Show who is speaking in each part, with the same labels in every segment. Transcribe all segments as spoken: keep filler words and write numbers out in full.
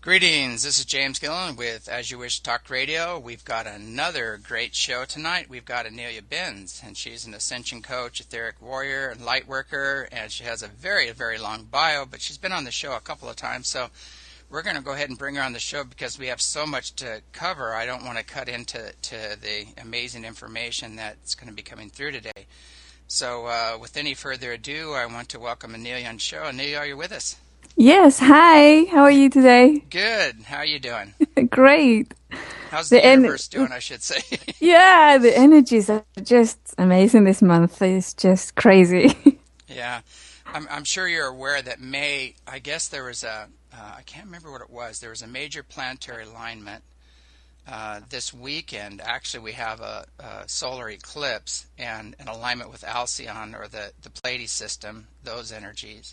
Speaker 1: Greetings, this is James Gillen with As You Wish Talk Radio. We've got another great show tonight. We've got Anelia Benz, and she's an ascension coach, etheric warrior, and light worker, and she has a very, very long bio, but she's been on the show a couple of times, so we're going to go ahead and bring her on the show because we have so much to cover. I don't want to cut into to the amazing information that's going to be coming through today. So uh, with any further ado, I want to welcome Anelia on the show. Anelia, are you with us?
Speaker 2: Yes, hi. How are you today?
Speaker 1: Good. How are you doing?
Speaker 2: Great.
Speaker 1: How's the, the universe en- doing, I should say?
Speaker 2: Yeah, the energies are just amazing this month. It's just crazy.
Speaker 1: Yeah. I'm, I'm sure you're aware that May, I guess there was a, uh, I can't remember what it was, there was a major planetary alignment uh, this weekend. Actually, we have a, a solar eclipse and an alignment with Alcyon, or the, the Pleiades system, those energies.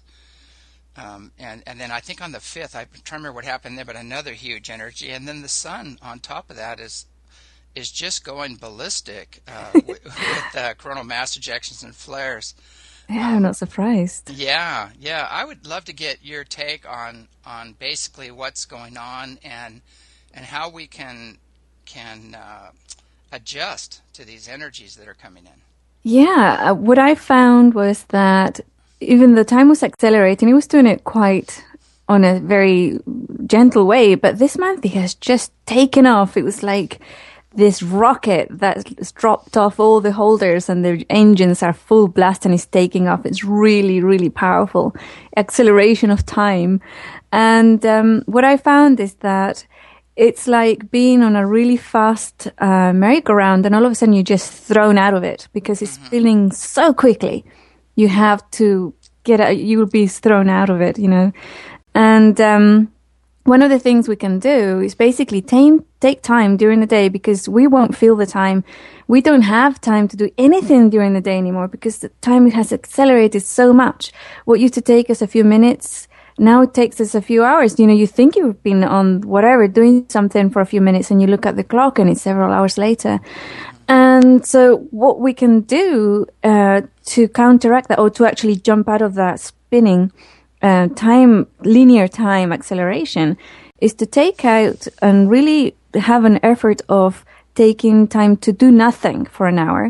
Speaker 1: Um, and, and then I think on the fifth, I'm trying to remember what happened there, but another huge energy. And then the sun on top of that is is just going ballistic uh, with, with uh, coronal mass ejections and flares.
Speaker 2: Yeah,
Speaker 1: um,
Speaker 2: I'm not surprised.
Speaker 1: Yeah, yeah. I would love to get your take on, on basically what's going on and and how we can can uh, adjust to these energies that are coming in.
Speaker 2: Yeah, uh, what I found was that even the time was accelerating. He was doing it quite on a very gentle way, but this month he has just taken off. It was like this rocket that's dropped off all the holders and the engines are full blast and is taking off. It's really, really powerful acceleration of time. And um, what I found is that it's like being on a really fast uh, merry-go-round, and all of a sudden you're just thrown out of it because it's spinning so quickly. You have to get out, you will be thrown out of it, you know. And um, one of the things we can do is basically take, take time during the day, because we won't feel the time. We don't have time to do anything during the day anymore because the time has accelerated so much. What used to take us a few minutes, now it takes us a few hours. You know, you think you've been on whatever, doing something for a few minutes, and you look at the clock and it's several hours later. And so what we can do uh, to counteract that, or to actually jump out of that spinning uh, time, linear time acceleration, is to take out and really have an effort of taking time to do nothing for an hour,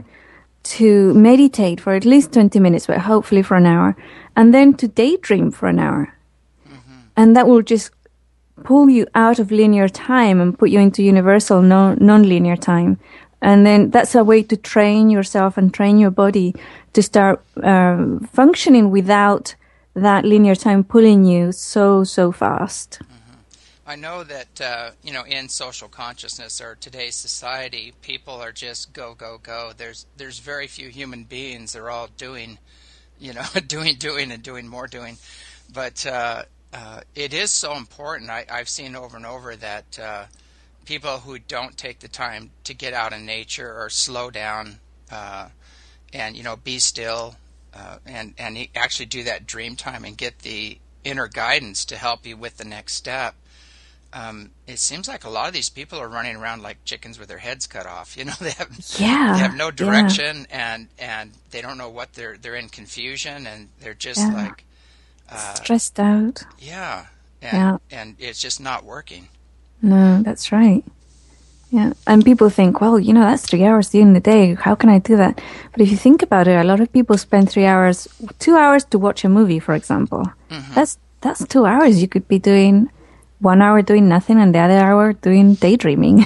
Speaker 2: to meditate for at least twenty minutes, but hopefully for an hour, and then to daydream for an hour. Mm-hmm. And that will just pull you out of linear time and put you into universal non- non-linear time. And then that's a way to train yourself and train your body to start uh, functioning without that linear time pulling you so, so fast.
Speaker 1: Mm-hmm. I know that, uh, you know, in social consciousness or today's society, people are just go, go, go. There's there's very few human beings. They're all doing, you know, doing, doing, and doing more doing. But uh, uh, it is so important. I, I've seen over and over that uh, people who don't take the time to get out in nature or slow down uh, and, you know, be still uh, and, and actually do that dream time and get the inner guidance to help you with the next step. Um, it seems like a lot of these people are running around like chickens with their heads cut off. You know, they have
Speaker 2: yeah,
Speaker 1: they have no direction yeah. and, and they don't know what they're they're in confusion, and they're just yeah. like uh,
Speaker 2: stressed out.
Speaker 1: Yeah, and,
Speaker 2: yeah,
Speaker 1: and it's just not working.
Speaker 2: No, that's right. Yeah, and people think, well, you know, that's three hours during the day. How can I do that? But if you think about it, a lot of people spend three hours, two hours to watch a movie, for example. Mm-hmm. That's that's two hours. You could be doing one hour doing nothing and the other hour doing daydreaming.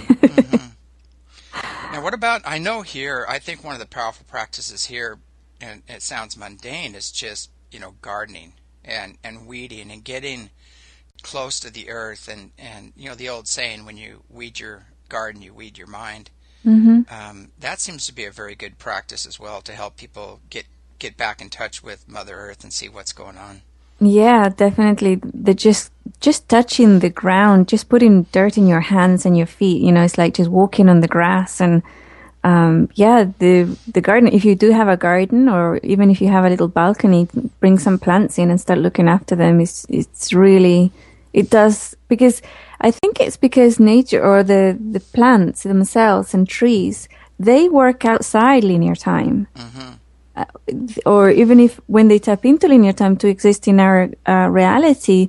Speaker 1: Mm-hmm. Now, what about, I know here, I think one of the powerful practices here, and it sounds mundane, is just, you know, gardening and, and weeding and getting close to the earth, and, and you know the old saying, when you weed your garden, you weed your mind. Mm-hmm. Um, that seems to be a very good practice as well, to help people get get back in touch with Mother Earth and see what's going on.
Speaker 2: Yeah, definitely. The just just touching the ground, just putting dirt in your hands and your feet, you know, it's like just walking on the grass. And um, yeah, the the garden, if you do have a garden, or even if you have a little balcony, bring some plants in and start looking after them. It's it's really, it does, because I think it's because nature, or the, the plants themselves and trees, they work outside linear time. Mm-hmm. Uh, or even if when they tap into linear time to exist in our uh, reality,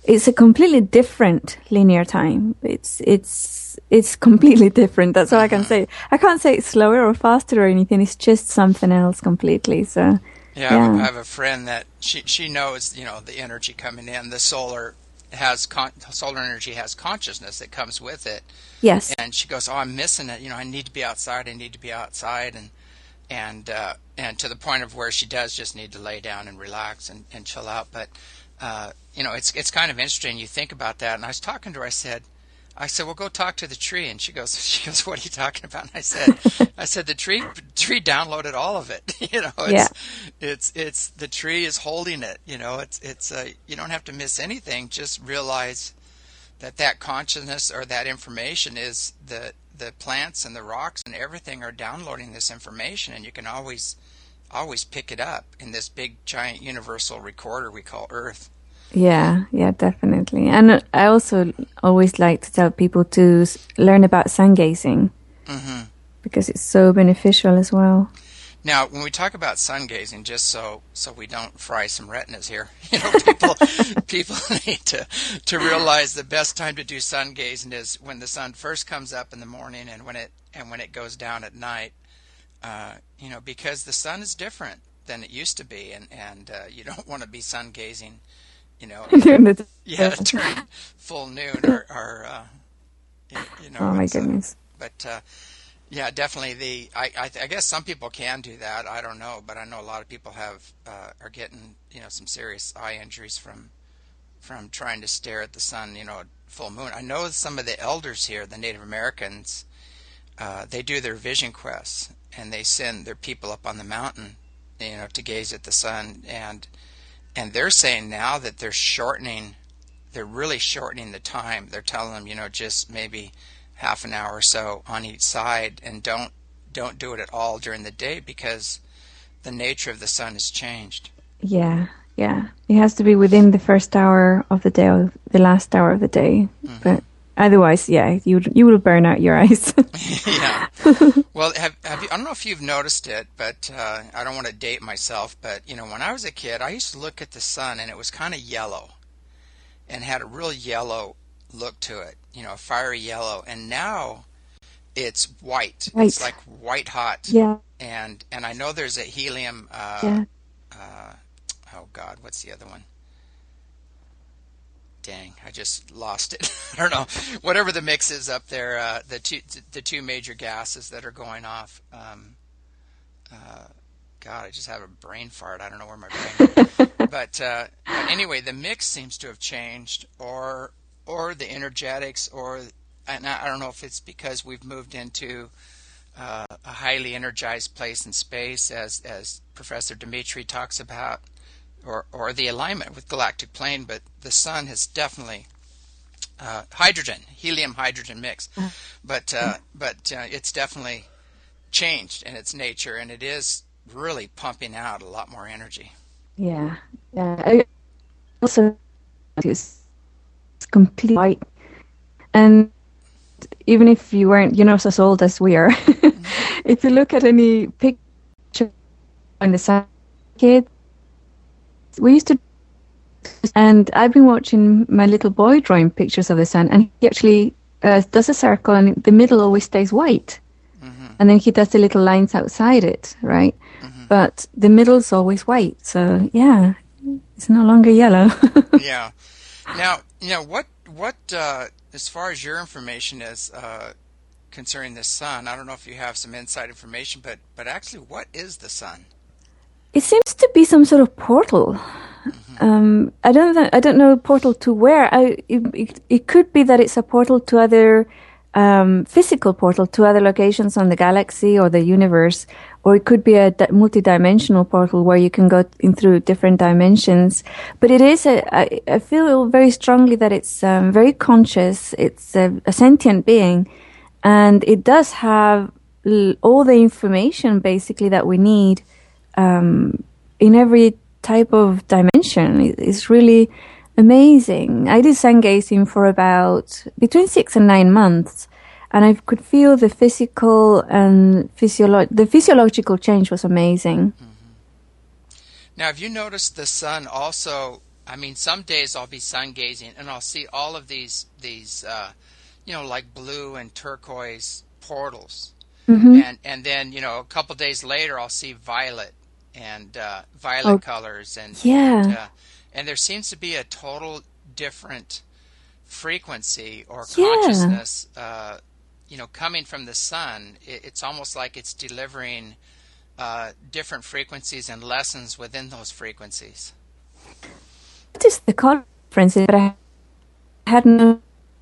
Speaker 2: it's a completely different linear time. It's it's it's completely different. That's all I can say. I can't say it's slower or faster or anything. It's just something else completely. So
Speaker 1: yeah, yeah. I have a friend that she she knows, you know, the energy coming in. The solar has con- solar energy has consciousness that comes with it.
Speaker 2: Yes.
Speaker 1: And she goes, "Oh, I'm missing it. You know, I need to be outside. I need to be outside." And and uh, and to the point of where she does just need to lay down and relax and, and chill out. But uh, you know, it's it's kind of interesting. You think about that. And I was talking to her. I said, I said, "Well, go talk to the tree." And she goes, she goes, "What are you talking about?" And I said, I said, "The tree tree downloaded all of it. You know, it's
Speaker 2: yeah.
Speaker 1: it's it's the tree is holding it. You know, it's it's uh, you don't have to miss anything. Just realize that that consciousness or that information is the the plants and the rocks and everything are downloading this information, and you can always always pick it up in this big giant universal recorder we call Earth."
Speaker 2: Yeah, yeah, definitely. And I also always like to tell people to s- learn about sun gazing
Speaker 1: Mm-hmm.
Speaker 2: because it's so beneficial as well.
Speaker 1: Now, when we talk about sun gazing, just so so we don't fry some retinas here, you know, people people need to to realize the best time to do sun gazing is when the sun first comes up in the morning and when it and when it goes down at night. Uh, you know, because the sun is different than it used to be, and and uh, you don't want to be sun gazing, you know, yeah, during full noon or, or uh, you, you know.
Speaker 2: Oh my
Speaker 1: uh,
Speaker 2: goodness.
Speaker 1: but. Uh, Yeah, definitely. The I, I I guess some people can do that. I don't know, but I know a lot of people have uh, are getting, you know, some serious eye injuries from from trying to stare at the sun, you know, at full moon. I know some of the elders here, the Native Americans, uh, they do their vision quests and they send their people up on the mountain, you know, to gaze at the sun, and and they're saying now that they're shortening, they're really shortening the time. They're telling them, you know, just maybe half an hour or so on each side, and don't don't do it at all during the day because the nature of the sun has changed.
Speaker 2: Yeah, yeah. It has to be within the first hour of the day or the last hour of the day. Mm-hmm. But otherwise, yeah, you you will burn out your eyes.
Speaker 1: Yeah. Well, have have you, I don't know if you've noticed it, but uh, I don't want to date myself, but you know, when I was a kid, I used to look at the sun and it was kind of yellow and had a real yellow look to it, you know, a fiery yellow, and now it's white.
Speaker 2: White.
Speaker 1: It's like white hot.
Speaker 2: Yeah.
Speaker 1: And and I know there's a helium. Uh,
Speaker 2: yeah.
Speaker 1: Uh, oh God, what's the other one? Dang, I just lost it. I don't know. Whatever the mix is up there, uh, the two the two major gases that are going off. Um, uh, God, I just have a brain fart. I don't know where my brain is. but, uh, but anyway, the mix seems to have changed, or or the energetics, or and I don't know if it's because we've moved into uh, a highly energized place in space, as as Professor Dimitri talks about, or or the alignment with galactic plane. But the sun has definitely uh, hydrogen, helium hydrogen mix, but uh, but uh, it's definitely changed in its nature, and it is really pumping out a lot more energy.
Speaker 2: Yeah, yeah. I also, it's completely white, and even if you weren't, you're not as old as we are. Mm-hmm. If you look at any picture on the sun, kid, we used to, and I've been watching my little boy drawing pictures of the sun, and he actually uh, does a circle, and the middle always stays white. Mm-hmm. And then he does the little lines outside it, right? Mm-hmm. But the middle's always white. So, yeah, it's no longer yellow.
Speaker 1: Yeah. Now, you know, what, what uh, as far as your information is uh, concerning the sun, I don't know if you have some inside information, but, but actually, what is the sun?
Speaker 2: It seems to be some sort of portal. Mm-hmm. Um, I don't know, I don't know portal to where. I, it, it, it could be that it's a portal to other... Um, physical portal to other locations on the galaxy or the universe, or it could be a di- multi-dimensional portal where you can go in through different dimensions. But it is, a, I, I feel very strongly that it's um, very conscious, it's a, a sentient being, and it does have l- all the information basically that we need um, in every type of dimension. It, it's really amazing. I did sun gazing for about between six and nine months, and I could feel the physical and physiolo- the physiological change was amazing.
Speaker 1: Mm-hmm. Now, have you noticed the sun also I mean, some days I'll be sun gazing and I'll see all of these these uh, you know, like blue and turquoise portals,
Speaker 2: Mm-hmm.
Speaker 1: and and then you know a couple days later I'll see violet and uh, violet
Speaker 2: Oh,
Speaker 1: colors, and and
Speaker 2: yeah.
Speaker 1: uh, and there seems to be a total different frequency or
Speaker 2: Yeah.
Speaker 1: consciousness, uh, you know, coming from the sun. It, it's almost like it's delivering uh, different frequencies and lessons within those frequencies.
Speaker 2: Noticed the conferences, but I hadn't.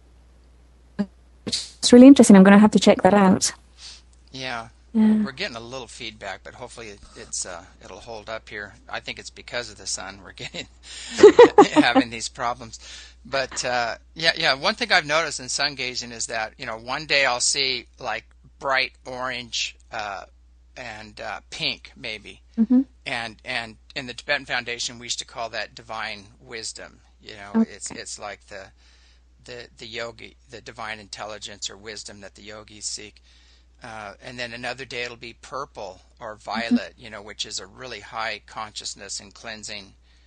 Speaker 2: It's really interesting. I'm going to have to check that out.
Speaker 1: Yeah.
Speaker 2: Yeah.
Speaker 1: We're getting a little feedback, but hopefully it, it's uh, it'll hold up here. I think it's because of the sun we're getting having these problems. But uh, yeah, yeah. One thing I've noticed in sun gazing is that you know one day I'll see like bright orange uh, and uh, pink maybe,
Speaker 2: Mm-hmm.
Speaker 1: and and in the Tibetan Foundation we used to call that divine wisdom. You know, it's
Speaker 2: Okay.
Speaker 1: it's like the the the yogi, the divine intelligence or wisdom that the yogis seek. Uh, and then another day it'll be purple or
Speaker 2: Mm-hmm.
Speaker 1: violet, you know, which is a really high consciousness and cleansing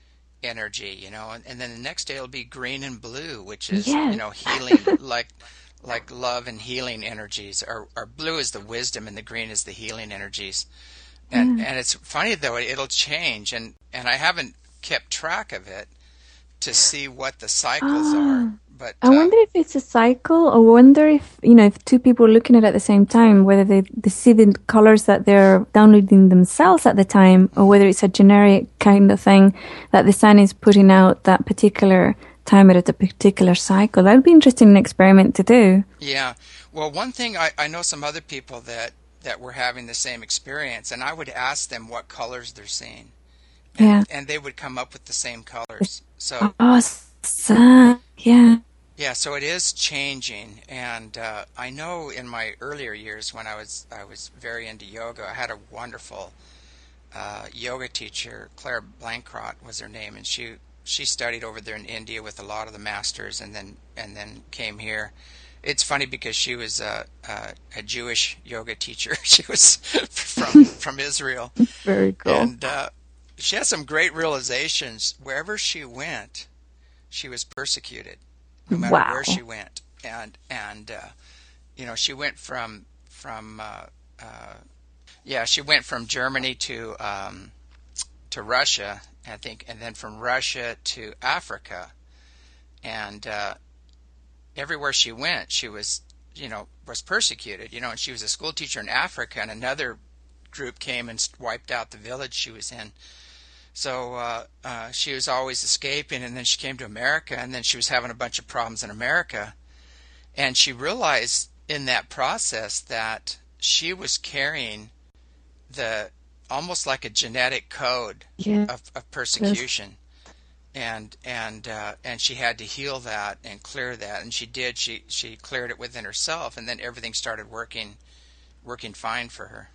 Speaker 1: energy, you know. And, and then the next day it'll be green and blue, which is, you
Speaker 2: Yes.
Speaker 1: know, healing, like like love and healing energies. Or, or blue is the wisdom, and the green is the healing energies. And
Speaker 2: Yeah.
Speaker 1: and it's funny though, it'll change, and and I haven't kept track of it to see what the cycles are,
Speaker 2: Ah.
Speaker 1: but
Speaker 2: I
Speaker 1: uh,
Speaker 2: wonder if it's a cycle, or wonder if, you know, if two people are looking at it at the same time, whether they, they see the colors that they're downloading themselves at the time, or whether it's a generic kind of thing that the sun is putting out that particular time at a particular cycle. That would be interesting an experiment to do.
Speaker 1: yeah. Well, one thing I, I know some other people that that were having the same experience, and I would ask them what colors they're seeing, and
Speaker 2: Yeah.
Speaker 1: and they would come up with the same colors. So
Speaker 2: Oh, sun. Yeah.
Speaker 1: yeah, so it is changing, and uh, I know in my earlier years when I was I was very into yoga, I had a wonderful uh, yoga teacher, Claire Blankrot was her name, and she she studied over there in India with a lot of the masters, and then and then came here. It's funny because she was a a, a Jewish yoga teacher. She was from from Israel,
Speaker 2: Very cool.
Speaker 1: and uh, she had some great realizations. Wherever she went, she was persecuted, no matter where she
Speaker 2: Wow.
Speaker 1: went, and and uh, you know she went from from uh, uh, yeah she went from Germany to um, to Russia, I think, and then from Russia to Africa, and uh, everywhere she went, she was you know was persecuted, you know, and she was a school teacher in Africa, and another group came and wiped out the village she was in. So uh, uh, she was always escaping, and then she came to America, and then she was having a bunch of problems in America. And she realized in that process that she was carrying the almost like a genetic code
Speaker 2: Yeah.
Speaker 1: of, of persecution, and and uh, and she had to heal that and clear that, and she did. She she cleared it within herself, and then everything started working working fine for her.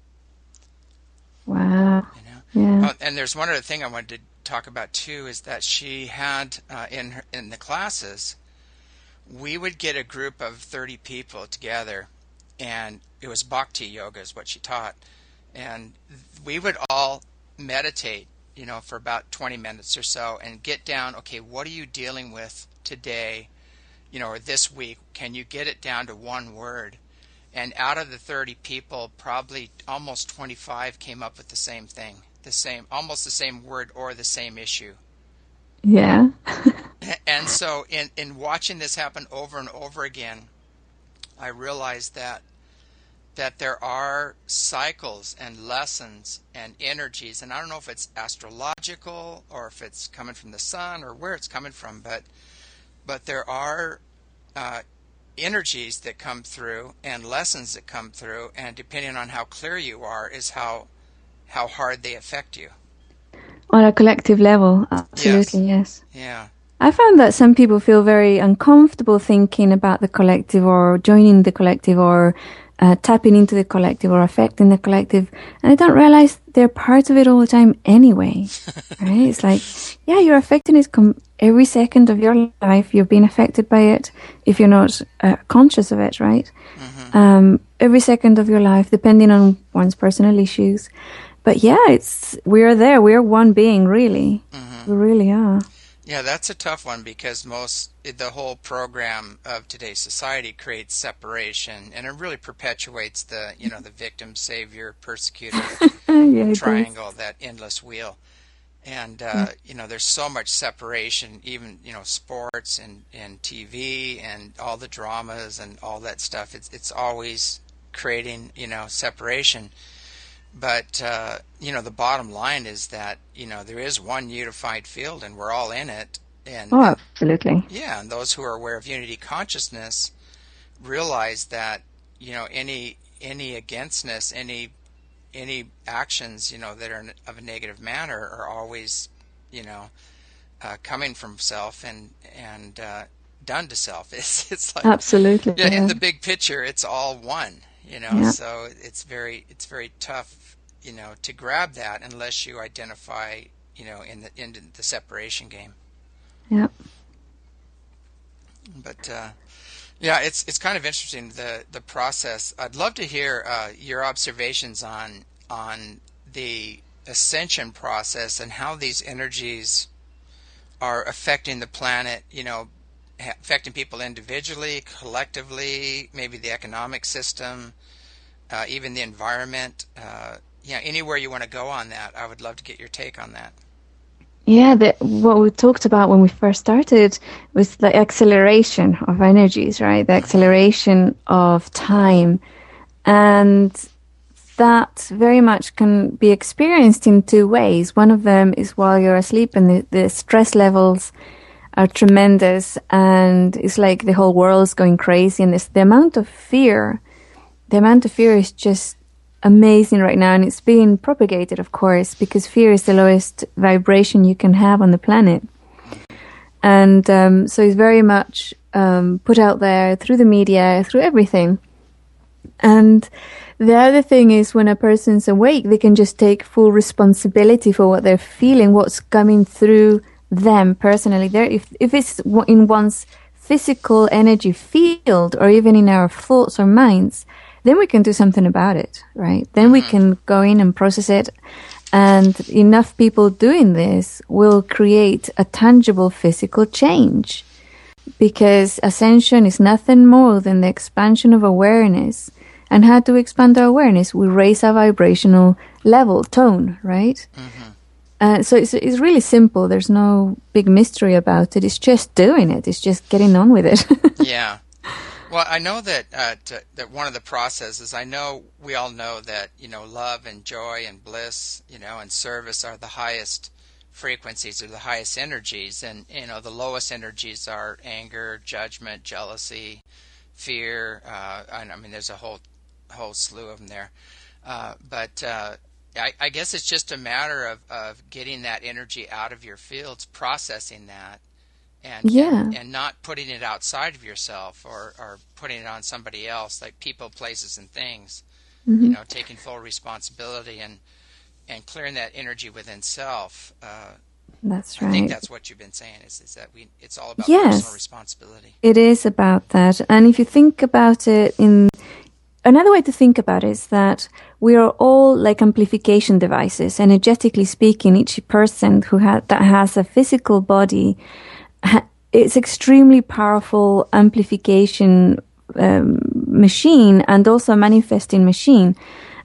Speaker 2: Wow.
Speaker 1: You know.
Speaker 2: Yeah.
Speaker 1: Uh, and there's one other thing I wanted to talk about too, is that she had uh, in her, in the classes, we would get a group of thirty people together, and it was bhakti yoga is what she taught, and we would all meditate, you know, for about twenty minutes or so, and get down. Okay, what are you dealing with today, you know, or this week? Can you get it down to one word? And out of the thirty people, probably almost twenty-five came up with the same thing, the same, almost the same word or the same issue.
Speaker 2: Yeah.
Speaker 1: And so in, in watching this happen over and over again, I realized that that there are cycles and lessons and energies, and I don't know if it's astrological or if it's coming from the sun or where it's coming from, but but there are uh, energies that come through and lessons that come through, and depending on how clear you are is how how hard they affect you.
Speaker 2: On a collective level, absolutely, yes.
Speaker 1: Yeah.
Speaker 2: I found that some people feel very uncomfortable thinking about the collective or joining the collective or uh, tapping into the collective or affecting the collective, and they don't realize they're part of it all the time anyway. Right? It's like, yeah, you're affecting it com- every second of your life. You're being affected by it if you're not uh, conscious of it, right?
Speaker 1: Mm-hmm.
Speaker 2: Um, every second of your life, depending on one's personal issues. But yeah, it's we're there. We're one being, really.
Speaker 1: Mm-hmm.
Speaker 2: We really are.
Speaker 1: Yeah, that's a tough one because most the whole program of today's society creates separation, and it really perpetuates the you know the victim, savior, persecutor
Speaker 2: Yeah, it does.
Speaker 1: triangle, that endless wheel. And
Speaker 2: Yeah,
Speaker 1: uh, you know, there's so much separation, even you know, sports and and T V and all the dramas and all that stuff. It's it's always creating you know separation. But uh, you know, the bottom line is that you know there is one unified field, and we're all in it. And
Speaker 2: oh,
Speaker 1: and
Speaker 2: absolutely.
Speaker 1: yeah, and those who are aware of unity consciousness realize that you know any any againstness, any any actions you know that are of a negative manner are always you know uh, coming from self and and uh, done to self. It's it's like
Speaker 2: Absolutely.
Speaker 1: yeah, in
Speaker 2: Yeah.
Speaker 1: the big picture, it's all one. You know,
Speaker 2: Yeah.
Speaker 1: so it's very it's very tough you know to grab that unless you identify you know in the in the separation game.
Speaker 2: Yeah.
Speaker 1: But uh, yeah, it's it's kind of interesting the the process. I'd love to hear uh, your observations on on the ascension process and how these energies are affecting the planet. You know, ha- affecting people individually, collectively, maybe the economic system, uh, even the environment. Uh, yeah, anywhere you want to go on that, I would love to get your take on that.
Speaker 2: Yeah, the, what we talked about when we first started was the acceleration of energies, right? The
Speaker 1: Hmm.
Speaker 2: acceleration of time. And that very much can be experienced in two ways. One of them is while you're asleep and the, the stress levels are tremendous and it's like the whole world's going crazy and it's the amount of fear. The amount of fear is just amazing right now and it's being propagated, of course, because fear is the lowest vibration you can have on the planet. And um, so it's very much um, put out there through the media, through everything. And the other thing is when a person's awake, they can just take full responsibility for what they're feeling, what's coming through them personally. There, if if it's in one's physical energy field or even in our thoughts or minds, then we can do something about it, right? Then we
Speaker 1: Hmm.
Speaker 2: can go in and process it. And enough people doing this will create a tangible physical change because ascension is nothing more than the expansion of awareness. And how do we expand our awareness? We raise our vibrational level, tone, right?
Speaker 1: Hmm.
Speaker 2: Uh, so it's, it's really simple. There's no big mystery about it. It's just doing it. It's just getting on with it.
Speaker 1: Yeah. Well, I know that uh, to, that one of the processes. I know we all know that you know love and joy and bliss, you know, and service are the highest frequencies or the highest energies, and you know the lowest energies are anger, judgment, jealousy, fear. Uh, I, I mean, there's a whole whole slew of them there. Uh, but uh, I, I guess it's just a matter of, of getting that energy out of your fields, processing that, and and
Speaker 2: Yeah.
Speaker 1: and not putting it outside of yourself or or putting it on somebody else, like people, places, and things. You
Speaker 2: Hmm.
Speaker 1: know, taking full responsibility and and clearing that energy within self. Uh,
Speaker 2: That's
Speaker 1: I think
Speaker 2: right.
Speaker 1: that's what you've been saying is is that we it's all about personal
Speaker 2: Yes,
Speaker 1: responsibility.
Speaker 2: it is about that. And if you think about it in another way to think about it is that we are all like amplification devices. Energetically speaking, each person who ha- that has a physical body, ha- it's extremely powerful amplification um, machine and also a manifesting machine.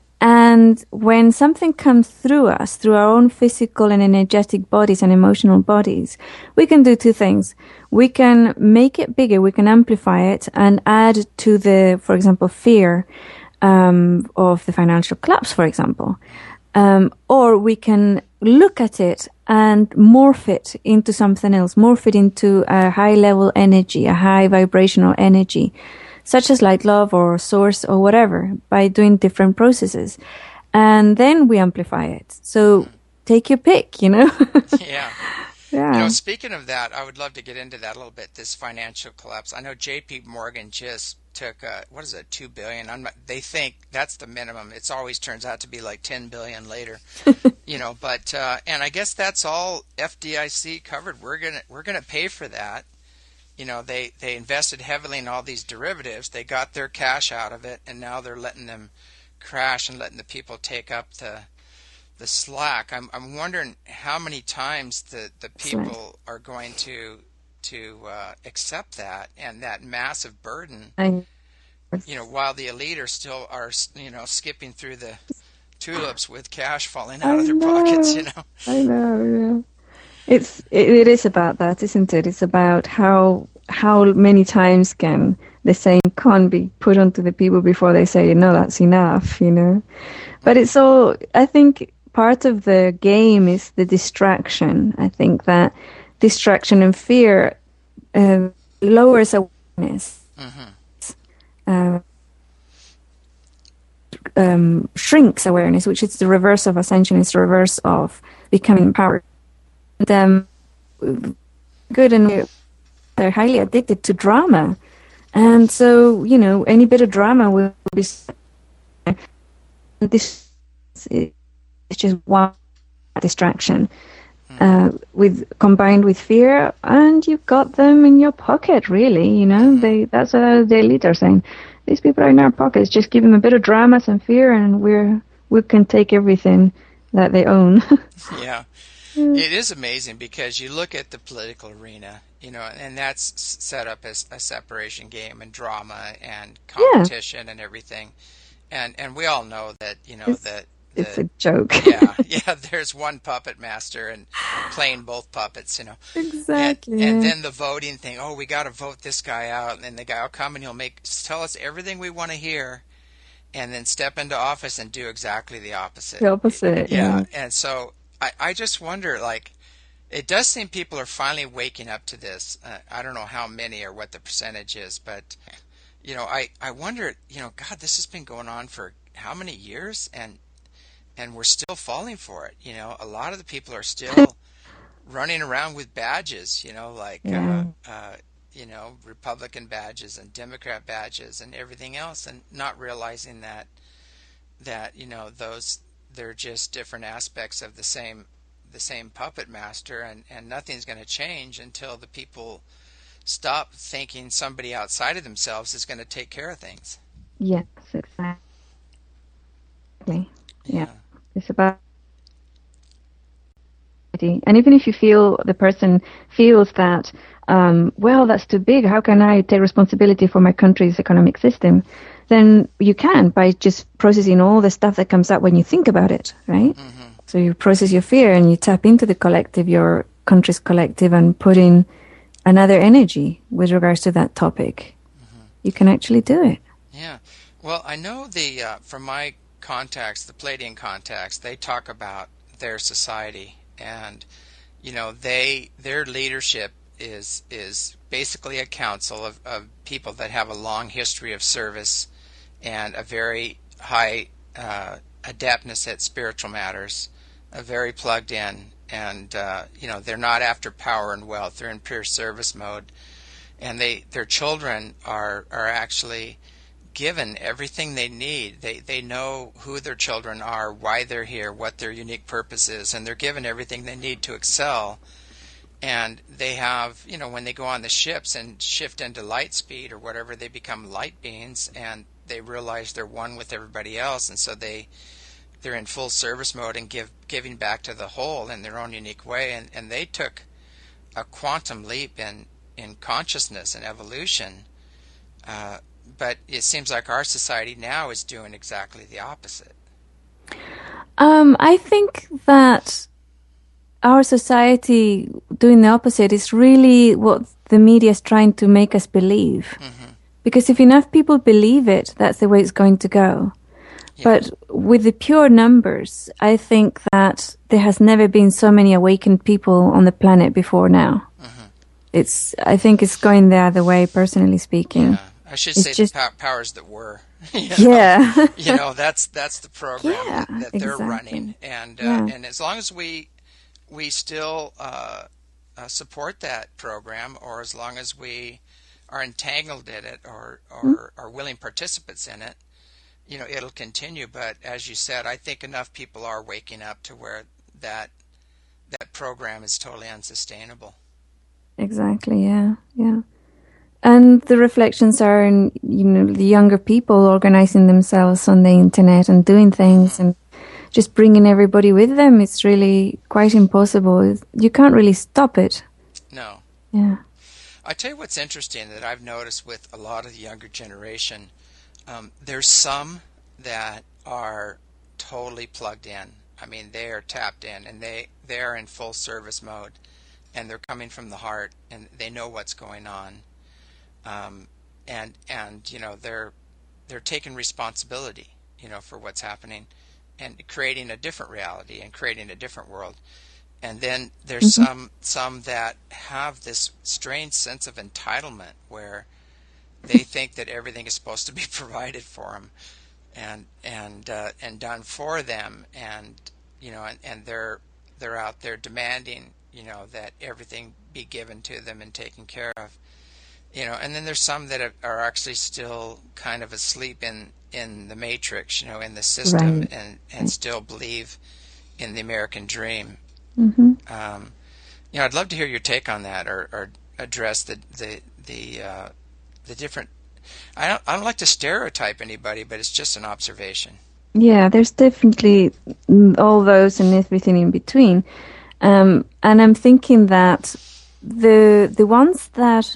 Speaker 2: And when something comes through us, through our own physical and energetic bodies and emotional bodies, we can do two things. We can make it bigger, we can amplify it and add to the, for example, fear um, of the financial collapse, for example. Um, or we can look at it and morph it into something else, morph it into a high level energy, a high vibrational energy, such as light love or source or whatever, by doing different processes. And then we amplify it. So take your pick, you know?
Speaker 1: Yeah. You know,
Speaker 2: Yeah.
Speaker 1: speaking of that, I would love to get into that a little bit. This financial collapse. I know J P. Morgan just took uh, what is it, two billion. I'm not. They think that's the minimum. It's always turns out to be like ten billion later. You know, but uh, and I guess that's all F D I C covered. We're gonna we're gonna pay for that. You know, they they invested heavily in all these derivatives. They got their cash out of it, and now they're letting them crash and letting the people take up the the slack. I'm I'm wondering how many times the the people are going to to uh, accept that and that massive burden.
Speaker 2: I,
Speaker 1: you know, while the elite are still are you know skipping through the tulips with cash falling out
Speaker 2: I
Speaker 1: of their
Speaker 2: know,
Speaker 1: pockets. You know.
Speaker 2: I know. Yeah. It's it, it is about that, isn't it? It's about how how many times can the same con be put onto the people before they say, no, that's enough, you know. But it's all, I think part of the game is the distraction. I think that distraction and fear uh, lowers awareness, mm-hmm. uh, um, shrinks awareness, which is the reverse of ascension, is the reverse of becoming empowered. And, um, good and they're highly addicted to drama. And so, you know, any bit of drama will be... This is just one distraction, uh, with combined with fear, and you've got them in your pocket. Really, you know, they that's what the elite are saying. These people are in our pockets. Just give them a bit of drama, some fear, and we're we can take everything that they own.
Speaker 1: Yeah, it is amazing because you look at the political arena, you know, and that's set up as a separation game and drama and competition yeah. and everything. And and we all know that, you know,
Speaker 2: it's,
Speaker 1: that...
Speaker 2: The, it's a joke.
Speaker 1: yeah, yeah, there's one puppet master and playing both puppets, you know.
Speaker 2: Exactly.
Speaker 1: And, and then the voting thing, oh, we got to vote this guy out, and then the guy will come and he'll make tell us everything we want to hear, and then step into office and do exactly the opposite.
Speaker 2: The opposite,
Speaker 1: yeah.
Speaker 2: yeah.
Speaker 1: And so I, I just wonder, like, it does seem people are finally waking up to this. Uh, I don't know how many or what the percentage is, but... You know, I, I wonder, you know, God, this has been going on for how many years, and and we're still falling for it. You know, a lot of the people are still running around with badges, you know, like, yeah. uh, uh, you know, Republican badges and Democrat badges and everything else, and not realizing that, that you know, those, they're just different aspects of the same the same puppet master, and, and nothing's going to change until the people stop thinking somebody outside of themselves is going to take care of things.
Speaker 2: Yes, exactly. Yeah.
Speaker 1: yeah.
Speaker 2: It's about... And even if you feel the person feels that, um, well, that's too big, how can I take responsibility for my country's economic system? Then you can by just processing all the stuff that comes up when you think about it, right? Mm-hmm. So you process your fear and you tap into the collective, your country's collective, and put in another energy with regards to that topic. Mm-hmm. You can actually do it.
Speaker 1: Yeah. Well, I know the uh, from my contacts, the Pleiadian contacts, they talk about their society, and you know, they their leadership is is basically a council of, of people that have a long history of service and a very high uh, adeptness at spiritual matters, uh, very plugged in. And uh, you know, they're not after power and wealth; they're in pure service mode. And they, their children are are actually given everything they need. They they know who their children are, why they're here, what their unique purpose is, and they're given everything they need to excel. And they have, you know, when they go on the ships and shift into light speed or whatever, they become light beings, and they realize they're one with everybody else, and so they. They're in full service mode and give giving back to the whole in their own unique way, and, and they took a quantum leap in, in consciousness and evolution, uh, but it seems like our society now is doing exactly the opposite.
Speaker 2: Um, I think that our society doing the opposite is really what the media is trying to make us believe. Mm-hmm. Because if enough people believe it, that's the way it's going to go. Yeah. But with the pure numbers, I think that there has never been so many awakened people on the planet before now. Mm-hmm. It's, I think it's going the other way, personally speaking.
Speaker 1: Yeah. I should it's say just, the powers that were. You know?
Speaker 2: Yeah.
Speaker 1: You know, that's that's the program
Speaker 2: yeah,
Speaker 1: that, that they're
Speaker 2: exactly.
Speaker 1: running, and uh,
Speaker 2: yeah.
Speaker 1: and as long as we we still uh, uh, support that program, or as long as we are entangled in it, or or mm-hmm. are willing participants in it, you know, it'll continue. But as you said, I think enough people are waking up to where that that program is totally unsustainable.
Speaker 2: Exactly. Yeah. Yeah. And the reflections are in, you know, the younger people organizing themselves on the internet and doing things. Mm-hmm. And just bringing everybody with them, it's really quite impossible. You can't really stop it.
Speaker 1: No.
Speaker 2: Yeah.
Speaker 1: I tell you what's interesting that I've noticed with a lot of the younger generation, um, there's some that are totally plugged in. I mean, they are tapped in, and they, they are in full service mode, and they're coming from the heart, and they know what's going on. Um, and, and, you know, they're, they're taking responsibility, you know, for what's happening and creating a different reality and creating a different world. And then there's mm-hmm. some some that have this strange sense of entitlement where they think that everything is supposed to be provided for them and and uh, and done for them, and you know, and, and they're they're out there demanding, you know, that everything be given to them and taken care of, you know. And then there's some that are actually still kind of asleep in in the matrix, you know, in the system, right. and and still believe in the American dream.
Speaker 2: Mm-hmm.
Speaker 1: Um, you know, I'd love to hear your take on that, or, or address the the the uh, the different. I don't I don't like to stereotype anybody, but it's just an observation.
Speaker 2: Yeah, there's definitely all those and everything in between, um, and I'm thinking that the the ones that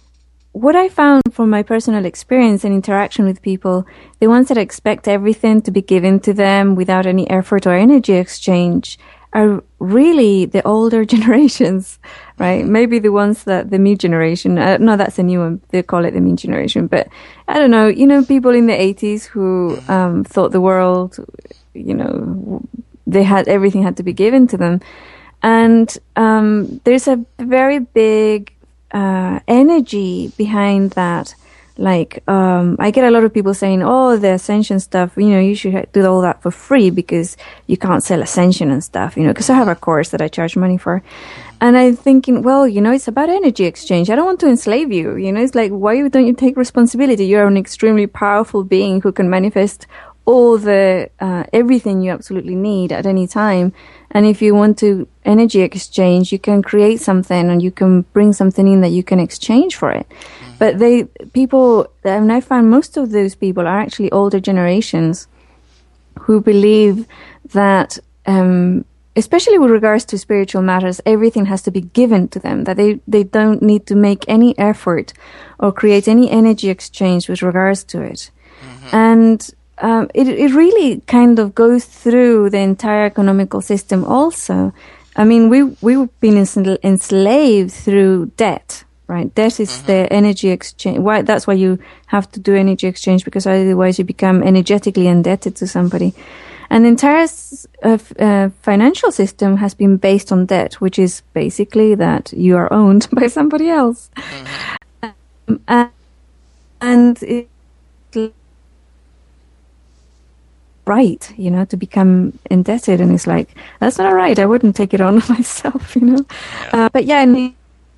Speaker 2: what I found from my personal experience and interaction with people, the ones that expect everything to be given to them without any effort or energy exchange, are really the older generations, right? Maybe the ones that the me generation, uh, no, that's a new one. They call it the me generation. But I don't know, you know, people in the eighties who um, thought the world, you know, they had, everything had to be given to them. And um, there's a very big uh, energy behind that. Like, um, I get a lot of people saying, oh, the Ascension stuff, you know, you should do all that for free because you can't sell Ascension and stuff, you know, because I have a course that I charge money for. And I'm thinking, well, you know, it's about energy exchange. I don't want to enslave you. You know, it's like, why don't you take responsibility? You're an extremely powerful being who can manifest all the, uh, everything you absolutely need at any time. And if you want to energy exchange, you can create something and you can bring something in that you can exchange for it. But they, people, and I find most of those people are actually older generations who believe that, um, especially with regards to spiritual matters, everything has to be given to them, that they, they don't need to make any effort or create any energy exchange with regards to it. Mm-hmm. And um, it, it really kind of goes through the entire economical system also. I mean, we, we've been enslaved through debt. Right, debt is mm-hmm. the energy exchange. Why? That's why you have to do energy exchange, because otherwise you become energetically indebted to somebody. And the entire uh, uh, financial system has been based on debt, which is basically that you are owned by somebody else. Mm-hmm. Um, and, and it's right, you know, to become indebted, and it's like, that's not right. I wouldn't take it on myself, you know. Yeah. Uh, but yeah. And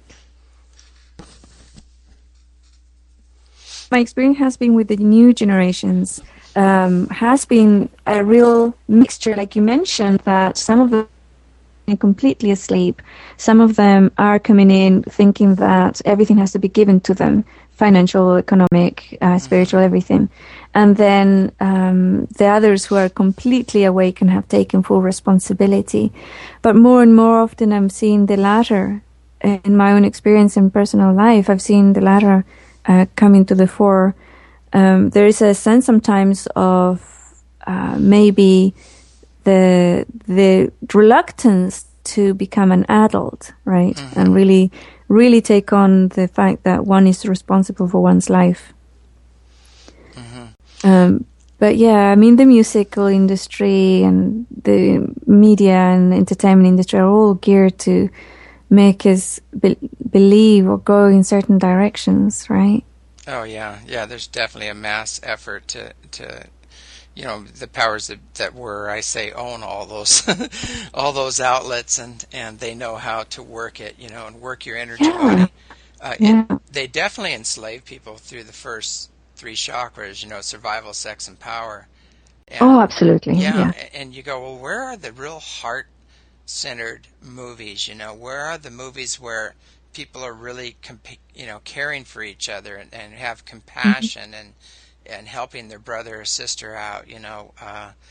Speaker 2: my experience has been with the new generations, um, has been a real mixture, like you mentioned, that some of them are completely asleep. Some of them are coming in thinking that everything has to be given to them, financial, economic, uh, spiritual, everything. And then um, the others who are completely awake and have taken full responsibility. But more and more often I'm seeing the latter. In my own experience in personal life, I've seen the latter Uh, coming to the fore. Um, there is a sense sometimes of uh, maybe the the reluctance to become an adult, right? Mm-hmm. And really, really take on the fact that one is responsible for one's life. Mm-hmm. Um, but yeah, I mean, the musical industry and the media and entertainment industry are all geared to make us be- believe or go in certain directions, right?
Speaker 1: Oh yeah, yeah. There's definitely a mass effort to, to, you know, the powers that, that were, I say, own all those, all those outlets, and, and they know how to work it, you know, and work your energy
Speaker 2: yeah.
Speaker 1: body. Uh,
Speaker 2: yeah.
Speaker 1: it, they definitely enslave people through the first three chakras, you know, survival, sex, and power. And,
Speaker 2: oh, absolutely.
Speaker 1: Yeah,
Speaker 2: yeah.
Speaker 1: And you go, well, where are the real heart centered movies? You know, where are the movies where people are really comp- you know, caring for each other and, and have compassion mm-hmm. and and helping their brother or sister out, you know, uh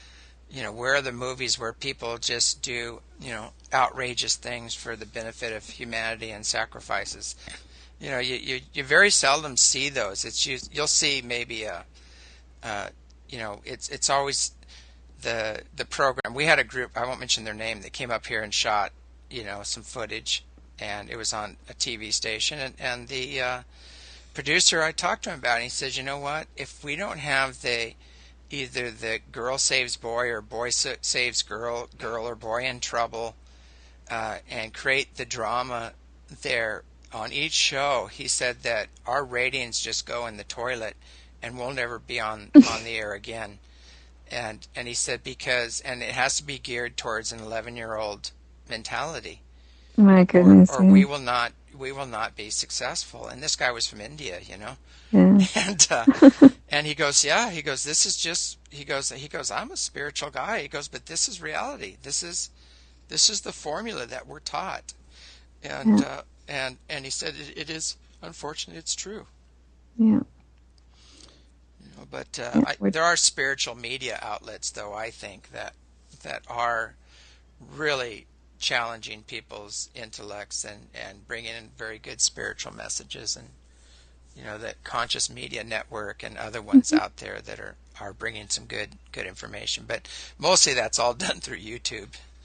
Speaker 1: You know, where are the movies where people just do, you know, outrageous things for the benefit of humanity and sacrifices? You know, you, you, you very seldom see those. It's you, you'll see maybe a, uh, you know, it's it's always the the program. We had a group, I won't mention their name, that came up here and shot, you know, some footage, and it was on a T V station, and, and the uh, producer, I talked to him about it, and he says, you know what, if we don't have the either the girl saves boy or boy saves girl, girl or boy in trouble, uh, and create the drama there on each show, he said that our ratings just go in the toilet and we'll never be on, on the air again. And and he said because, and it has to be geared towards an eleven-year-old mentality.
Speaker 2: My goodness.
Speaker 1: Or, or
Speaker 2: yeah.
Speaker 1: we will not we will not be successful. And this guy was from India, you know.
Speaker 2: Yeah.
Speaker 1: And uh, and he goes, yeah, he goes, this is just, he goes, he goes, I'm a spiritual guy. He goes, but this is reality. This is, this is the formula that we're taught. And
Speaker 2: Yeah.
Speaker 1: uh, and and he said it, it is, unfortunately, it's true.
Speaker 2: Yeah.
Speaker 1: You know, but uh,
Speaker 2: Yeah,
Speaker 1: I,
Speaker 2: we're-
Speaker 1: there are spiritual media outlets, though, I think that that are really challenging people's intellects and and bringing in very good spiritual messages, and you know, that Conscious Media Network and other ones out there that are, are bringing some good good information. But mostly that's all done through YouTube.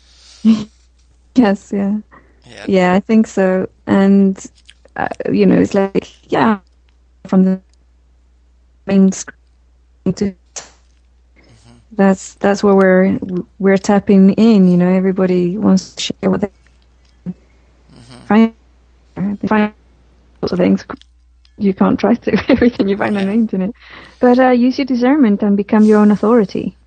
Speaker 2: Yes, yeah.
Speaker 1: Yeah.
Speaker 2: Yeah, I think so. And, uh, you know, it's like, yeah, from the main screen to that's that's where we're we're tapping in. You know, everybody wants to share what they find. They find lots of things. You can't trust everything you find on the internet, but uh, use your discernment and become your own authority.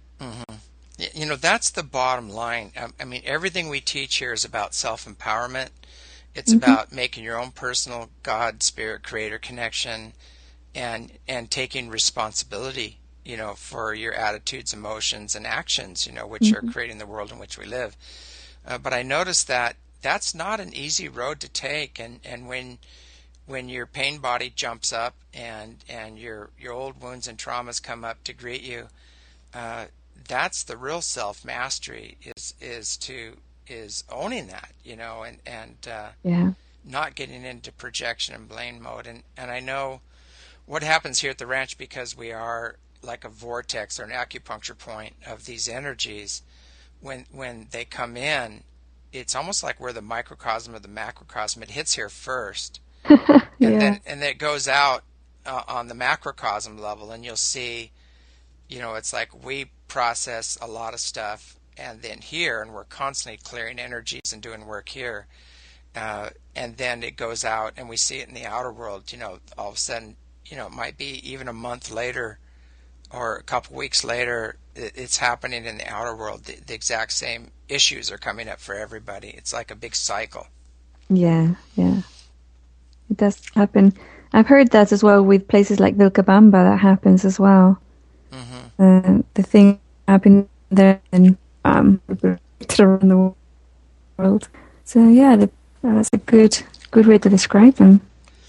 Speaker 1: You know, that's the bottom line. I, I mean, everything we teach here is about self-empowerment. It's
Speaker 2: Mhm.
Speaker 1: about making your own personal God, Spirit, Creator connection, and and taking responsibility, you know, for your attitudes, emotions, and actions, you know, which are creating the world in which we live. Uh, but I noticed that that's not an easy road to take, and, and when when your pain body jumps up and and your your old wounds and traumas come up to greet you, uh, that's the real self mastery, is is to is owning that, you know, and and uh,
Speaker 2: Yeah.
Speaker 1: not getting into projection and blame mode. And and I know what happens here at the ranch, because we are like a vortex or an acupuncture point of these energies. When when they come in, it's almost like we're the microcosm of the macrocosm. It hits here first, and
Speaker 2: Yeah.
Speaker 1: then and then it goes out uh, on the macrocosm level, and you'll see, you know, it's like we process a lot of stuff, and then here, and we're constantly clearing energies and doing work here, uh, and then it goes out, and we see it in the outer world. You know, all of a sudden, you know, it might be even a month later or a couple weeks later, it, it's happening in the outer world. The, the exact same issues are coming up for everybody. It's like a big cycle.
Speaker 2: Yeah, yeah. It does happen. I've heard that as well with places like Vilcabamba. That happens as well.
Speaker 1: Mm-hmm.
Speaker 2: Uh, the thing happened there and um, around the world. So yeah, the, that's a good good way to describe them.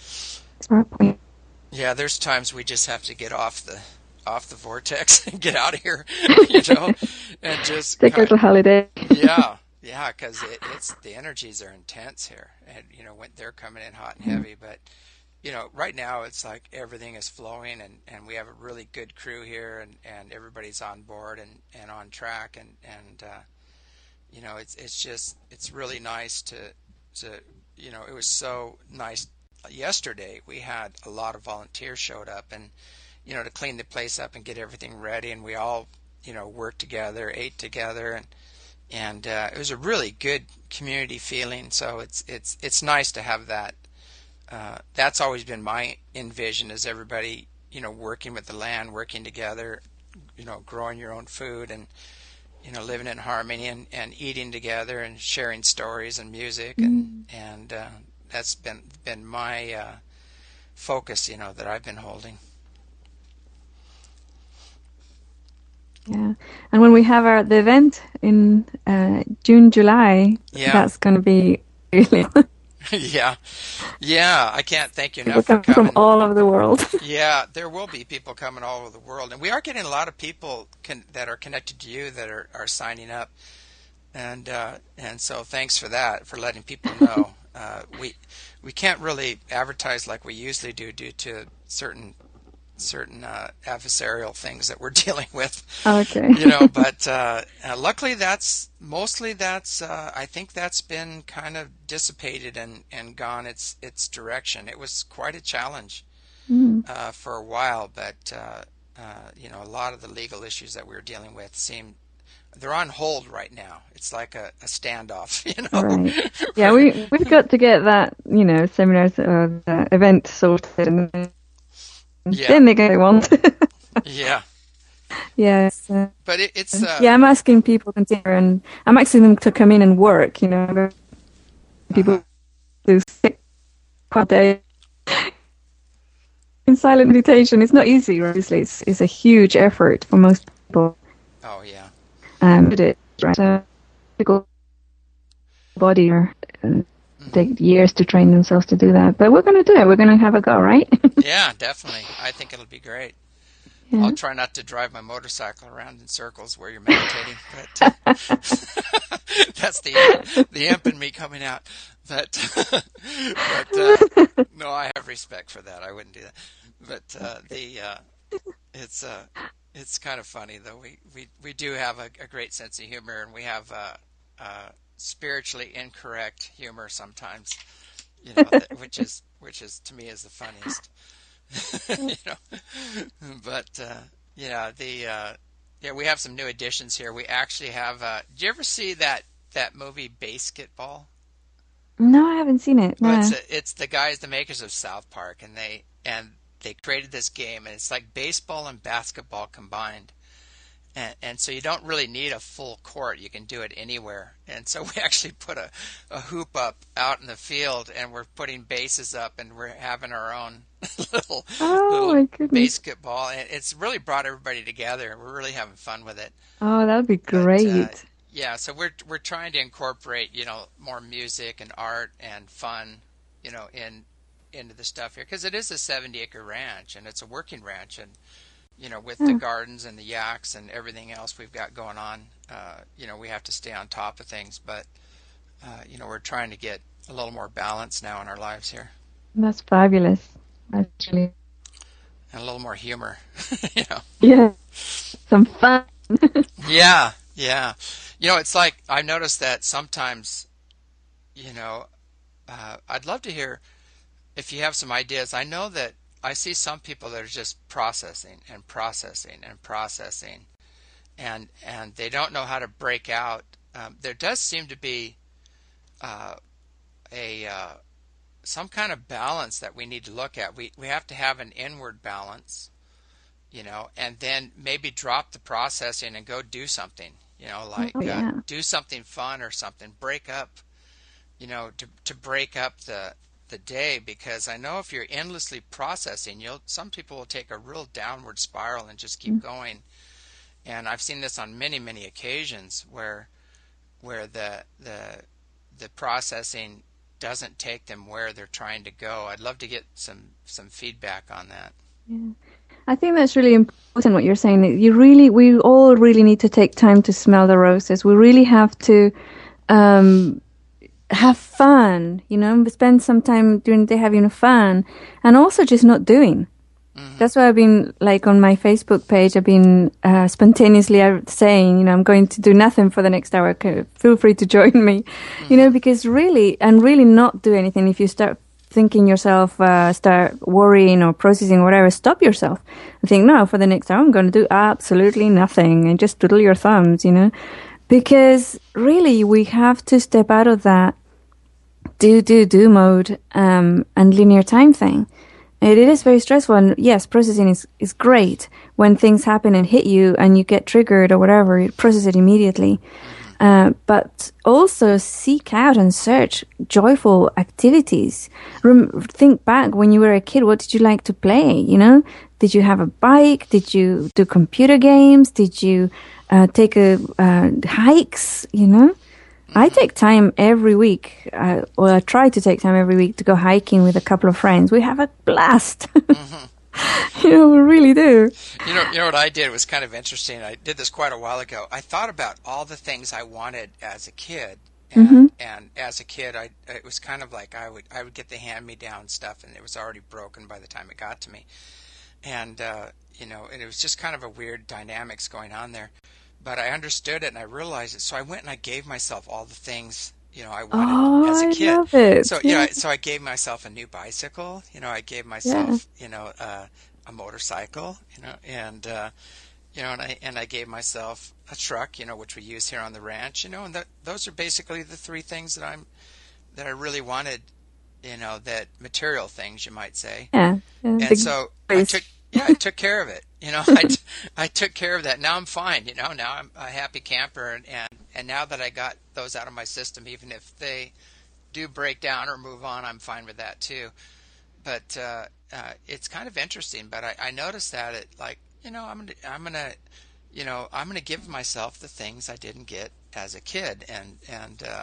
Speaker 2: Smart point.
Speaker 1: Yeah, there's times we just have to get off the off the vortex and get out of here, you know, and just
Speaker 2: Take a little holiday.
Speaker 1: yeah, yeah, because it, it's the energies are intense here, and you know, when they're coming in hot and heavy. But you know, right now it's like everything is flowing, and, and we have a really good crew here, and, and everybody's on board and, and on track, and and uh, you know, it's it's just it's really nice to to you know, it was so nice. Yesterday we had a lot of volunteers showed up, and you know, to clean the place up and get everything ready, and we all, you know, worked together, ate together, and and uh, it was a really good community feeling. So it's it's it's nice to have that. Uh, that's always been my envision, is everybody, you know, working with the land, working together, you know, growing your own food, and you know, living in harmony, and, and eating together, and sharing stories and music, and and uh, that's been been my uh, focus, you know, that I've been holding.
Speaker 2: Yeah, and when we have our the event in uh, June, July,
Speaker 1: Yeah.
Speaker 2: that's going to be really.
Speaker 1: Yeah, yeah. I can't thank you
Speaker 2: People
Speaker 1: enough for
Speaker 2: come from
Speaker 1: coming.
Speaker 2: all over the world.
Speaker 1: Yeah, there will be people coming all over the world, and we are getting a lot of people con- that are connected to you that are, are signing up, and uh, and so thanks for that, for letting people know. Uh, we we can't really advertise like we usually do due to certain certain uh, adversarial things that we're dealing with.
Speaker 2: Okay.
Speaker 1: You know, but uh, uh, luckily that's mostly that's uh, I think that's been kind of dissipated and, and gone its its direction. It was quite a challenge
Speaker 2: Mm.
Speaker 1: uh, for a while, but uh, uh, you know, a lot of the legal issues that we were dealing with seem they're on hold right now. It's like a, a standoff, you know.
Speaker 2: Right. Yeah, we we've got to get that, you know, seminars, uh, the event sorted, and then,
Speaker 1: Yeah.
Speaker 2: then they get what they want.
Speaker 1: Yeah,
Speaker 2: Yes. Uh,
Speaker 1: but it, it's uh,
Speaker 2: yeah, I'm asking people to consider, and I'm asking them to come in and work. You know, people
Speaker 1: uh-huh.
Speaker 2: do sit quite a day in silent meditation. It's not easy, obviously. It's it's a huge effort for most people.
Speaker 1: Oh yeah,
Speaker 2: Um, to do it, right? So, physical body or uh, take years to train themselves to do that. But we're going to do it. We're going to have a go, right?
Speaker 1: yeah, definitely. I think it'll be great.
Speaker 2: Yeah.
Speaker 1: I'll try not to drive my motorcycle around in circles where you're meditating, but uh, that's the the imp in me coming out. But but uh, no, I have respect for that. I wouldn't do that. But uh, the uh, it's uh, it's kind of funny though. We we, we do have a, a great sense of humor, and we have uh, uh, spiritually incorrect humor sometimes. You know, that, which is which is to me is the funniest. You know, but uh, yeah, the uh, yeah, we have some new additions here. We actually have. Uh, did you ever see that that movie Basketball?
Speaker 2: No, I haven't seen it. No.
Speaker 1: Well, it's a, it's the guys, the makers of South Park, and they and they created this game, and it's like baseball and basketball combined. And, and so you don't really need a full court. You can do it anywhere. And so we actually put a, a hoop up out in the field, and we're putting bases up, and we're having our own little,
Speaker 2: Oh,
Speaker 1: little
Speaker 2: my goodness.
Speaker 1: basketball. And it's really brought everybody together. We're really having fun with it.
Speaker 2: Oh, that would be
Speaker 1: But
Speaker 2: great.
Speaker 1: uh, yeah, so we're we're trying to incorporate, you know, more music and art and fun, you know, in into the stuff here, because it is a seventy acre ranch, and it's a working ranch, and you know, with the
Speaker 2: Oh,
Speaker 1: gardens and the yaks and everything else we've got going on, uh, you know, we have to stay on top of things. But, uh, you know, we're trying to get a little more balance now in our lives here,
Speaker 2: that's fabulous, actually.
Speaker 1: and a little more humor, you know.
Speaker 2: Yeah, some fun.
Speaker 1: Yeah, yeah. You know, it's like I've noticed that sometimes, you know, uh, I'd love to hear if you have some ideas. I know that I see some people that are just processing and processing and processing, and and they don't know how to break out. Um, there does seem to be uh, a uh, some kind of balance that we need to look at. We we have to have an inward balance, you know, and then maybe drop the processing and go do something, you know, like
Speaker 2: Oh,
Speaker 1: uh,
Speaker 2: yeah.
Speaker 1: do something fun or something. Break up, you know, to to break up the the day, because I know if you're endlessly processing, you'll some people will take a real downward spiral and just keep going. And I've seen this on many many occasions where where the the the processing doesn't take them where they're trying to go. I'd love to get some some feedback on that.
Speaker 2: Yeah. I think that's really important what you're saying. That you really, we all really need to take time to smell the roses. We really have to um, have fun, you know, spend some time during the day having fun, and also just not doing.
Speaker 1: Mm-hmm.
Speaker 2: That's why I've been, like, on my Facebook page, I've been uh, spontaneously saying, you know, I'm going to do nothing for the next hour. Feel free to join me, mm-hmm. you know, because really, and really not do anything. If you start thinking yourself, uh, start worrying or processing or whatever, stop yourself and think, no, for the next hour, I'm going to do absolutely nothing, and just twiddle your thumbs, you know, because really we have to step out of that do, do, do mode um, and linear time thing. It is very stressful, and yes, processing is, is great. When things happen and hit you and you get triggered or whatever, you process it immediately. Uh, but also seek out and search joyful activities. Rem- think back when you were a kid, what did you like to play? You know, did you have a bike? Did you do computer games? Did you uh, take a uh, hikes? You know, I take time every week, uh, or I try to take time every week to go hiking with a couple of friends. We have a blast. Mm-hmm. You know, we really do.
Speaker 1: You know, you know what I did was kind of interesting. I did this quite a while ago. I thought about all the things I wanted as a kid, and, mm-hmm. and as a kid, I it was kind of like I would I would get the hand-me-down stuff, and it was already broken by the time it got to me, and uh, you know, and it was just kind of a weird dynamics going on there. But I understood it, and I realized it, so I went and I gave myself all the things, you know, I wanted
Speaker 2: oh,
Speaker 1: as a kid.
Speaker 2: I love it.
Speaker 1: So you know, so I gave myself a new bicycle. You know, I gave myself, yeah. you know, uh, a motorcycle. You know, and uh, you know, and I and I gave myself a truck. You know, which we use here on the ranch. You know, and that, those are basically the three things that I'm that I really wanted. You know, that material things, you might say.
Speaker 2: Yeah. yeah
Speaker 1: and so I took. Yeah, I took care of it. You know, I, t- I took care of that. Now I'm fine. You know, now I'm a happy camper, and, and, and now that I got those out of my system, even if they do break down or move on, I'm fine with that too. But uh, uh, it's kind of interesting. But I, I noticed that it like you know I'm gonna I'm gonna you know I'm gonna give myself the things I didn't get as a kid, and and uh,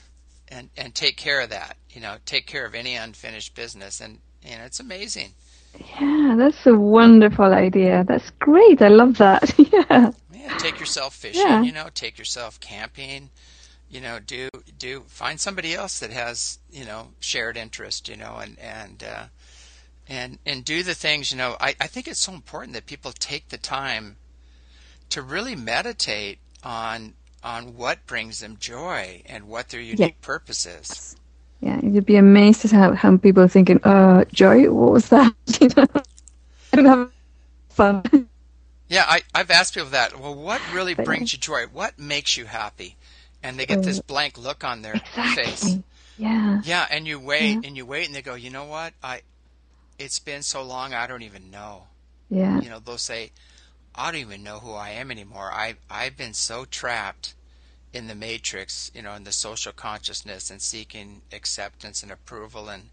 Speaker 1: and and take care of that. You know, take care of any unfinished business, and you know it's amazing.
Speaker 2: Yeah, that's a wonderful idea. That's great. I love that. yeah.
Speaker 1: Yeah, take yourself fishing, yeah. you know, take yourself camping, you know, do do find somebody else that has, you know, shared interest, you know, and and uh, and and do the things, you know. I, I think it's so important that people take the time to really meditate on on what brings them joy and what their unique yeah. purpose is.
Speaker 2: Yeah, you'd be amazed at how, how people are thinking, uh, joy, what was that? You know, I don't have fun.
Speaker 1: Yeah, I, I've asked people that. Well, what really brings you joy? What makes you happy? And they get this blank look on their
Speaker 2: exactly.
Speaker 1: face.
Speaker 2: Yeah.
Speaker 1: Yeah, and you wait,
Speaker 2: yeah.
Speaker 1: and you wait, and they go, you know what? I, it's been so long, I don't even know.
Speaker 2: Yeah.
Speaker 1: You know, they'll say, I don't even know who I am anymore. I, I've been so trapped in the matrix, you know, in the social consciousness and seeking acceptance and approval and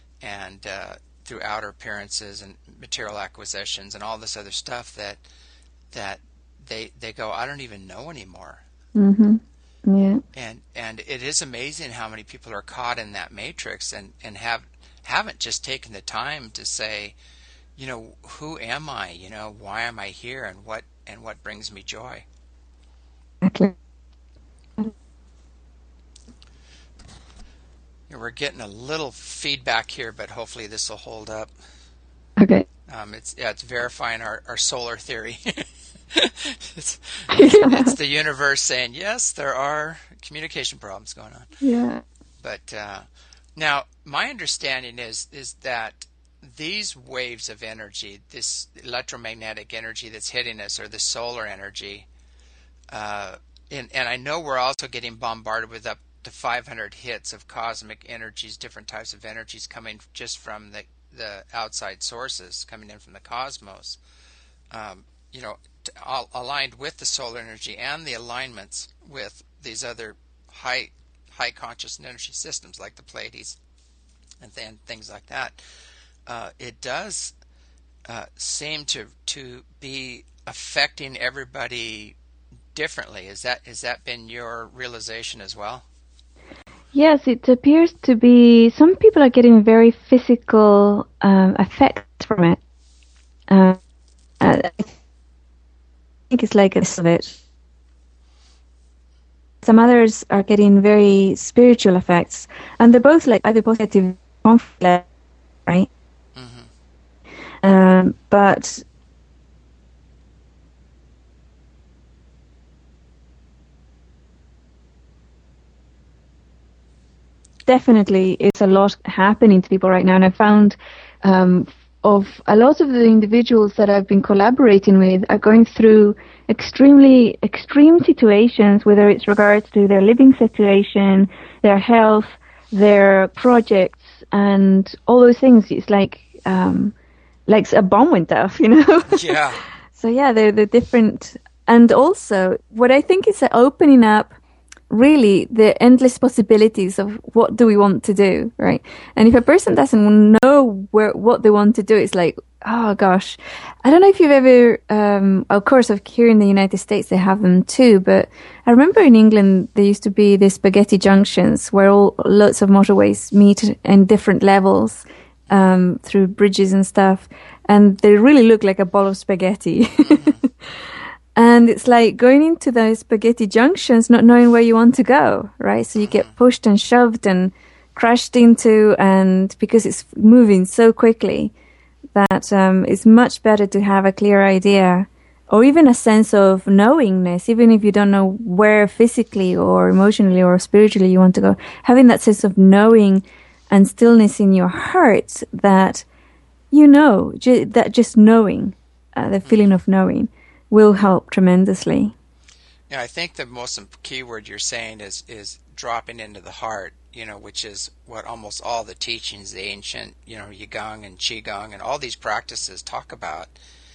Speaker 1: and uh, through outer appearances and material acquisitions and all this other stuff that that they they go, I don't even know anymore.
Speaker 2: Mm-hmm. Yeah.
Speaker 1: And and it is amazing how many people are caught in that matrix and, and have haven't just taken the time to say, you know, who am I? You know, why am I here, and what and what brings me joy?
Speaker 2: Okay.
Speaker 1: We're getting a little feedback here, but hopefully this will hold up.
Speaker 2: Okay.
Speaker 1: Um, it's yeah, it's verifying our, our solar theory. it's, it's the universe saying, yes, there are communication problems going on.
Speaker 2: Yeah.
Speaker 1: But uh, now, my understanding is is that these waves of energy, this electromagnetic energy that's hitting us, or the solar energy, uh, and, and I know we're also getting bombarded with up to five hundred hits of cosmic energies, different types of energies coming just from the, the outside sources, coming in from the cosmos, um, you know, to, all, aligned with the solar energy and the alignments with these other high high conscious energy systems like the Pleiades and then things like that. Uh, it does uh, seem to to be affecting everybody differently. Is that has that been your realization as well?
Speaker 2: Yes, it appears to be. Some people are getting very physical um, effects from it. Uh, I think it's like a of it. Some others are getting very spiritual effects, and they're both like either positive or conflict, right? Mm-hmm. Um, but definitely it's a lot happening to people right now, and I found um, of a lot of the individuals that I've been collaborating with are going through extremely extreme situations, whether it's regards to their living situation, their health, their projects, and all those things. It's like um, like a bomb went off, you know?
Speaker 1: Yeah.
Speaker 2: So yeah, they're, they're different. And also, what I think is opening up really the endless possibilities of what do we want to do, right? And if a person doesn't know where what they want to do, it's like, oh gosh, I don't know if you've ever, um, of course, of here in the United States they have them too, but I remember in England there used to be these spaghetti junctions where all lots of motorways meet in different levels um, through bridges and stuff, and they really look like a ball of spaghetti. And it's like going into those spaghetti junctions, not knowing where you want to go, right? So you get pushed and shoved and crashed into, and because it's moving so quickly that um, it's much better to have a clear idea or even a sense of knowingness, even if you don't know where physically or emotionally or spiritually you want to go, having that sense of knowing and stillness in your heart that you know, ju- that just knowing, uh, the feeling of knowing, will help tremendously.
Speaker 1: Yeah, I think the most key word you're saying is is dropping into the heart, you know, which is what almost all the teachings, the ancient, you know, Yigong and Qigong and all these practices talk about,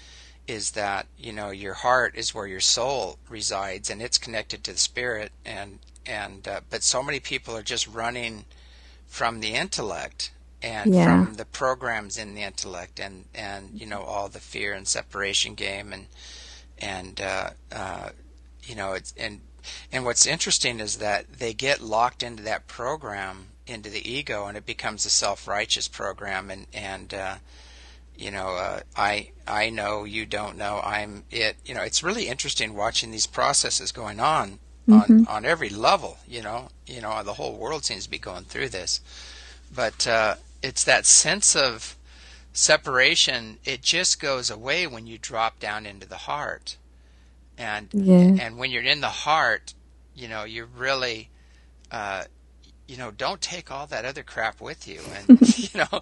Speaker 1: is that, you know, your heart is where your soul resides and it's connected to the spirit. And, and uh, but so many people are just running from the intellect and
Speaker 2: Yeah.
Speaker 1: from the programs in the intellect and, and, you know, all the fear and separation game and, And uh, uh, you know, it's and and what's interesting is that they get locked into that program, into the ego, and it becomes a self-righteous program. And and uh, you know, uh, I I know, you don't know, I'm it. You know, it's really interesting watching these processes going on
Speaker 2: Mm-hmm.
Speaker 1: on on every level. You know, you know, the whole world seems to be going through this, but uh, it's that sense of separation, it just goes away when you drop down into the heart. And
Speaker 2: Yeah.
Speaker 1: and when you're in the heart, you know, you really, uh, you know, don't take all that other crap with you. And, you know,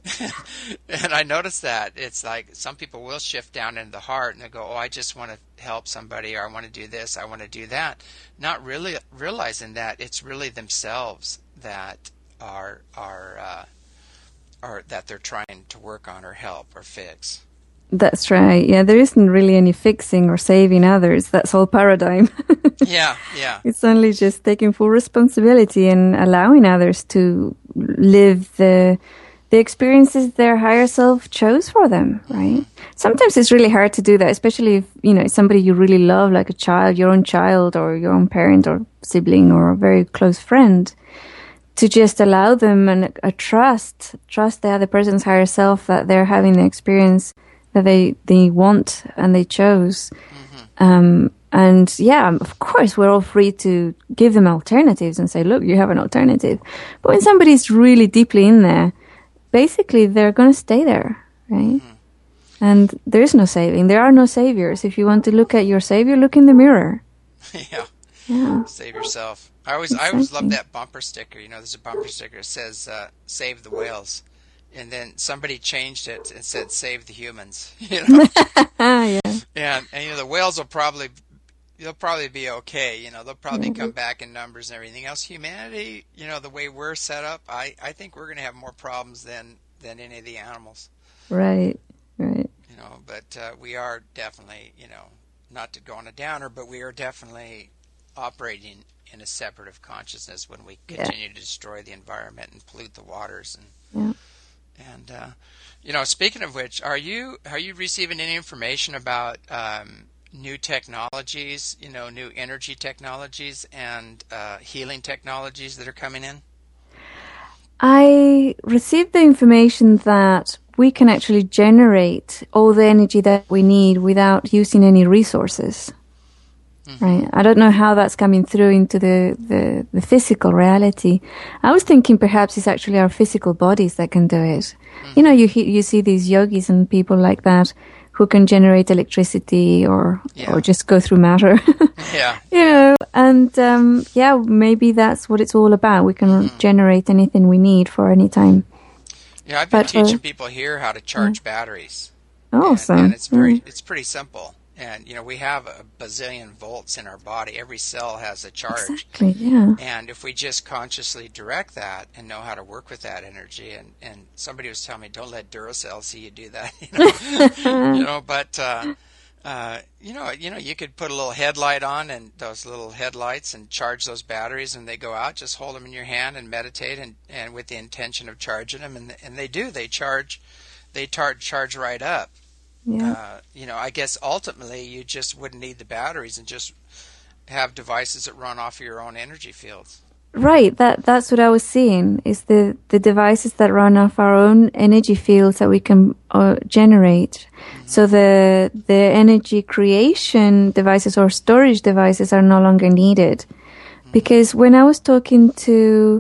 Speaker 1: and I noticed that. It's like some people will shift down into the heart and they go, oh, I just want to help somebody, or I want to do this, I want to do that. Not really realizing that it's really themselves that are, are, uh, or that they're trying to work on or help or fix.
Speaker 2: That's right. Yeah, there isn't really any fixing or saving others. That's whole paradigm.
Speaker 1: Yeah, yeah.
Speaker 2: It's only just taking full responsibility and allowing others to live the the experiences their higher self chose for them, right? Sometimes it's really hard to do that, especially if, you know, somebody you really love, like a child, your own child or your own parent or sibling or a very close friend, to just allow them and a trust, trust the other person's higher self that they're having the experience that they, they want and they chose. Mm-hmm. Um, and yeah, of course, we're all free to give them alternatives and say, look, you have an alternative. But when somebody's really deeply in there, basically they're going to stay there, right? Mm-hmm. And there is no saving. There are no saviors. If you want to look at your savior, look in the mirror.
Speaker 1: Yeah.
Speaker 2: Yeah.
Speaker 1: Save yourself. I always, exactly. I always love that bumper sticker. You know, there's a bumper sticker that says, uh, save the whales. And then somebody changed it and said, save the humans. You know?
Speaker 2: Yeah.
Speaker 1: And, and, you know, the whales will probably, they'll probably be okay. You know, they'll probably mm-hmm. come back in numbers and everything else. Humanity, you know, the way we're set up, I, I think we're going to have more problems than, than any of the animals.
Speaker 2: Right, right.
Speaker 1: You know, but uh, we are definitely, you know, not to go on a downer, but we are definitely operating in a separative consciousness when we continue yeah. to destroy the environment and pollute the waters. And, yeah. and uh, you know, speaking of which, are you are you receiving any information about um, new technologies, you know, new energy technologies and uh, healing technologies that are coming in?
Speaker 2: I received the information that we can actually generate all the energy that we need without using any resources. Mm-hmm. Right. I don't know how that's coming through into the, the, the physical reality. I was thinking perhaps it's actually our physical bodies that can do it. Mm-hmm. You know, you you see these yogis and people like that who can generate electricity or yeah. or just go through matter.
Speaker 1: Yeah.
Speaker 2: You know, and um, yeah, maybe that's what it's all about. We can mm-hmm. generate anything we need for any time.
Speaker 1: Yeah, I've been
Speaker 2: but,
Speaker 1: teaching
Speaker 2: uh,
Speaker 1: people here how to charge yeah. batteries.
Speaker 2: Awesome.
Speaker 1: And, and it's very
Speaker 2: mm.
Speaker 1: it's pretty simple. And, you know, we have a bazillion volts in our body. Every cell has a charge.
Speaker 2: Exactly, yeah.
Speaker 1: And if we just consciously direct that and know how to work with that energy, and, and somebody was telling me, don't let Duracell see you do that, you know, you know but, uh, Uh, you know, you know, you could put a little headlight on and those little headlights and charge those batteries, and they go out. Just hold them in your hand and meditate, and, and with the intention of charging them, and and they do. They charge, they tar- charge right up.
Speaker 2: Yeah.
Speaker 1: Uh, you know, I guess ultimately you just wouldn't need the batteries and just have devices that run off of your own energy fields.
Speaker 2: Right, that that's what I was seeing, is the, the devices that run off our own energy fields that we can uh, generate. Mm-hmm. So the the energy creation devices or storage devices are no longer needed. Mm-hmm. Because when I was talking to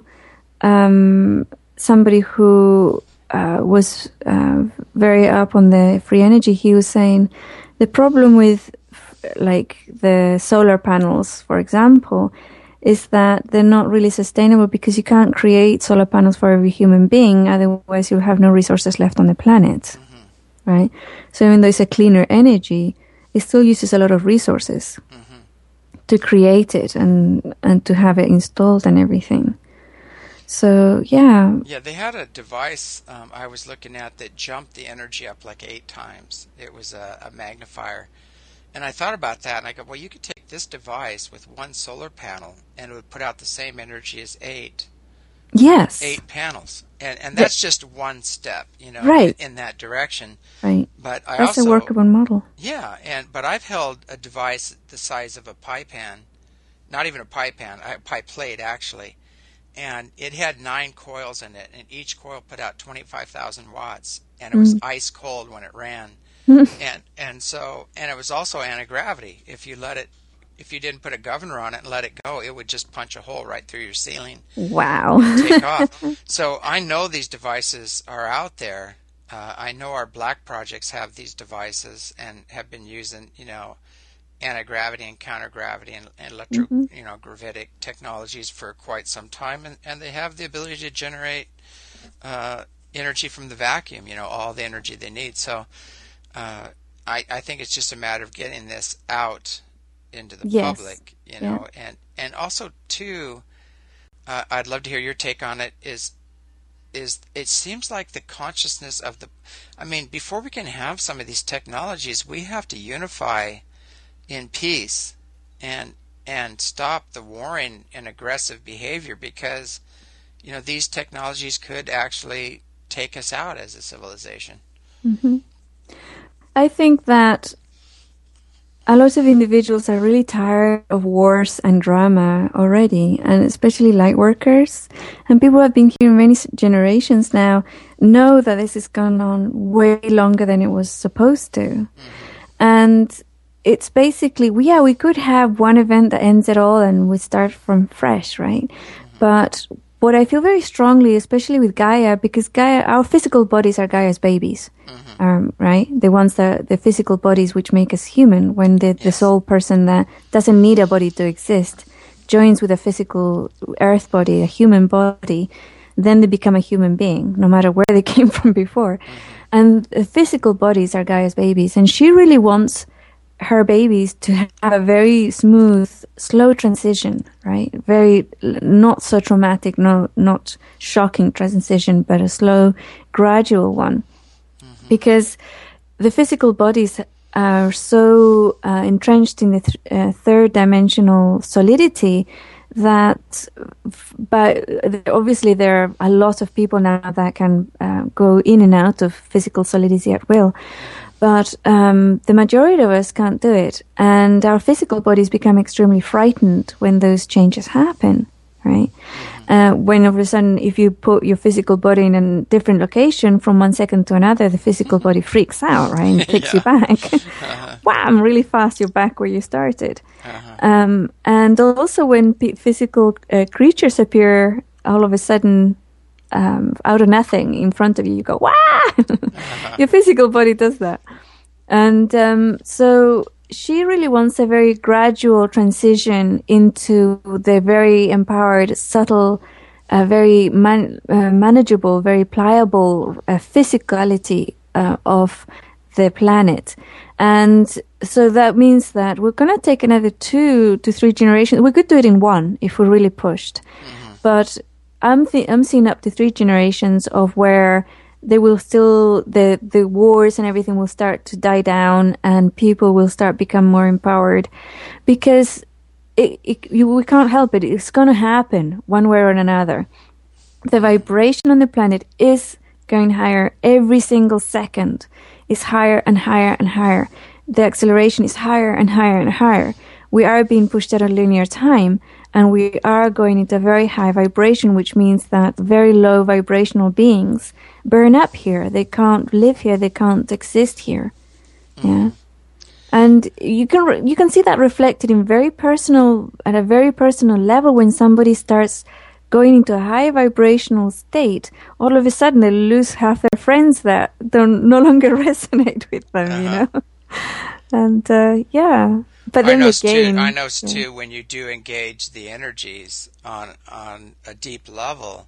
Speaker 2: um, somebody who uh, was uh, very up on the free energy, he was saying the problem with like the solar panels, for example, is that they're not really sustainable because you can't create solar panels for every human being. Otherwise, you'll have no resources left on the planet, mm-hmm. right? So even though it's a cleaner energy, it still uses a lot of resources mm-hmm. to create it and, and to have it installed and everything. So, yeah.
Speaker 1: Yeah, they had a device um, I was looking at that jumped the energy up like eight times. It was a, a magnifier. And I thought about that, and I go, well, you could take this device with one solar panel, and it would put out the same energy as eight.
Speaker 2: Yes.
Speaker 1: Eight panels. And and that's yeah. just one step, you know,
Speaker 2: right.
Speaker 1: in, in that direction.
Speaker 2: Right.
Speaker 1: But I
Speaker 2: that's
Speaker 1: also,
Speaker 2: a workable model.
Speaker 1: Yeah, and but I've held a device the size of a pie pan, not even a pie pan, a pie plate, actually. And it had nine coils in it, and each coil put out twenty-five thousand watts, and it was mm. ice cold when it ran. and and so and it was also anti-gravity. If you let it, if you didn't put a governor on it and let it go, it would just punch a hole right through your ceiling.
Speaker 2: Wow!
Speaker 1: And take off. So I know these devices are out there. Uh, I know our black projects have these devices and have been using, you know, anti-gravity and counter-gravity and, and electro, mm-hmm. you know, gravitic technologies for quite some time, and, and they have the ability to generate uh, energy from the vacuum. You know, all the energy they need. So. Uh, I, I think it's just a matter of getting this out into the
Speaker 2: yes.
Speaker 1: public, you know, yeah. and, and also too, uh, I'd love to hear your take on it, is, is it seems like the consciousness of the, I mean, before we can have some of these technologies, we have to unify in peace and, and stop the warring and aggressive behavior, because, you know, these technologies could actually take us out as a civilization.
Speaker 2: Mm-hmm. I think that a lot of individuals are really tired of wars and drama already, and especially light workers. And people who have been here many generations now know that this has gone on way longer than it was supposed to. Mm-hmm. And it's basically, yeah, we could have one event that ends it all and we start from fresh, right? Mm-hmm. But what I feel very strongly, especially with Gaia, because Gaia, our physical bodies are Gaia's babies, mm-hmm. um, right? The ones that, the physical bodies which make us human, when the, yes. the soul person that doesn't need a body to exist joins with a physical earth body, a human body, then they become a human being, no matter where they came from before. Mm-hmm. And the physical bodies are Gaia's babies. And she really wants her babies to have a very smooth, slow transition, right? Very, not so traumatic, no, not shocking transition, but a slow, gradual one. Mm-hmm. Because the physical bodies are so uh, entrenched in the th- uh, third dimensional solidity that, but obviously there are a lot of people now that can uh, go in and out of physical solidity at will. But um, the majority of us can't do it. And our physical bodies become extremely frightened when those changes happen, right? Uh, when all of a sudden, if you put your physical body in a different location from one second to another, the physical body freaks out, right? And takes yeah. you back. uh-huh. Wham! Really fast, you're back where you started. Uh-huh. Um, and also when p- physical uh, creatures appear, all of a sudden, Um, out of nothing in front of you, you go, wah! uh-huh. Your physical body does that. And um, so she really wants a very gradual transition into the very empowered, subtle, uh, very man- uh, manageable, very pliable uh, physicality uh, of the planet. And so that means that we're going to take another two to three generations. We could do it in one if we really pushed. Mm-hmm. But I'm th- I'm seeing up to three generations of where they will still, the, the wars and everything will start to die down, and people will start become more empowered, because it, it, you, we can't help it. It's going to happen one way or another. The vibration on the planet is going higher every single second. It's higher and higher and higher. The acceleration is higher and higher and higher. We are being pushed out of linear time, and we are going into a very high vibration, which means that very low vibrational beings burn up here. They can't live here. They can't exist here. Mm. Yeah. And you can you can see that reflected in very personal, at a very personal level, when somebody starts going into a high vibrational state. All of a sudden they lose half their friends that don't no longer resonate with them, uh-huh. you know. And uh, yeah, but then
Speaker 1: I noticed
Speaker 2: again,
Speaker 1: too, I noticed
Speaker 2: yeah.
Speaker 1: too when you do engage the energies on on a deep level,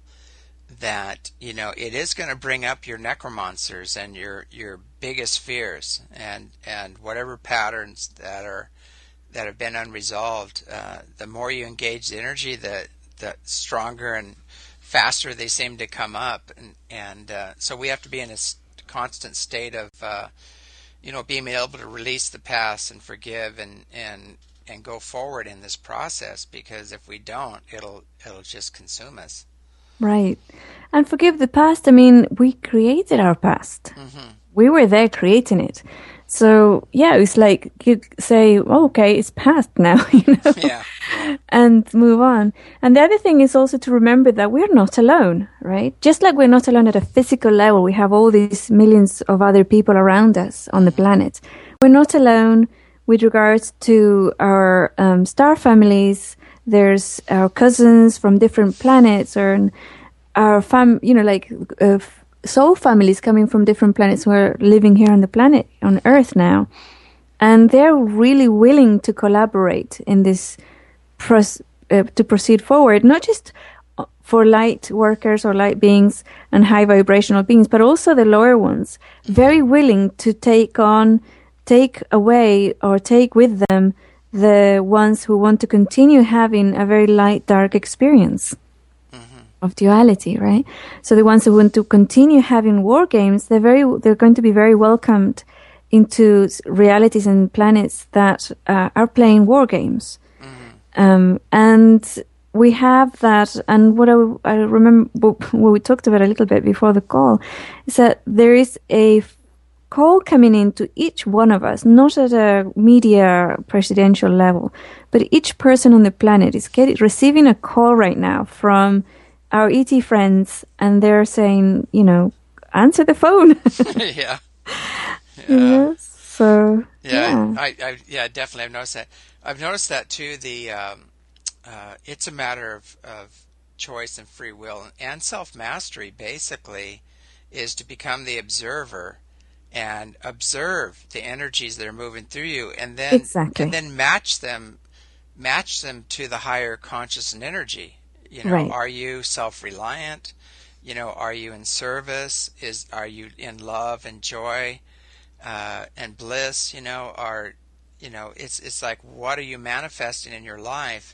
Speaker 1: that you know it is going to bring up your necromancers and your your biggest fears and and whatever patterns that are that have been unresolved. Uh, the more you engage the energy, the the stronger and faster they seem to come up, and and uh, so we have to be in a constant state of uh, you know being able to release the past and forgive and and and go forward in this process, because if we don't, it'll it'll just consume us.
Speaker 2: Right. And forgive the past. I mean, we created our past. Mm-hmm. We were there creating it. So, yeah, it's like you say, oh, okay, it's past now, you know,
Speaker 1: yeah, yeah.
Speaker 2: and move on. And the other thing is also to remember that we're not alone, right? Just like we're not alone at a physical level, we have all these millions of other people around us on the planet. We're not alone with regards to our um, star families. There's our cousins from different planets, or our fam, you know, like uh, soul families coming from different planets who are living here on the planet, on Earth now. And they're really willing to collaborate in this, pros- uh, to proceed forward, not just for light workers or light beings and high vibrational beings, but also the lower ones, very willing to take on, take away or take with them the ones who want to continue having a very light, dark experience mm-hmm. of duality, right? So the ones who want to continue having war games, they're very, they're going to be very welcomed into realities and planets that uh, are playing war games. Mm-hmm. Um, and we have that, and what I, I remember, what we talked about a little bit before the call, is that there is a call coming in to each one of us, not at a media presidential level, but each person on the planet is getting, receiving a call right now from our E T friends, and they're saying, you know, answer the phone.
Speaker 1: yeah. Yeah.
Speaker 2: Yes. So
Speaker 1: yeah,
Speaker 2: yeah.
Speaker 1: I, I yeah definitely I've noticed that. I've noticed that too. The um, uh, it's a matter of, of choice and free will, and self mastery. Basically, is to become the observer and observe the energies that are moving through you, and then
Speaker 2: exactly.
Speaker 1: and then match them, match them to the higher conscious and energy. You know,
Speaker 2: right.
Speaker 1: Are you self-reliant? You know, are you in service? Is are you in love and joy uh, and bliss? You know, are you know? It's it's like, what are you manifesting in your life?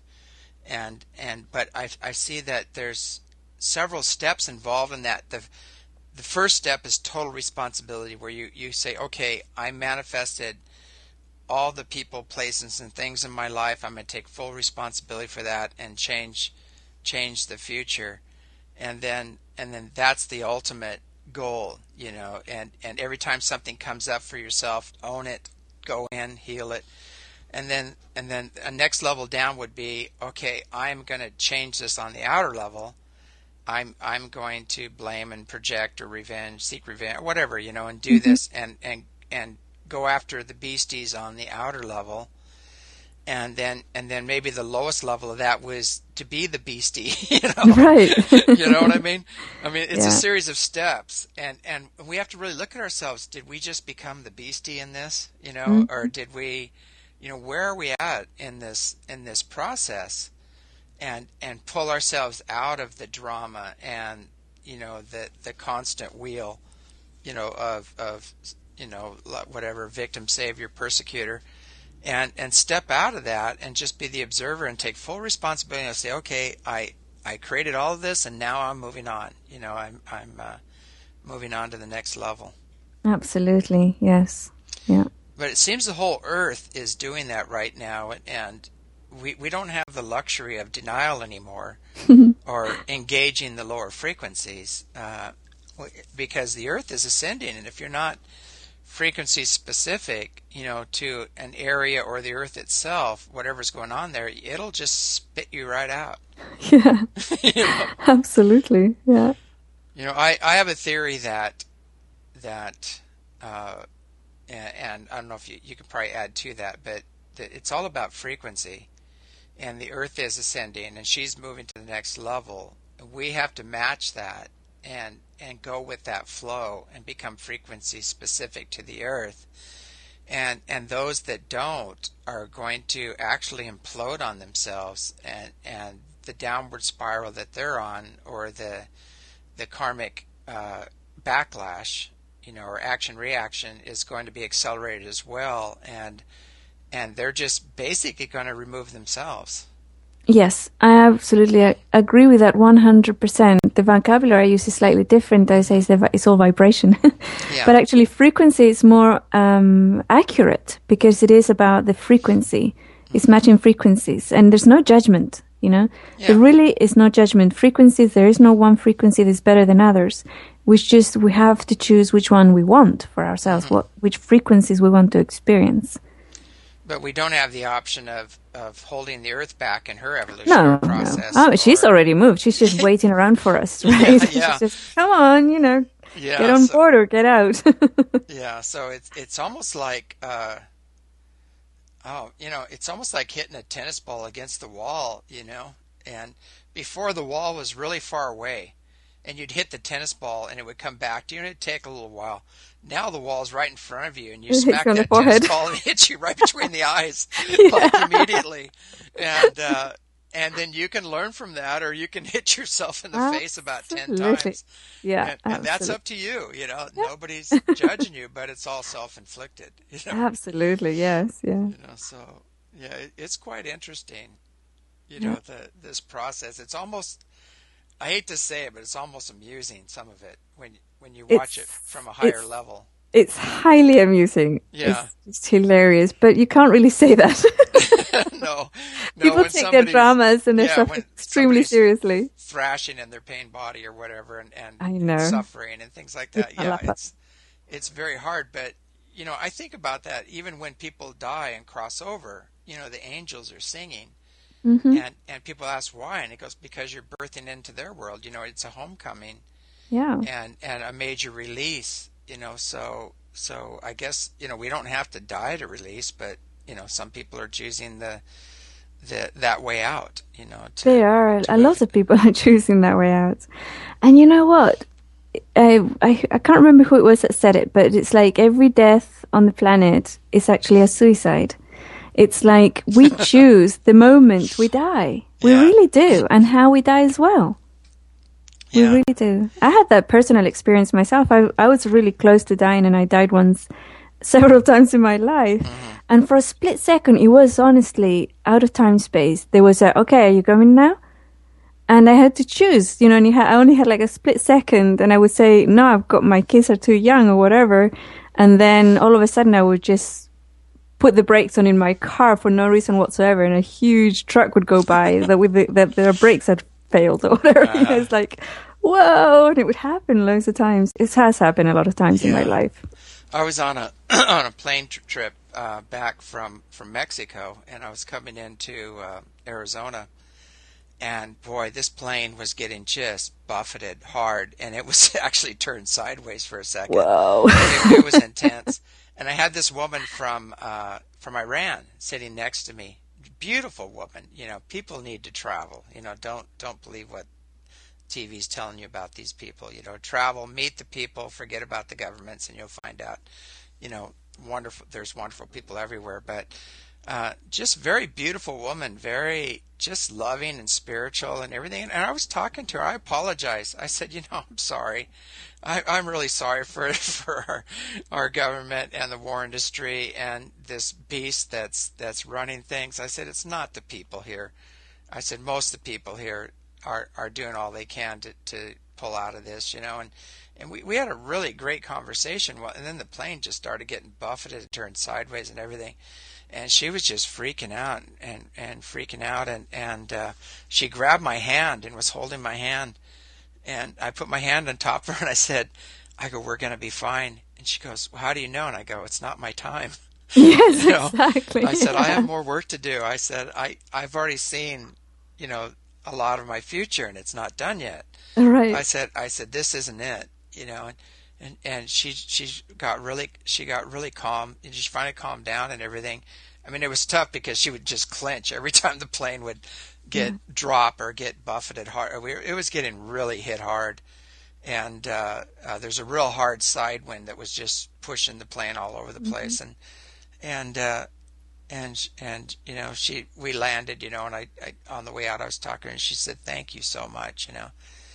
Speaker 1: And and but I I see that there's several steps involved in that. The The first step is total responsibility, where you, you say, okay, I manifested all the people, places, and things in my life. I'm going to take full responsibility for that and change change the future. And then and then that's the ultimate goal, you know. And, and every time something comes up for yourself, own it, go in, heal it. And then and then a next level down would be, okay, I'm going to change this on the outer level. I'm I'm going to blame and project or revenge, seek revenge, or whatever, you know, and do mm-hmm. this and, and and go after the beasties on the outer level, and then and then maybe the lowest level of that was to be the beastie, you know,
Speaker 2: right?
Speaker 1: You know what I mean? I mean, it's
Speaker 2: yeah.
Speaker 1: a series of steps, and and we have to really look at ourselves. Did we just become the beastie in this, you know, mm-hmm. or did we, you know, where are we at in this in this process? And and pull ourselves out of the drama and, you know, the the constant wheel, you know, of of you know whatever, victim, savior, persecutor, and and step out of that and just be the observer and take full responsibility and say, okay, I I created all of this and now I'm moving on. You know, I'm I'm uh, moving on to the next level.
Speaker 2: Absolutely, yes. Yeah.
Speaker 1: But it seems the whole Earth is doing that right now, and we we don't have the luxury of denial anymore or engaging the lower frequencies, uh, because the Earth is ascending, and if you're not frequency specific, you know, to an area or the Earth itself, whatever's going on there, it'll just spit you right out.
Speaker 2: Yeah.
Speaker 1: You know?
Speaker 2: Absolutely. Yeah.
Speaker 1: You know, I, I have a theory that that uh, and, and I don't know if you, you could probably add to that, but that it's all about frequency, and the Earth is ascending, and she's moving to the next level. We have to match that and and go with that flow and become frequency specific to the Earth. And and those that don't are going to actually implode on themselves, and and the downward spiral that they're on, or the the karmic uh, backlash, you know, or action reaction, is going to be accelerated as well, and and they're just basically going to remove themselves.
Speaker 2: Yes, I absolutely uh, agree with that one hundred percent. The vocabulary I use is slightly different. I say it's all vibration.
Speaker 1: Yeah.
Speaker 2: But actually frequency is more um, accurate, because it is about the frequency. It's matching frequencies, and there's no judgment, you know.
Speaker 1: Yeah.
Speaker 2: There really is no judgment. Frequencies, there is no one frequency that's better than others. We just, we have to choose which one we want for ourselves,
Speaker 1: Mm-hmm.
Speaker 2: what which frequencies we want to experience.
Speaker 1: But we don't have the option of, of holding the Earth back in her
Speaker 2: No,
Speaker 1: evolutionary process.
Speaker 2: no. Oh, she's
Speaker 1: or-
Speaker 2: already moved. She's just waiting around for us, right?
Speaker 1: Yeah, yeah.
Speaker 2: She's just, come on, you know,
Speaker 1: Yeah,
Speaker 2: get on
Speaker 1: so-
Speaker 2: board or get out.
Speaker 1: Yeah, so it's it's almost like uh, oh, you know, it's almost like hitting a tennis ball against the wall, you know. And before, the wall was really far away, and you'd hit the tennis ball and it would come back to you, and it'd take a little while. Now the wall's right in front of you, and you
Speaker 2: It hits
Speaker 1: smack
Speaker 2: you on the
Speaker 1: that tennis
Speaker 2: forehead.
Speaker 1: ball and it hits you right between the eyes, like immediately. And uh, and then you can learn from that, or you can hit yourself in the face about ten
Speaker 2: Absolutely.
Speaker 1: times.
Speaker 2: Yeah,
Speaker 1: and, and that's
Speaker 2: absolutely.
Speaker 1: up to you. You know, nobody's judging you, but it's all self-inflicted. You know,
Speaker 2: Absolutely, yes, yeah.
Speaker 1: you know. So yeah, it, it's quite interesting. You know, the this process. It's almost, I hate to say it, but it's almost amusing, some of it, when when you watch
Speaker 2: It's-
Speaker 1: it from a higher
Speaker 2: it's-
Speaker 1: level.
Speaker 2: It's highly amusing.
Speaker 1: Yeah.
Speaker 2: It's, it's hilarious, but you can't really say that.
Speaker 1: no, no.
Speaker 2: People
Speaker 1: when
Speaker 2: take their
Speaker 1: somebody's
Speaker 2: dramas and their
Speaker 1: yeah,
Speaker 2: stuff
Speaker 1: when
Speaker 2: extremely
Speaker 1: somebody's
Speaker 2: seriously.
Speaker 1: thrashing in their pain body or whatever, and, and
Speaker 2: I know.
Speaker 1: suffering and things like that.
Speaker 2: I
Speaker 1: Yeah,
Speaker 2: love that.
Speaker 1: it's it's very hard. But you know, I think about that even when people die and cross over. You know, the angels are singing,
Speaker 2: Hmm.
Speaker 1: and and people ask why, and it goes, because you're birthing into their world. You know, it's a homecoming
Speaker 2: Yeah.
Speaker 1: and and a major release. You know, so so I guess, you know, we don't have to die to release, but you know, some people are choosing the the that way out. You know, to,
Speaker 2: They are.
Speaker 1: to
Speaker 2: A
Speaker 1: move-
Speaker 2: lot of people are choosing that way out. And you know what? I, I, I can't remember who it was that said it, but it's like every death on the planet is actually a suicide. It's like we choose the moment we die. We
Speaker 1: Yeah.
Speaker 2: really do. And how we die as well. We
Speaker 1: Yeah.
Speaker 2: really do. I had that personal experience myself. I, I was really close to dying, and I died once several times in my life.
Speaker 1: Mm-hmm.
Speaker 2: And for a split second, it was honestly out of time space. There was a, okay, are you going now? And I had to choose, you know, and you had, I only had like a split second, and I would say, no, I've got, my kids are too young or whatever. And then all of a sudden I would just put the brakes on in my car for no reason whatsoever, and a huge truck would go by that with the, that their brakes had failed or whatever. You know, it's like, whoa, and it would happen loads of times. It has happened a lot of times in my
Speaker 1: Yeah.
Speaker 2: life.
Speaker 1: I was on a on a plane tr- trip uh, back from, from Mexico, and I was coming into uh, Arizona, and boy, this plane was getting just buffeted hard, and it was actually turned sideways for a second.
Speaker 2: Whoa.
Speaker 1: It, it was intense, and I had this woman from uh, from Iran sitting next to me. Beautiful woman. You know, people need to travel. You know, don't don't believe what T V's telling you about these people. You know, travel, meet the people, forget about the governments, and you'll find out, you know, wonderful. There's wonderful people everywhere, but uh, just very beautiful woman, very just loving and spiritual and everything. And I was talking to her. I apologized. I said, you know, I'm sorry. I, I'm really sorry for for our, our government and the war industry and this beast that's that's running things. I said, it's not the people here. I said, most of the people here are, are doing all they can to, to pull out of this, you know, and, and we, we had a really great conversation. Well, and then the plane just started getting buffeted and turned sideways and everything. And she was just freaking out and, and freaking out. And, and uh, she grabbed my hand and was holding my hand. And I put my hand on top of her and I said, I go, we're going to be fine. And she goes, well, how do you know? And I go, it's not my time.
Speaker 2: Yes,
Speaker 1: you know?
Speaker 2: exactly.
Speaker 1: I said,
Speaker 2: yeah.
Speaker 1: I have more work to do. I said, I, I've already seen, you know, a lot of my future and it's not done yet.
Speaker 2: Right.
Speaker 1: I said, I said, this isn't it, you know, and, and, and she, she got really, she got really calm and she finally calmed down and everything. I mean, it was tough because she would just clench every time the plane would get yeah. drop or get buffeted hard. We were, it was getting really hit hard. And uh, uh, there's a real hard side wind that was just pushing the plane all over the place. Mm-hmm. And, and, uh, and, and, you know, she, we landed, you know, and I, I, on the way out, I was talking to her and she said, thank you so much, you know.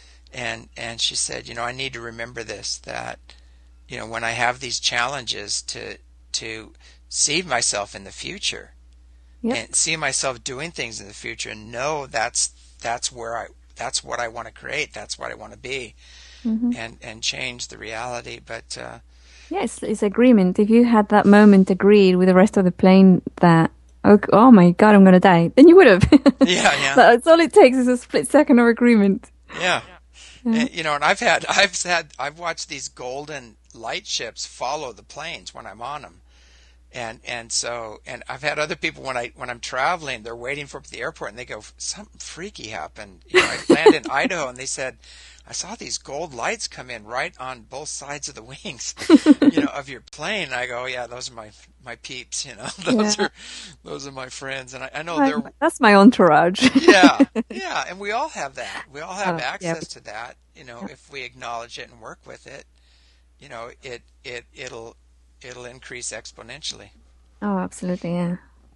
Speaker 1: And, and she said, you know, I need to remember this, that, you know, when I have these challenges to, to see myself in the future yep. and see myself doing things in the future and know that's, that's where I, that's what I want to create. That's what I want to be. Mm-hmm. and and change the reality. But uh
Speaker 2: yes, it's agreement. If you had that moment agreed with the rest of the plane that oh, oh my god, I'm gonna die, then you would have.
Speaker 1: yeah yeah
Speaker 2: that's all it takes is a split second of agreement.
Speaker 1: yeah, yeah. And, you know, and I've had I've had I've watched these golden light ships follow the planes when I'm on them. And and so and I've had other people when I when I'm traveling, they're waiting for me at the airport and they go, something freaky happened. You know, I landed in Idaho and they said, I saw these gold lights come in right on both sides of the wings, you know, of your plane. I go, yeah, those are my my peeps, you know, those yeah. are those are my friends, and I, I know
Speaker 2: my,
Speaker 1: they're
Speaker 2: that's my entourage.
Speaker 1: yeah, yeah, and we all have that. We all have
Speaker 2: oh,
Speaker 1: access
Speaker 2: yeah.
Speaker 1: to that, you know, yeah. if we acknowledge it and work with it, you know, it it it'll it'll increase exponentially.
Speaker 2: Oh, absolutely, yeah.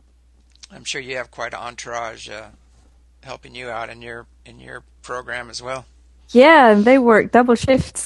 Speaker 1: I'm sure you have quite an entourage uh, helping you out in your in your program as well.
Speaker 2: Yeah, they work double shifts.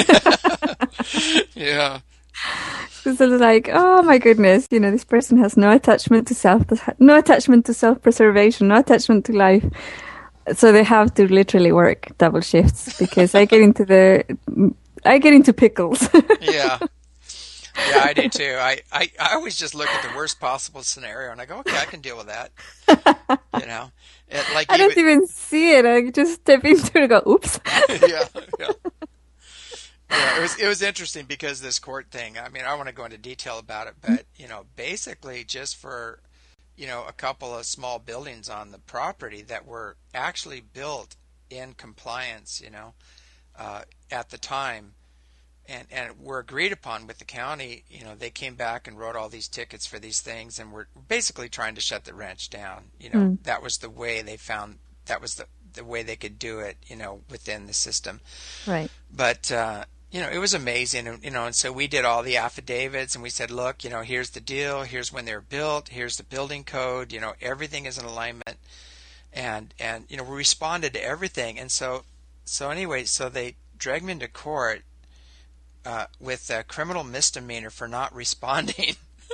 Speaker 1: yeah.
Speaker 2: Because it's like, oh my goodness, you know, this person has no attachment to self, no attachment to self-preservation, no attachment to life. So they have to literally work double shifts because I get into the, I get into pickles.
Speaker 1: yeah. Yeah, I do too. I, I, I always just look at the worst possible scenario and I go, okay, I can deal with that. You know, it, like
Speaker 2: I don't
Speaker 1: even,
Speaker 2: even see it. I just step into it and go, oops.
Speaker 1: yeah, yeah. Yeah, it was it was interesting because this court thing. I mean, I want to go into detail about it, but you know, basically just for you know a couple of small buildings on the property that were actually built in compliance, you know, uh, at the time. And, and were agreed upon with the county, you know, they came back and wrote all these tickets for these things and were basically trying to shut the ranch down. You know, mm. that was the way they found, that was the, the way they could do it, you know, within the system.
Speaker 2: Right.
Speaker 1: But, uh, you know, it was amazing, and, you know, and so we did all the affidavits and we said, look, you know, here's the deal, here's when they were built, here's the building code, you know, everything is in alignment. And, and, you know, we responded to everything. And so, so anyway, so they dragged me into court Uh, with a criminal misdemeanor for not responding,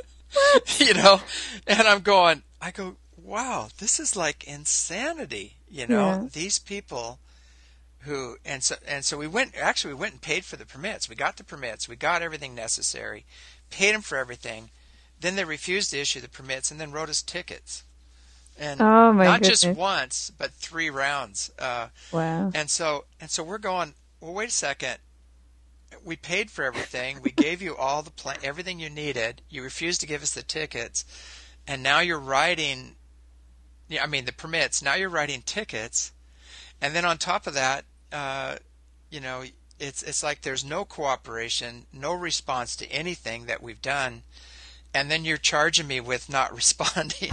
Speaker 1: you know, and I'm going, I go, wow, this is like insanity, you know, yeah. These people who, and so, and so we went, actually we went and paid for the permits. We got the permits, we got everything necessary, paid them for everything. Then they refused to issue the permits and then wrote us tickets. And
Speaker 2: oh my
Speaker 1: not
Speaker 2: goodness.
Speaker 1: just once, but three rounds. Uh,
Speaker 2: wow.
Speaker 1: And so, and so we're going, well, wait a second. We paid for everything. We gave you all the plan, everything you needed. You refused to give us the tickets, and now you're writing. I mean, the permits. Now you're writing tickets, and then on top of that, uh, you know, it's it's like there's no cooperation, no response to anything that we've done, and then you're charging me with not responding.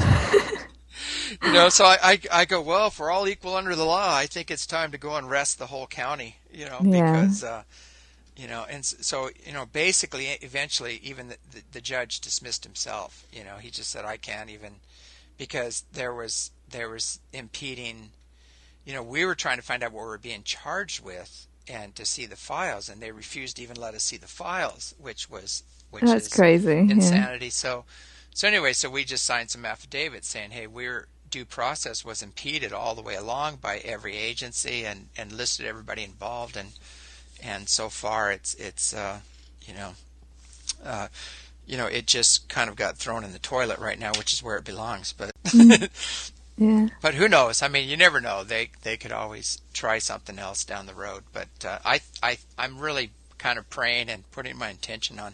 Speaker 1: You know, so I, I I go, well, if we're all equal under the law, I think it's time to go and arrest the whole county. You know,
Speaker 2: yeah.
Speaker 1: because. Uh, You know, and so, you know, basically, eventually, even the, the, the judge dismissed himself. You know, he just said, I can't even, because there was, there was impeding, you know, we were trying to find out what we were being charged with and to see the files, and they refused to even let us see the files, which was, which
Speaker 2: That's
Speaker 1: is
Speaker 2: crazy.
Speaker 1: insanity.
Speaker 2: Yeah.
Speaker 1: So, so anyway, so we just signed some affidavits saying, hey, we're, due process was impeded all the way along by every agency and, and listed everybody involved, and, and so far it's it's uh, you know uh, you know it just kind of got thrown in the toilet right now, which is where it belongs. But
Speaker 2: Mm. Yeah.
Speaker 1: but who knows? I mean, you never know. They they could always try something else down the road. But uh, I I I'm really kind of praying and putting my intention on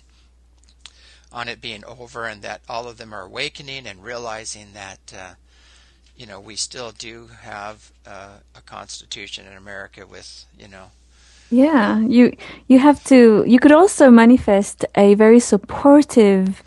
Speaker 1: on it being over, and that all of them are awakening and realizing that uh, you know we still do have uh, a constitution in America with you know
Speaker 2: Yeah, you you have to. You could also manifest a very supportive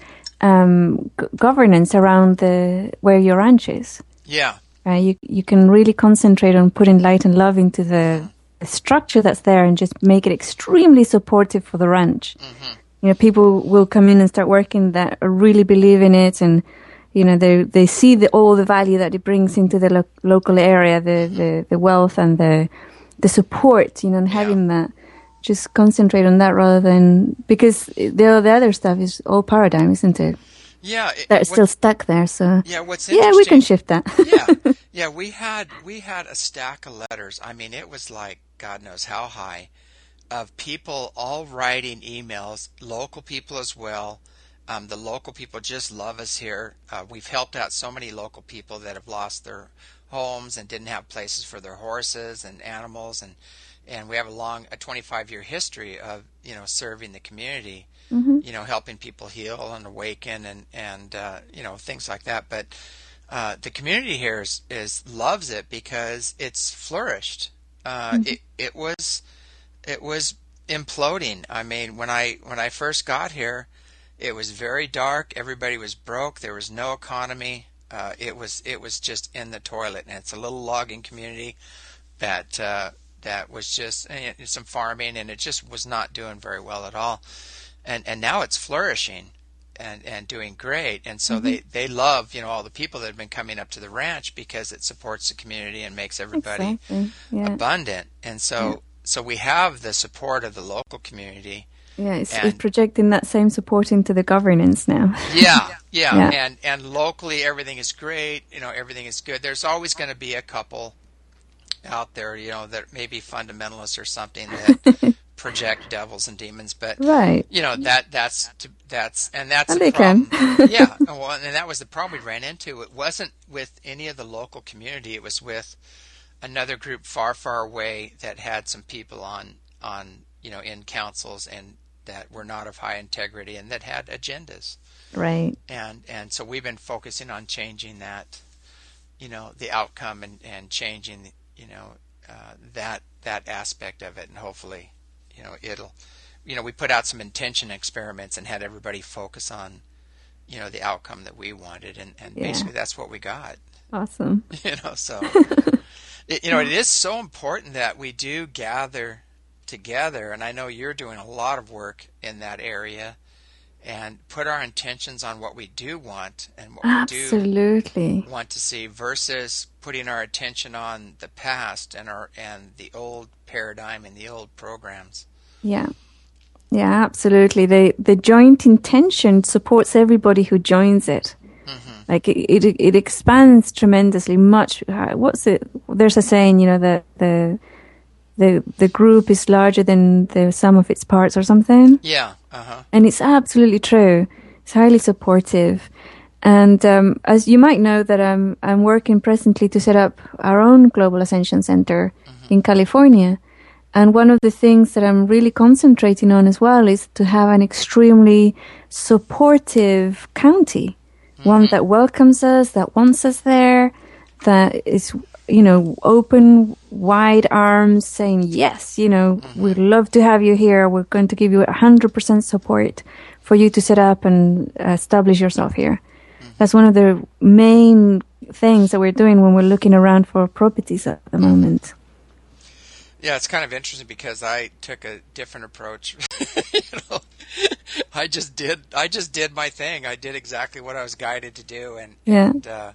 Speaker 2: um, g- governance around the where your ranch is.
Speaker 1: yeah
Speaker 2: Right? You you can really concentrate on putting light and love into the, the structure that's there, and just make it extremely supportive for the ranch.
Speaker 1: hmm
Speaker 2: You know, people will come in and start working that really believe in it, and you know they they see the, all the value that it brings into the lo- local area, the, the the wealth and the the support, you know, and
Speaker 1: yeah
Speaker 2: having that. Just concentrate on that rather than, because the the other stuff is all paradigm, isn't it?
Speaker 1: yeah it,
Speaker 2: They're still
Speaker 1: what
Speaker 2: stuck there. So
Speaker 1: yeah what's
Speaker 2: yeah, we can
Speaker 1: interesting
Speaker 2: shift that.
Speaker 1: yeah yeah we had we had a stack of letters. I mean, it was like God knows how high, of people all writing emails, local people as well. Um, the local people just love us here. Uh, we've helped out so many local people that have lost their homes and didn't have places for their horses and animals, and and we have a long, a twenty-five year history of you know serving the community,
Speaker 2: Hmm.
Speaker 1: you know helping people heal and awaken and and uh, you know things like that. But uh, the community here is, is loves it because it's flourished. Uh,
Speaker 2: Hmm.
Speaker 1: it it was it was imploding. I mean, when I when I first got here, it was very dark. Everybody was broke. There was no economy. Uh, it was it was just in the toilet. And it's a little logging community that uh, that was just eh, some farming, and it just was not doing very well at all. And and now it's flourishing and and doing great. And so
Speaker 2: Hmm.
Speaker 1: they they love you know all the people that have been coming up to the ranch because it supports the community and makes everybody
Speaker 2: Exactly. Yeah.
Speaker 1: abundant. And so
Speaker 2: Yeah.
Speaker 1: so we have the support of the local community.
Speaker 2: Yeah. It's, it's
Speaker 1: And
Speaker 2: projecting that same support into the governance now.
Speaker 1: yeah, yeah,
Speaker 2: Yeah.
Speaker 1: and and locally everything is great. You know, everything is good. There's always going to be a couple out there, you know, that may be fundamentalists or something that project devils and demons, but
Speaker 2: Right.
Speaker 1: you know that that's to, that's and that's
Speaker 2: And
Speaker 1: a
Speaker 2: they can.
Speaker 1: problem. Yeah, well, and that was the problem we ran into. It wasn't with any of the local community. It was with another group far, far away that had some people on on you know in councils and that were not of high integrity and that had agendas.
Speaker 2: Right.
Speaker 1: And and so we've been focusing on changing that, you know, the outcome and and changing, you know, uh, that that aspect of it, and hopefully, you know, it'll, you know, we put out some intention experiments and had everybody focus on, you know, the outcome that we wanted, and and
Speaker 2: Yeah.
Speaker 1: basically that's what we got.
Speaker 2: Awesome.
Speaker 1: You know, so it, you know, it is so important that we do gather together, and I know you're doing a lot of work in that area, and put our intentions on what we do want and what we do
Speaker 2: Absolutely.
Speaker 1: want to see, versus putting our attention on the past and our and the old paradigm and the old programs.
Speaker 2: Yeah. Yeah, absolutely. The the joint intention supports everybody who joins it.
Speaker 1: Hmm.
Speaker 2: Like it, it, it expands tremendously. Much. uh, What's it? There's a saying, you know, that the the the group is larger than the sum of its parts, or something.
Speaker 1: Yeah. Uh-huh.
Speaker 2: And it's absolutely true. It's highly supportive. And um, as you might know, that I'm I'm working presently to set up our own Global Ascension Center in California. And one of the things that I'm really concentrating on as well is to have an extremely supportive county, one that welcomes us, that wants us there, that is, you know, open, wide arms, saying, yes, you know, we'd love to have you here. We're going to give you one hundred percent support for you to set up and establish yourself here. That's one of the main things that we're doing when we're looking around for properties at the moment.
Speaker 1: Yeah, it's kind of interesting because I took a different approach. you know, I just did. I just did my thing. I did exactly what I was guided to do, and
Speaker 2: Yeah.
Speaker 1: and uh,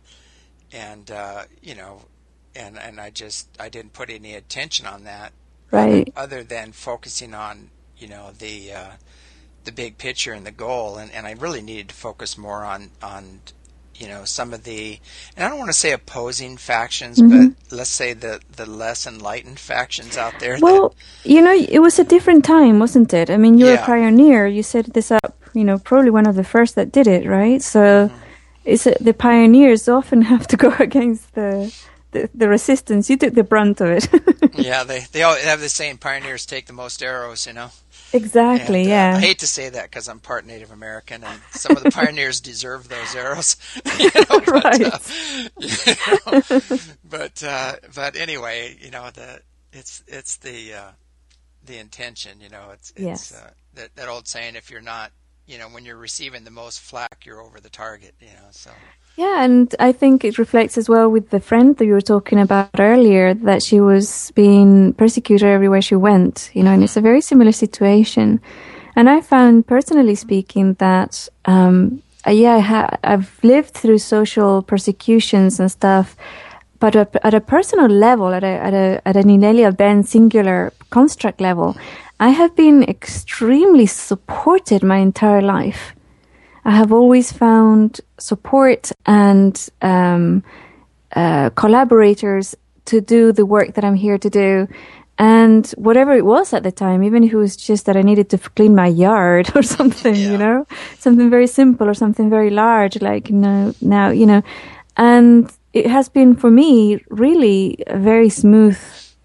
Speaker 1: and uh, you know, and and I just I didn't put any attention on that,
Speaker 2: Right.
Speaker 1: other, other than focusing on you know the uh, the big picture and the goal, and, and I really needed to focus more on on you know, some of the, and I don't want to say opposing factions,
Speaker 2: Mm-hmm.
Speaker 1: but let's say the, the less enlightened factions out there
Speaker 2: Well,
Speaker 1: that,
Speaker 2: you know, it was a different time, wasn't it? I mean, you're a
Speaker 1: yeah.
Speaker 2: pioneer. You set this up, you know, probably one of the first that did it, right? So
Speaker 1: Mm-hmm.
Speaker 2: it's a, the pioneers often have to go against the, the the resistance. You took the brunt of it.
Speaker 1: Yeah, they, they all have the saying, pioneers take the most arrows, you know.
Speaker 2: Exactly,
Speaker 1: And uh,
Speaker 2: yeah.
Speaker 1: I hate to say that because I'm part Native American, and some of the pioneers deserve those arrows. you know, but,
Speaker 2: Right.
Speaker 1: uh, you know, but uh, but anyway, you know, the it's it's the uh, the intention. You know, it's it's
Speaker 2: Yes.
Speaker 1: uh, that that old saying: if you're not, you know, when you're receiving the most flack, you're over the target. You know, so
Speaker 2: Yeah, and I think it reflects as well with the friend that you were talking about earlier, that she was being persecuted everywhere she went, you know, and it's a very similar situation. And I found, personally speaking, that, um, uh, yeah, I ha- I've lived through social persecutions and stuff, but at, at a personal level, at a, at a, at an Inelia Ben singular construct level, I have been extremely supported my entire life. I have always found support and um, uh, collaborators to do the work that I'm here to do. And whatever it was at the time, even if it was just that I needed to clean my yard or something,
Speaker 1: Yeah.
Speaker 2: you know, something very simple or something very large, like, you know, now, you know, and it has been for me really a very smooth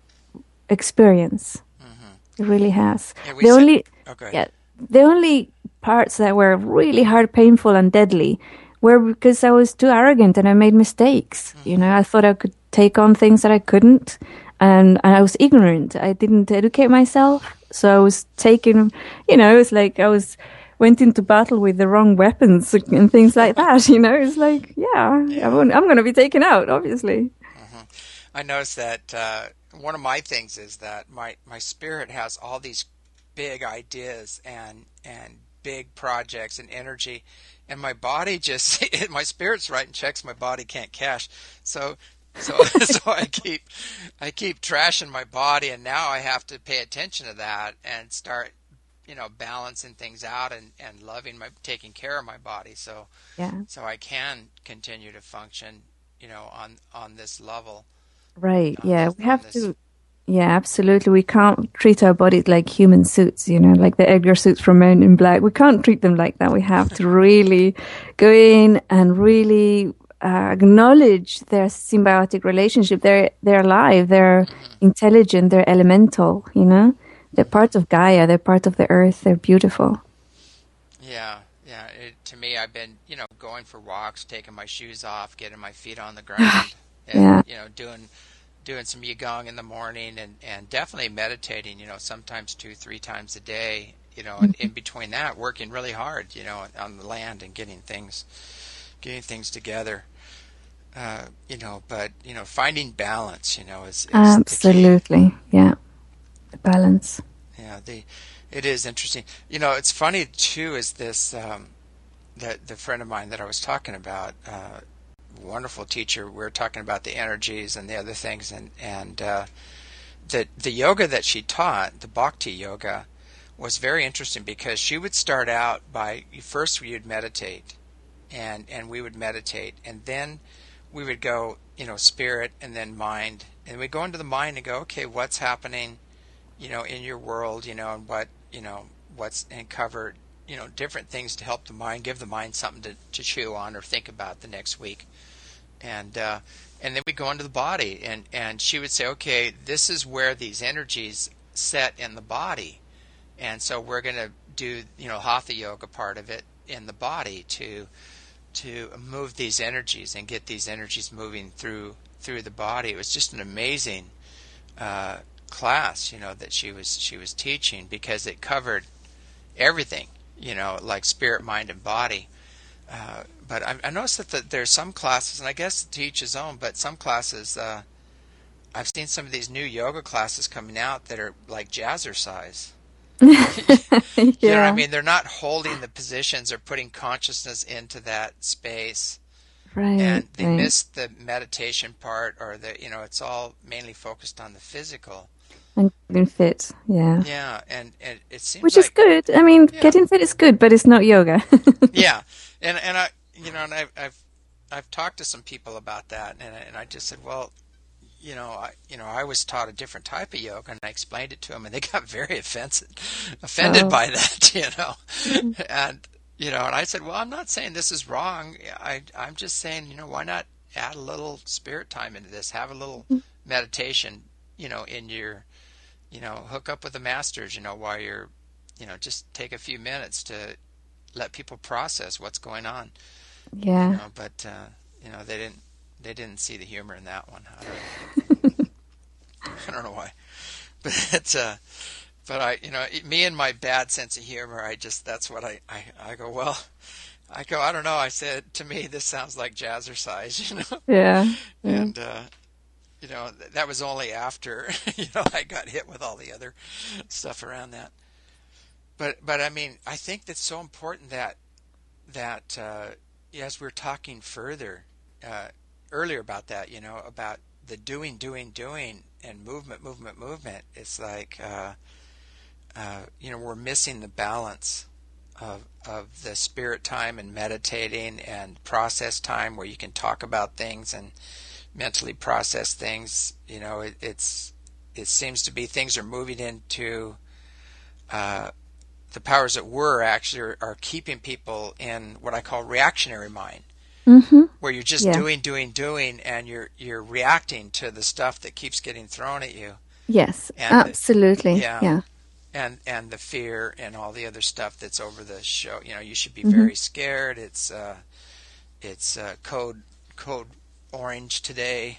Speaker 2: experience. It really has.
Speaker 1: yeah, we
Speaker 2: The
Speaker 1: said,
Speaker 2: only,
Speaker 1: okay,
Speaker 2: yeah, the only parts that were really hard, painful, and deadly were because I was too arrogant and I made mistakes. You know, I thought I could take on things that I couldn't, and, and I was ignorant. I didn't educate myself, so I was taking, you know, it's like I was went into battle with the wrong weapons and things like that. You know, it's like, yeah,
Speaker 1: Yeah.
Speaker 2: I'm, I'm going to be taken out, obviously.
Speaker 1: I noticed that uh, one of my things is that my my spirit has all these big ideas and and big projects and energy, and my body just my spirit's writing checks my body can't cash. So so so I keep I keep trashing my body, and now I have to pay attention to that and start, you know, balancing things out and, and loving my taking care of my body, so
Speaker 2: Yeah.
Speaker 1: so I can continue to function, you know, on on this level.
Speaker 2: Right.
Speaker 1: On
Speaker 2: Yeah.
Speaker 1: this,
Speaker 2: We
Speaker 1: on
Speaker 2: have
Speaker 1: this
Speaker 2: to. Yeah, absolutely. We can't treat our bodies like human suits, you know, like the Edgar suits from Men in Black. We can't treat them like that. We have to really go in and really uh, acknowledge their symbiotic relationship. They're they're alive. They're intelligent. They're elemental. You know, they're part of Gaia. They're part of the earth. They're beautiful.
Speaker 1: Yeah, yeah. It, to me, I've been, you know, going for walks, taking my shoes off, getting my feet on the ground, and
Speaker 2: Yeah.
Speaker 1: you know, doing doing some qigong in the morning, and, and definitely meditating. You know, sometimes two, three times a day. You know, and in between that, working really hard. You know, on the land and getting things, getting things together. Uh, you know, but you know, finding balance. You know, is, is the key.
Speaker 2: Absolutely. Yeah. The balance.
Speaker 1: Yeah, the it is interesting. You know, it's funny too. Is this um, that the friend of mine that I was talking about, uh, wonderful teacher. We were talking about the energies and the other things, and and uh, the the yoga that she taught, the Bhakti yoga, was very interesting because she would start out by first we would meditate, and and we would meditate, and then we would go, you know, spirit, and then mind, and we go into the mind and go, okay, what's happening, you know, in your world, you know, and what, you know, what's, and cover, you know, different things to help the mind, give the mind something to, to chew on or think about the next week. And uh, and then we go into the body, and, and she would say, okay, this is where these energies set in the body. And so we're going to do, you know, Hatha yoga part of it in the body to to move these energies and get these energies moving through through the body. It was just an amazing uh, class, you know, that she was she was teaching, because it covered everything, you know, like spirit, mind, and body. Uh, but I, I noticed that the, there's some classes, and I guess to each his own, but some classes, uh, I've seen some of these new yoga classes coming out that are like jazzercise.
Speaker 2: Yeah.
Speaker 1: You know what I mean? They're not holding the positions, they're putting consciousness into that space.
Speaker 2: Right.
Speaker 1: And they
Speaker 2: right.
Speaker 1: miss the meditation part, or the, you know, it's all mainly focused on the physical.
Speaker 2: And getting fit. Yeah.
Speaker 1: Yeah, and, and it seems
Speaker 2: Which
Speaker 1: like,
Speaker 2: is good. I mean,
Speaker 1: Yeah.
Speaker 2: getting fit is good, but it's not yoga.
Speaker 1: yeah, and and I, you know, and I've, I've I've talked to some people about that, and and I just said, well, you know, I you know I was taught a different type of yoga, and I explained it to them, and they got very offensive, offended
Speaker 2: Oh.
Speaker 1: by that, you know, and you know, and I said, well, I'm not saying this is wrong. I I'm just saying, you know, why not add a little spirit time into this? Have a little meditation, you know, in your, you know, hook up with the masters, you know, while you're, you know, just take a few minutes to let people process what's going on. You
Speaker 2: Yeah.
Speaker 1: know, but uh, you know, they didn't they didn't see the humor in that one. I don't I don't know why, but it's uh, but I you know me and my bad sense of humor, I just that's what I I, I go well. I go I don't know. I said to me this sounds like jazzercise, you know,
Speaker 2: Yeah. Yeah.
Speaker 1: and uh, you know th- that was only after you know I got hit with all the other stuff around that. But but I mean I think that's so important that that uh, as we we're talking further uh, earlier about that, you know, about the doing, doing, doing, and movement, movement, movement. It's like, uh, uh, you know, we're missing the balance of of the spirit time and meditating and process time, where you can talk about things and mentally process things. You know, it, it's it seems to be things are moving into. Uh, the powers that were actually are, are keeping people in what I call reactionary mind,
Speaker 2: Mm-hmm.
Speaker 1: where you're just
Speaker 2: Yeah.
Speaker 1: doing, doing, doing, and you're you're reacting to the stuff that keeps getting thrown at you,
Speaker 2: Yes,
Speaker 1: and the,
Speaker 2: absolutely.
Speaker 1: yeah,
Speaker 2: Yeah.
Speaker 1: and and the fear and all the other stuff that's over the show. You know, you should be
Speaker 2: Mm-hmm.
Speaker 1: very scared. It's uh, it's uh, code code orange today,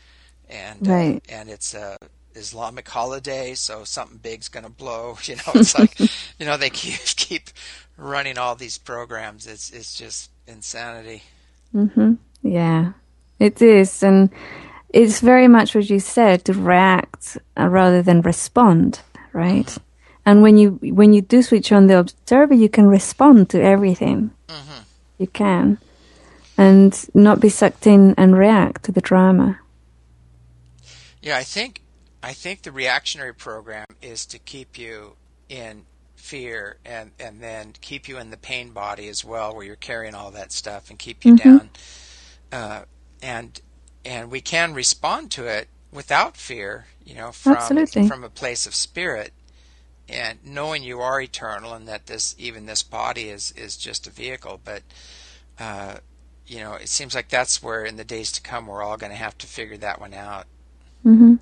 Speaker 1: and uh,
Speaker 2: Right.
Speaker 1: and it's a Islamic holiday, so something big's going to blow. You know, it's like, you know, they keep keep running all these programs. It's it's just insanity.
Speaker 2: Mm-hmm. Yeah, it is. And it's very much what you said, to react uh, rather than respond, right?
Speaker 1: Mm-hmm.
Speaker 2: And when you when you do switch on the observer, you can respond to everything.
Speaker 1: Mm-hmm.
Speaker 2: You can. And not be sucked in and react to the drama.
Speaker 1: Yeah, I think I think the reactionary program is to keep you in fear and and then keep you in the pain body as well, where you're carrying all that stuff, and keep you
Speaker 2: Mm-hmm.
Speaker 1: down. Uh, and and we can respond to it without fear, you know, from
Speaker 2: Absolutely.
Speaker 1: from a place of spirit, and knowing you are eternal, and that this even this body is is just a vehicle. But uh, you know, it seems like that's where in the days to come we're all going to have to figure that one out.
Speaker 2: Mm-hmm.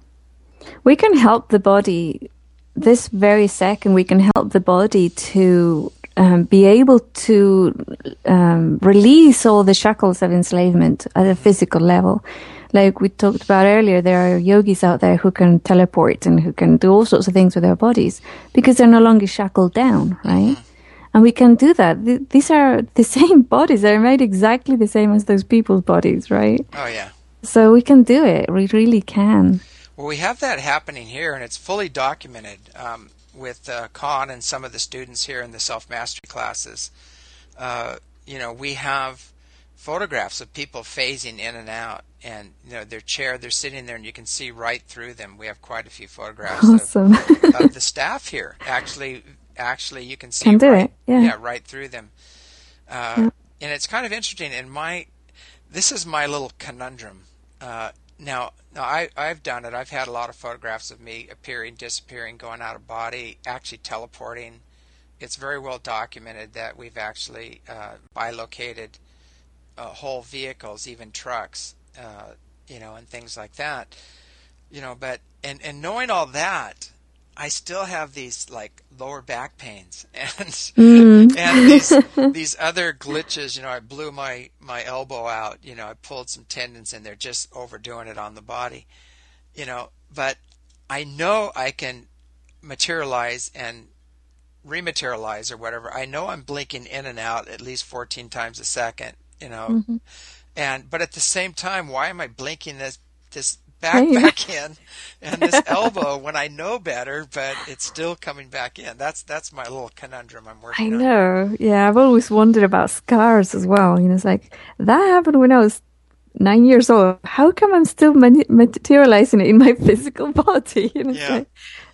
Speaker 2: We can help the body this very second. We can help the body to um, be able to um, release all the shackles of enslavement at a physical level. Like we talked about earlier, there are yogis out there who can teleport and who can do all sorts of things with their bodies because they're no longer shackled down, right? And we can do that. Th- these are the same bodies. They're made exactly the same as those people's bodies, right?
Speaker 1: Oh yeah.
Speaker 2: So we can do it. We really can.
Speaker 1: Well, we have that happening here, and it's fully documented um, with uh, Khan and some of the students here in the self-mastery classes. Uh, you know, we have photographs of people phasing in and out, and you know, their chair, they're sitting there, and you can see right through them. We have quite a few photographs
Speaker 2: Awesome.
Speaker 1: of, of the staff here. Actually, actually, you can see
Speaker 2: Can do
Speaker 1: right,
Speaker 2: it, yeah.
Speaker 1: right through them. Uh,
Speaker 2: Yeah.
Speaker 1: And it's kind of interesting. And my, this is my little conundrum. Uh, now, now I, I've done it. I've had a lot of photographs of me appearing, disappearing, going out of body, actually teleporting. It's very well documented that we've actually uh, bilocated uh, whole vehicles, even trucks, uh, you know, and things like that. You know, but and and knowing all that, I still have these like lower back pains and
Speaker 2: Mm.
Speaker 1: and these these other glitches. You know, I blew my my elbow out. You know, I pulled some tendons and they're just overdoing it on the body. You know, but I know I can materialize and rematerialize or whatever. I know I'm blinking in and out at least fourteen times a second. You know,
Speaker 2: Mm-hmm.
Speaker 1: and but at the same time, why am I blinking this this back
Speaker 2: Pain.
Speaker 1: back in and this elbow when I know better, but it's still coming back in? That's that's my little conundrum I'm
Speaker 2: I
Speaker 1: working on.
Speaker 2: know. Yeah, I've always wondered about scars as well. You know, it's like that happened when I was nine years old. How come I'm still mani- materializing it in my physical body? You know, it's
Speaker 1: Yeah.
Speaker 2: like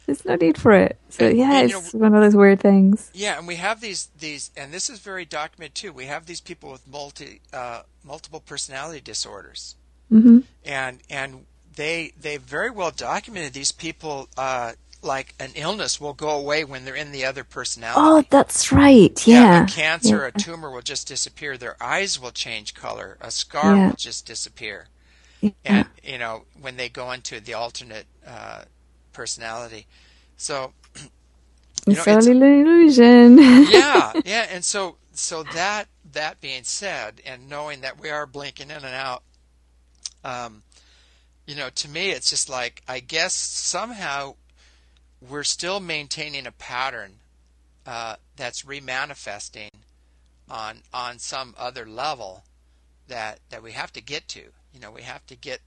Speaker 2: There's no need for it. So
Speaker 1: And,
Speaker 2: yeah,
Speaker 1: and you know,
Speaker 2: it's one of those weird things.
Speaker 1: yeah, and we have these these, and this is very documented too. We have these people with multi uh, multiple personality disorders,
Speaker 2: Hmm.
Speaker 1: and and they they very well documented these people. Uh, like an illness will go away when they're in the other
Speaker 2: Oh,
Speaker 1: personality.
Speaker 2: that's right.
Speaker 1: Yeah, a
Speaker 2: Yeah.
Speaker 1: cancer, a
Speaker 2: Yeah.
Speaker 1: tumor will just disappear. Their eyes will change color. A scar
Speaker 2: Yeah.
Speaker 1: will just disappear.
Speaker 2: Yeah.
Speaker 1: And you know when they go into the alternate uh, personality. So you know
Speaker 2: It's all
Speaker 1: it's
Speaker 2: an illusion.
Speaker 1: yeah, yeah, and so so that that being said, and knowing that we are blinking in and out, um, you know, to me it's just like I guess somehow we're still maintaining a pattern uh, that's remanifesting on on some other level that that we have to get to. You know, we have to get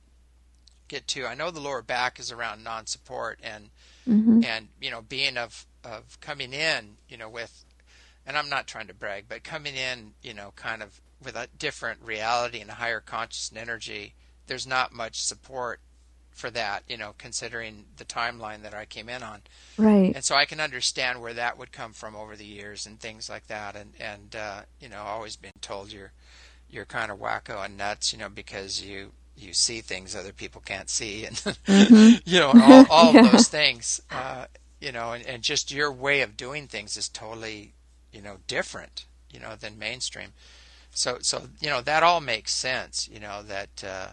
Speaker 1: get to. I know the lower back is around non-support and
Speaker 2: Hmm.
Speaker 1: and you know being of of coming in, you know, with, and I'm not trying to brag, but coming in, you know, kind of with a different reality and a higher conscious energy. There's not much support for that, you know, considering the timeline that I came in on.
Speaker 2: Right.
Speaker 1: And so I can understand where that would come from over the years and things like that. And, and uh, you know, always been told you're you're kind of wacko and nuts, you know, because you you see things other people can't see, and
Speaker 2: Hmm.
Speaker 1: you know, and all all
Speaker 2: Yeah.
Speaker 1: of those things, uh, you know, and, and just your way of doing things is totally, you know, different, you know, than mainstream. So so you know that all makes sense, you know that. Uh,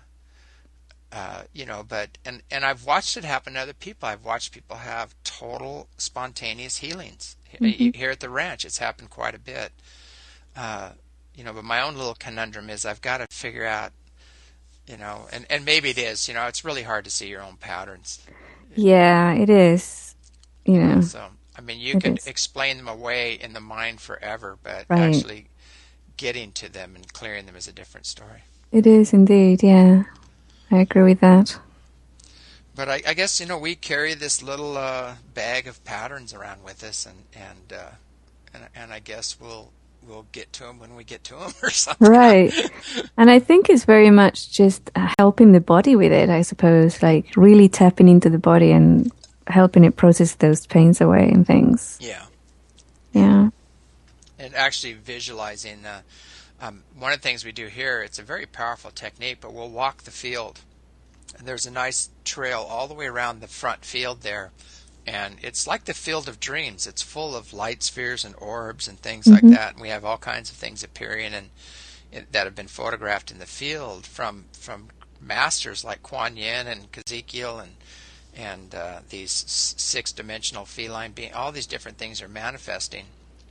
Speaker 1: uh, you know, but and and I've watched it happen to other people. I've watched people have total spontaneous healings
Speaker 2: Hmm.
Speaker 1: here at the ranch. It's happened quite a bit, uh, you know. But my own little conundrum is I've got to figure out, you know, and and maybe it is, you know, it's really hard to see your own patterns,
Speaker 2: Yeah, it is. You
Speaker 1: you know.
Speaker 2: know,
Speaker 1: So I mean, you
Speaker 2: it
Speaker 1: can
Speaker 2: is.
Speaker 1: explain them away in the mind forever, but
Speaker 2: Right.
Speaker 1: actually getting to them and clearing them is a different story.
Speaker 2: It is indeed. Yeah. I agree with that.
Speaker 1: But I, I guess, you know, we carry this little uh, bag of patterns around with us, and and uh, and, and I guess we'll we'll get to them when we get to them or something.
Speaker 2: Right. And I think it's very much just uh, helping the body with it, I suppose, like really tapping into the body and helping it process those pains away and things.
Speaker 1: Yeah,
Speaker 2: Yeah.
Speaker 1: and actually visualizing. Uh, um, one of the things we do here, it's a very powerful technique, but we'll walk the field, and there's a nice trail all the way around the front field there, and it's like the field of dreams. It's full of light spheres and orbs and things like
Speaker 2: Hmm.
Speaker 1: that, and we have all kinds of things appearing and it, that have been photographed in the field from from masters like Kuan Yin and Ezekiel and and uh, these six dimensional feline being. All these different things are manifesting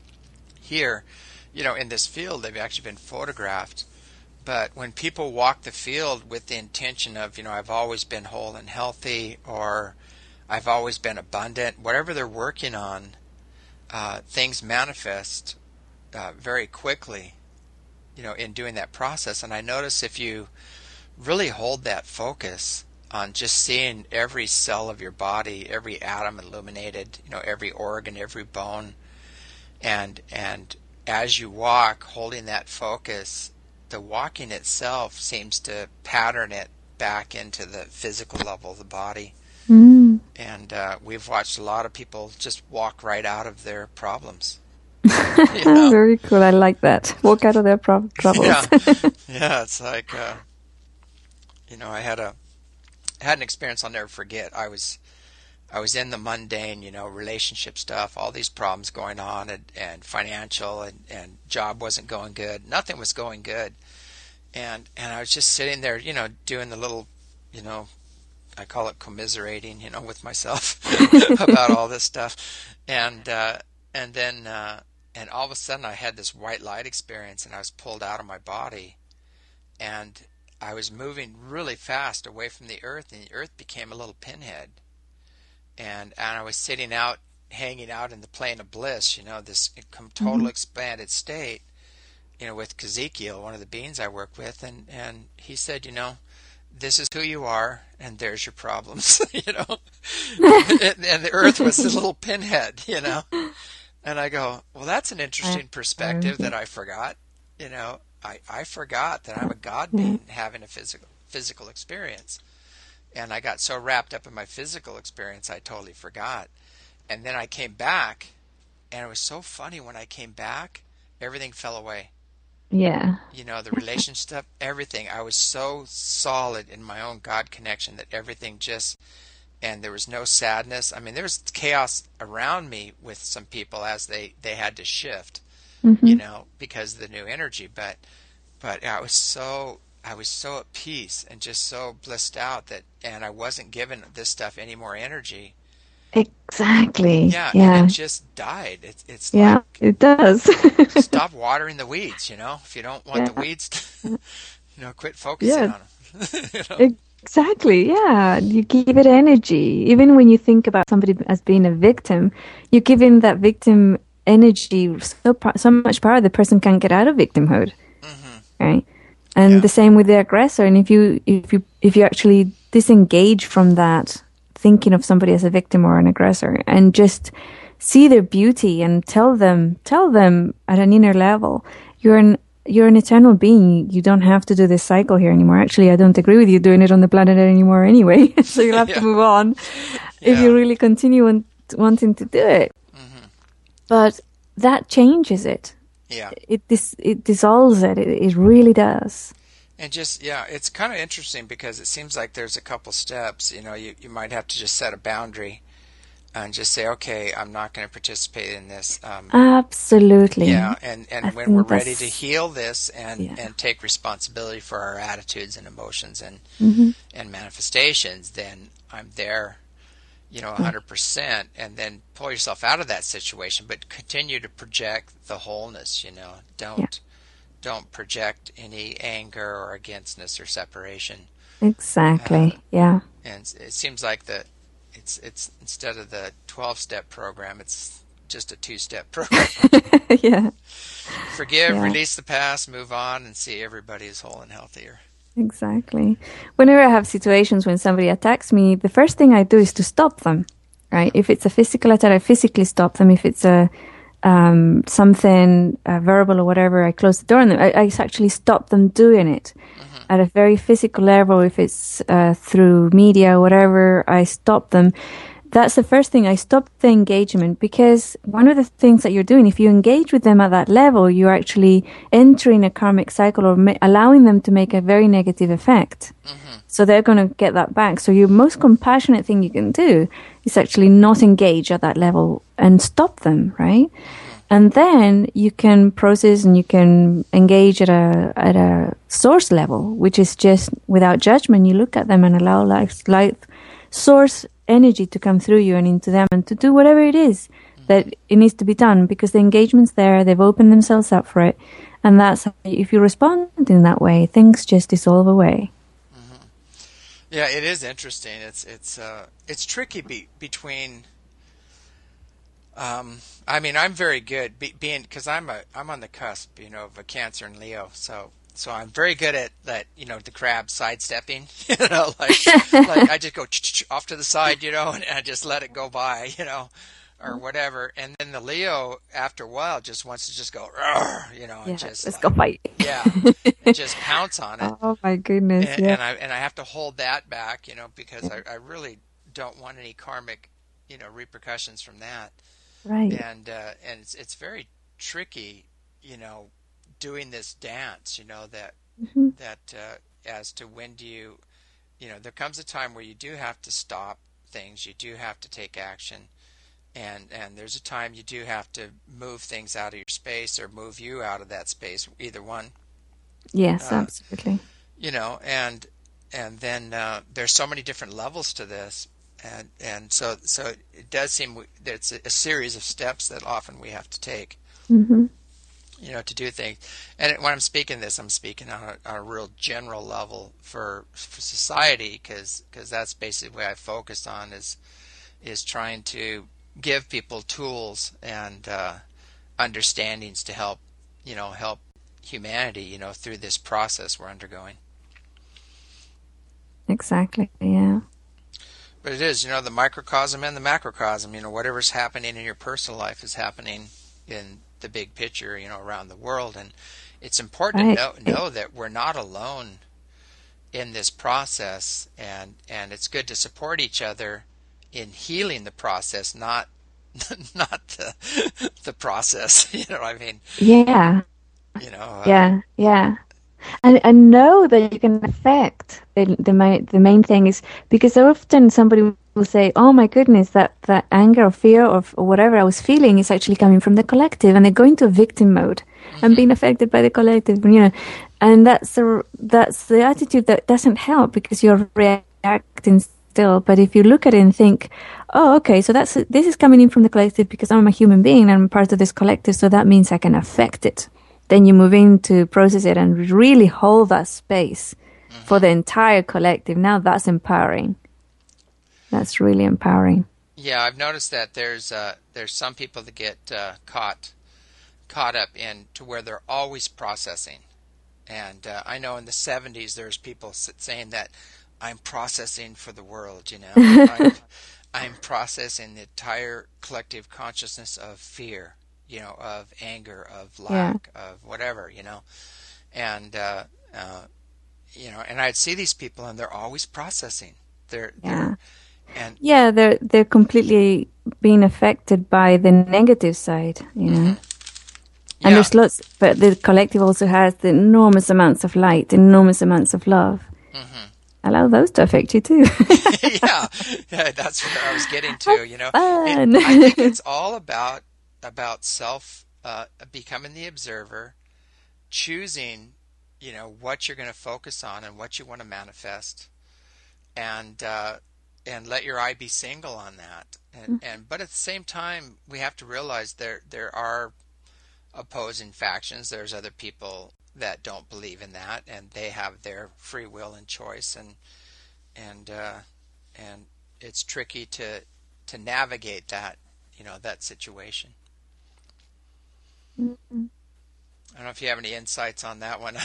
Speaker 1: here, you know, in this field. They've actually been photographed. But when people walk the field with the intention of, you know, I've always been whole and healthy, or I've always been abundant, whatever they're working on, uh, things manifest uh, very quickly, you know, in doing that process. And I notice if you really hold that focus on just seeing every cell of your body, every atom illuminated, you know, every organ, every bone, and and as you walk, holding that focus, the walking itself seems to pattern it back into the physical level of the body.
Speaker 2: Mm.
Speaker 1: And uh, we've watched a lot of people just walk right out of their problems. You know?
Speaker 2: Very cool. I like that. Walk out of their prob- troubles.
Speaker 1: Yeah, yeah. It's like, uh, you know, I had a had an experience I'll never forget. I was I was in the mundane, you know, relationship stuff, all these problems going on, and, and financial, and, and job wasn't going good. Nothing was going good. And and I was just sitting there, you know, doing the little, you know, I call it commiserating, you know, with myself about all this stuff. And uh, and then uh, and all of a sudden I had this white light experience, and I was pulled out of my body, and I was moving really fast away from the earth, and the earth became a little pinhead. And and I was sitting out, hanging out in the plane of bliss, you know, this total
Speaker 2: Mhm.
Speaker 1: expanded state, you know, with Ezekiel, one of the beings I work with, and and he said, you know, this is who you are, and there's your problems, you know. and, and the earth was the little pinhead, you know. And I go, well, that's an interesting perspective that I forgot, you know. I, I forgot that I'm a God
Speaker 2: Yeah.
Speaker 1: being having a physical physical experience. And I got so wrapped up in my physical experience, I totally forgot. And then I came back, and it was so funny when I came back, everything fell away.
Speaker 2: Yeah.
Speaker 1: You know, the relationship stuff, everything. I was so solid in my own God connection that everything just, and there was no sadness. I mean, there was chaos around me with some people as they, they had to shift, you
Speaker 2: Hmm.
Speaker 1: know, because of the new energy. But, but I was so, I was so at peace and just so blissed out that, and I wasn't giving this stuff any more energy.
Speaker 2: Exactly.
Speaker 1: Yeah, and it
Speaker 2: Yeah.
Speaker 1: just died. It's, it's
Speaker 2: Yeah,
Speaker 1: like,
Speaker 2: it does.
Speaker 1: stop watering the weeds, you know, if you don't want the
Speaker 2: Yeah.
Speaker 1: weeds to, you know, quit focusing
Speaker 2: Yeah.
Speaker 1: on them. you know?
Speaker 2: Exactly. Yeah. You give it energy. Even when you think about somebody as being a victim, you're giving that victim energy so po- so much power the person can't get out of victimhood,
Speaker 1: hmm
Speaker 2: right? And
Speaker 1: Yeah,
Speaker 2: the same with the aggressor. And if you if you if you actually disengage from that thinking of somebody as a victim or an aggressor and just see their beauty and tell them tell them at an inner level, you're an you're an eternal being. You don't have to do this cycle here anymore. Actually, I don't agree with you doing it on the planet anymore anyway. So you'll have to
Speaker 1: yeah,
Speaker 2: move on if you
Speaker 1: yeah,
Speaker 2: really continue want, wanting to do it.
Speaker 1: hmm
Speaker 2: But that changes it.
Speaker 1: yeah.
Speaker 2: It dis, it dissolves it. it. It really does.
Speaker 1: And just, yeah, it's kind of interesting because it seems like there's a couple steps. You know, you, you might have to just set a boundary and just say, okay, I'm not going to participate in this. Um,
Speaker 2: Absolutely.
Speaker 1: yeah, and,
Speaker 2: I
Speaker 1: and when we're
Speaker 2: think
Speaker 1: ready to
Speaker 2: that's,
Speaker 1: heal this and,
Speaker 2: yeah.
Speaker 1: and take responsibility for our attitudes and emotions and,
Speaker 2: Hmm.
Speaker 1: and manifestations, then I'm there, you know, one hundred percent, and then pull yourself out of that situation, but continue to project the wholeness, you know.
Speaker 2: Yeah,
Speaker 1: Don't don't project any anger or againstness or separation. Uh,
Speaker 2: exactly. Yeah.
Speaker 1: and it seems like the it's it's instead of the twelve step program, it's just a two step program.
Speaker 2: Yeah.
Speaker 1: Forgive,
Speaker 2: Yeah.
Speaker 1: release the past, move on, and see everybody is whole and healthier.
Speaker 2: Exactly. Whenever I have situations when somebody attacks me, the first thing I do is to stop them, right? If it's a physical attack, I physically stop them. If it's a um, something uh, verbal or whatever, I close the door on them. I, I actually stop them doing it
Speaker 1: hmm
Speaker 2: at a very physical level. If it's uh, through media or whatever, I stop them. That's the first thing. I stop the engagement because one of the things that you're doing, if you engage with them at that level, you're actually entering a karmic cycle or ma- allowing them to make a very negative effect.
Speaker 1: hmm
Speaker 2: So they're going to get that back. So your most compassionate thing you can do is actually not engage at that level and stop them, right?
Speaker 1: hmm
Speaker 2: And then you can process and you can engage at a at a source level, which is just without judgment. You look at them and allow life, life source energy to come through you and into them and to do whatever it is that
Speaker 1: hmm
Speaker 2: it needs to be done because the engagement's there. They've opened themselves up for it, and that's how, if you respond in that way, things just dissolve away.
Speaker 1: hmm Yeah, it is interesting. It's it's uh it's tricky be, between. Um, I mean, I'm very good be, being because I'm a I'm on the cusp, you know, of a Cancer and Leo, so so I'm very good at that, you know, the crab sidestepping, you know, like like I just go off to the side, you know, and I just let it go by, you know, or whatever. And then the Leo, after a while, just wants to just go, "Arr," you know, and
Speaker 2: Yeah,
Speaker 1: just
Speaker 2: let's go
Speaker 1: like,
Speaker 2: fight.
Speaker 1: yeah, and just pounce on it.
Speaker 2: Oh my goodness,
Speaker 1: And,
Speaker 2: yeah.
Speaker 1: and I and I have to hold that back, you know, because I, I really don't want any karmic, you know, repercussions from that.
Speaker 2: Right.
Speaker 1: And uh, and it's it's very tricky, you know, doing this dance, you know, that
Speaker 2: Hmm.
Speaker 1: that uh, as to when do you, you know, there comes a time where you do have to stop things, you do have to take action, and and there's a time you do have to move things out of your space or move you out of that space, either one,
Speaker 2: Yes,
Speaker 1: uh,
Speaker 2: absolutely.
Speaker 1: you know, and and then uh, there's so many different levels to this. And and so so it does seem that it's a, a series of steps that often we have to take,
Speaker 2: Hmm.
Speaker 1: you know, to do things. And when I'm speaking this, I'm speaking on a, on a real general level for for society, because that's basically what I focused on is is trying to give people tools and uh, understandings to help, you know, help humanity, you know, through this process we're undergoing.
Speaker 2: Exactly. Yeah.
Speaker 1: But it is, you know, the microcosm and the macrocosm. You know, whatever's happening in your personal life is happening in the big picture, you know, around the world. And it's important to
Speaker 2: Right.
Speaker 1: know know that we're not alone in this process, and and it's good to support each other in healing the process, not not the the process. You know what I mean?
Speaker 2: Yeah,
Speaker 1: You know. Uh,
Speaker 2: yeah, yeah. And I know that you can affect the the main the main thing is because often somebody will say, "Oh my goodness, that that anger or fear or, or whatever I was feeling is actually coming from the collective," and they go into victim mode and
Speaker 1: mm-hmm.
Speaker 2: being affected by the collective, you know, and that's the that's the attitude that doesn't help because you're reacting still. But if you look at it and think, "Oh, okay, so that's this is coming in from the collective because I'm a human being and I'm part of this collective, so that means I can affect it." Then you move in to process it and really hold that space
Speaker 1: Mm-hmm.
Speaker 2: for the entire collective. Now that's empowering. That's really empowering.
Speaker 1: Yeah, I've noticed that there's uh, there's some people that get uh, caught caught up in to where they're always processing, and uh, I know in the seventies there's people saying that I'm processing for the world. You know, I'm, I'm processing the entire collective consciousness of fear. You know, of anger, of lack, yeah. of whatever, you know. And, uh, uh, you know, and I'd see these people and they're always processing. They're,
Speaker 2: yeah.
Speaker 1: they're, and
Speaker 2: yeah, they're, they're completely being affected by the negative side, you know. Mm-hmm. And yeah. there's lots, but the collective also has the enormous amounts of light, enormous amounts of love. Mm-hmm. Allow those to affect you too.
Speaker 1: yeah. yeah, that's where I was getting to, you know. It, I think it's all about, about self uh, becoming the observer, choosing, you know, what you're going to focus on and what you want to manifest, and uh, and let your eye be single on that. And, mm-hmm. and but at the same time, we have to realize there there are opposing factions. There's other people that don't believe in that, and they have their free will and choice, and and uh, and it's tricky to to navigate that, you know, that situation. Mm-hmm. I don't know if you have any insights on that one.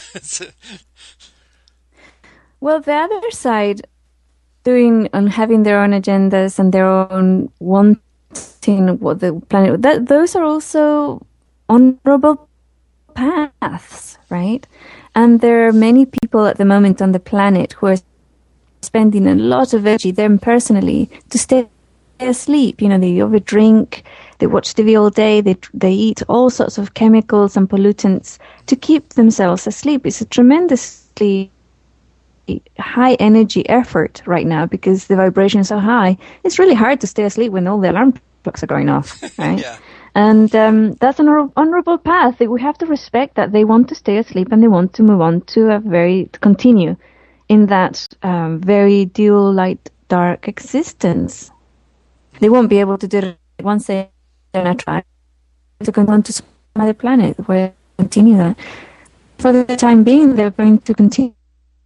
Speaker 2: Well, the other side, doing and having their own agendas and their own wanting what the planet, that those are also honorable paths, right? And there are many people at the moment on the planet who are spending a lot of energy, them personally, to stay asleep. You know, they overdrink. They watch T V all day. They they eat all sorts of chemicals and pollutants to keep themselves asleep. It's a tremendously high energy effort right now because the vibrations are high. It's really hard to stay asleep when all the alarm clocks are going off, right? yeah. And um, that's an honorable path. We have to respect that they want to stay asleep and they want to move on to a very to continue in that um, very dual light dark existence. They won't be able to do it once they don't try to go on to some other planet where they continue that. For the time being, they're going to continue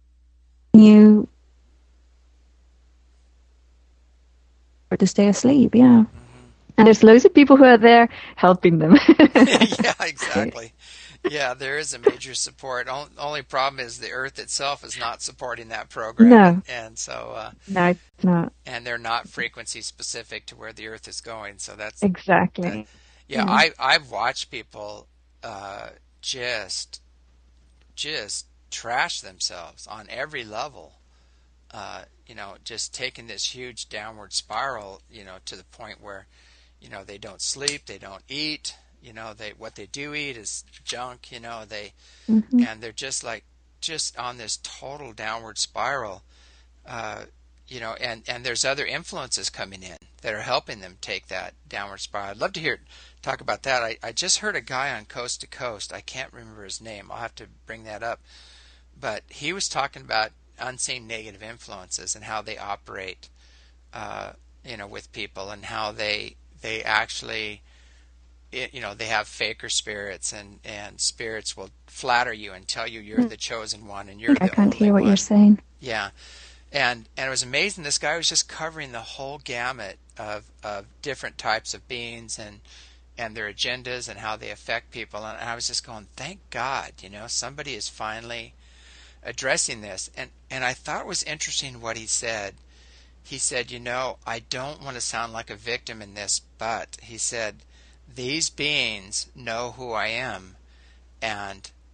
Speaker 2: to stay asleep, yeah. Mm-hmm. And there's loads of people who are there helping them.
Speaker 1: yeah, exactly. Yeah, there is a major support. O- only problem is the Earth itself is not supporting that program.
Speaker 2: No.
Speaker 1: And so... Uh,
Speaker 2: no, it's not.
Speaker 1: And they're not frequency specific to where the Earth is going. So that's...
Speaker 2: Exactly.
Speaker 1: That, yeah, mm-hmm. I, I've watched people uh, just, just trash themselves on every level. Uh, you know, just taking this huge downward spiral, you know, to the point where, you know, they don't sleep, they don't eat, you know, they what they do eat is junk, you know, they mm-hmm. and they're just like just on this total downward spiral, uh, you know, and, and there's other influences coming in that are helping them take that downward spiral. I'd love to hear talk about that. I, I just heard a guy on Coast to Coast. I can't remember his name. I'll have to bring that up. But he was talking about unseen negative influences and how they operate, uh, you know, with people and how they they actually, it, you know, they have faker spirits and, and spirits will flatter you and tell you you're the chosen one and you're the only one.
Speaker 2: I can't hear what you're saying.
Speaker 1: Yeah. And and it was amazing. This guy was just covering the whole gamut of, of different types of beings and and their agendas and how they affect people. And I was just going, thank God, you know, somebody is finally addressing this. And, and I thought it was interesting what he said. He said, you know, I don't want to sound like a victim in this, but he said, these beings know who I am, and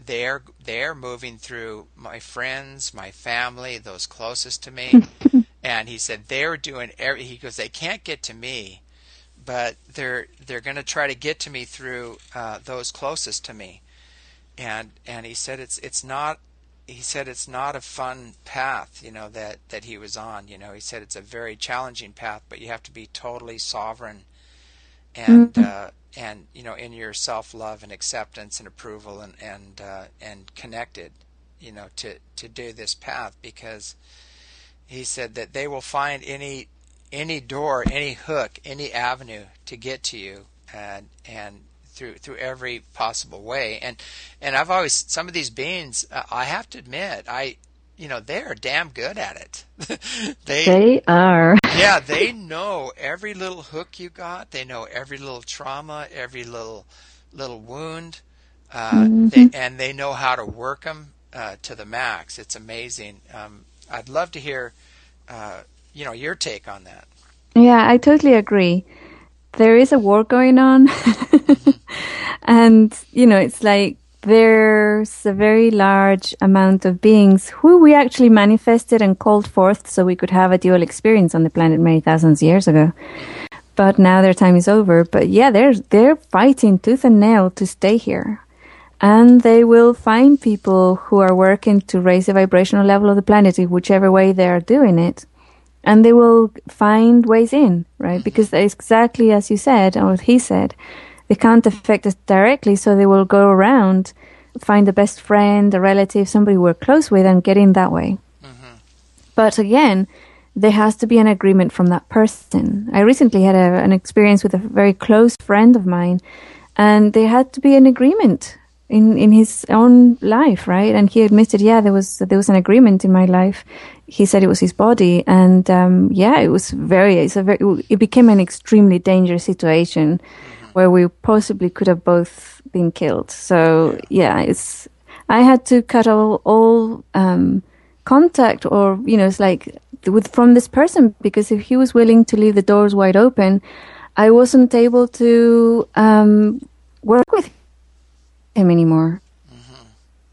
Speaker 1: they're they're moving through my friends, my family, those closest to me. And he said they're doing every, he goes, they can't get to me, but they're they're going to try to get to me through uh, those closest to me. And and he said it's it's not he said it's not a fun path, you know, that that he was on. You know, he said it's a very challenging path, but you have to be totally sovereign and
Speaker 2: Mm-hmm.
Speaker 1: uh, and you know, in your self love and acceptance and approval and and uh, and connected, you know, to to do this path, because he said that they will find any any door, any hook, any avenue to get to you, and and through through every possible way. And and I've always, some of these beings, uh, I have to admit, I you know, they're damn good at it. they
Speaker 2: They are.
Speaker 1: yeah, they know every little hook you got. They know every little trauma, every little little wound, uh, they,
Speaker 2: Hmm.
Speaker 1: and they know how to work them uh, to the max. It's amazing. Um, I'd love to hear, uh, you know, your take on that.
Speaker 2: Yeah, I totally agree. There is a war going on.
Speaker 1: Hmm.
Speaker 2: And, you know, it's like there's a very large amount of beings who we actually manifested and called forth so we could have a dual experience on the planet many thousands of years ago. But now their time is over. But yeah, they're they're fighting tooth and nail to stay here. And they will find people who are working to raise the vibrational level of the planet in whichever way they are doing it. And they will find ways in, right? Because it's exactly as you said, or he said, they can't affect us directly, so they will go around, find a best friend, a relative, somebody we're close with, and get in that way.
Speaker 1: Hmm.
Speaker 2: But again, there has to be an agreement from that person. I recently had a, an experience with a very close friend of mine, and there had to be an agreement in, in his own life, right? And he admitted, yeah, there was there was an agreement in my life. He said it was his body, and um, yeah, it was very. It's a very. It became an extremely dangerous situation where we possibly could have both been killed. So yeah, it's. I had to cut all all um, contact, or you know, it's like with from this person, because if he was willing to leave the doors wide open, I wasn't able to um, work with him anymore.
Speaker 1: Hmm.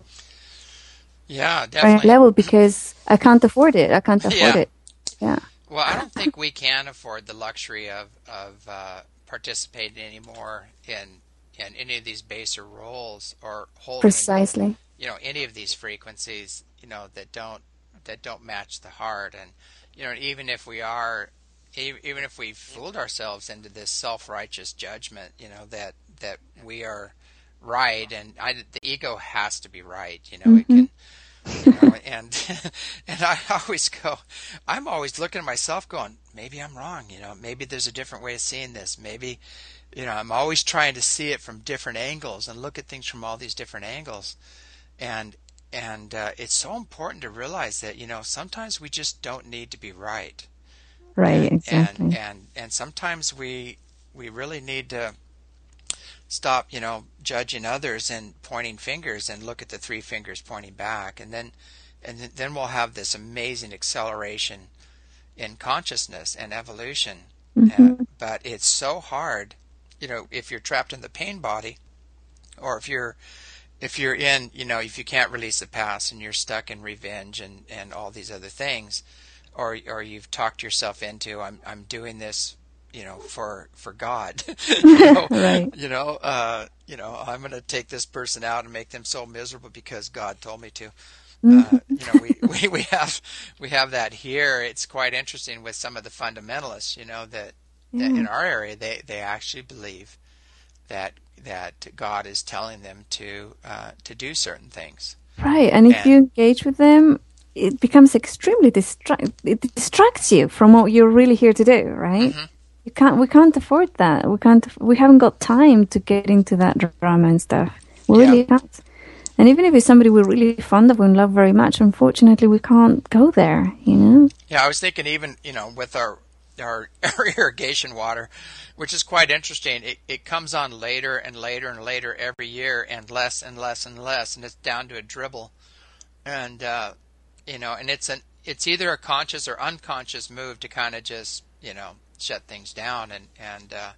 Speaker 1: Yeah,
Speaker 2: Right
Speaker 1: definitely.
Speaker 2: level, because I can't afford it. I can't afford
Speaker 1: Yeah.
Speaker 2: it. Yeah.
Speaker 1: Well, I don't think we can afford the luxury of of uh, participating anymore in in any of these baser roles, or holding,
Speaker 2: Precisely.
Speaker 1: you know, any of these frequencies, you know, that don't that don't match the heart. And you know, even if we are, e- even if we fooled ourselves into this self-righteous judgment, you know, that that we are right, and I, the ego has to be right. You know, it
Speaker 2: Hmm.
Speaker 1: can, you know, and and I always go, I'm always looking at myself going, maybe I'm wrong. You know, maybe there's a different way of seeing this. Maybe, you know, I'm always trying to see it from different angles and look at things from all these different angles. And and uh, it's so important to realize that, you know, sometimes we just don't need to be right.
Speaker 2: Right,
Speaker 1: And and
Speaker 2: exactly.
Speaker 1: and and sometimes we we really need to stop, you know, judging others and pointing fingers, and look at the three fingers pointing back. And then and then we'll have this amazing acceleration in consciousness and evolution. Uh,
Speaker 2: Hmm.
Speaker 1: but it's so hard, you know, if you're trapped in the pain body, or if you're if you're in, you know, if you can't release the past and you're stuck in revenge and, and all these other things, or or you've talked yourself into, I'm I'm doing this, you know, for for God, you know,
Speaker 2: Right.
Speaker 1: you know, uh, you know, I'm going to take this person out and make them so miserable because God told me to. Uh,
Speaker 2: Hmm.
Speaker 1: you know, we, we, we have we have that here. It's quite interesting with some of the fundamentalists, you know, that, that
Speaker 2: Yeah.
Speaker 1: in our area they, they actually believe that that God is telling them to uh, to do certain things.
Speaker 2: Right. And if
Speaker 1: And
Speaker 2: you engage with them, it becomes extremely distract. It distracts you from what you're really here to do, right?
Speaker 1: hmm
Speaker 2: You can't. We can't afford that. We can't. We haven't got time to get into that drama and stuff. We
Speaker 1: yeah,
Speaker 2: really can't. And even if it's somebody we're really fond of and love very much, unfortunately, we can't go there. You know.
Speaker 1: yeah, I was thinking, even, you know, with our our, our irrigation water, which is quite interesting. It it comes on later and later and later every year, and less and less and less, and it's down to a dribble. And uh, you know, and it's an it's either a conscious or unconscious move to kind of just, you know, shut things down. And and uh,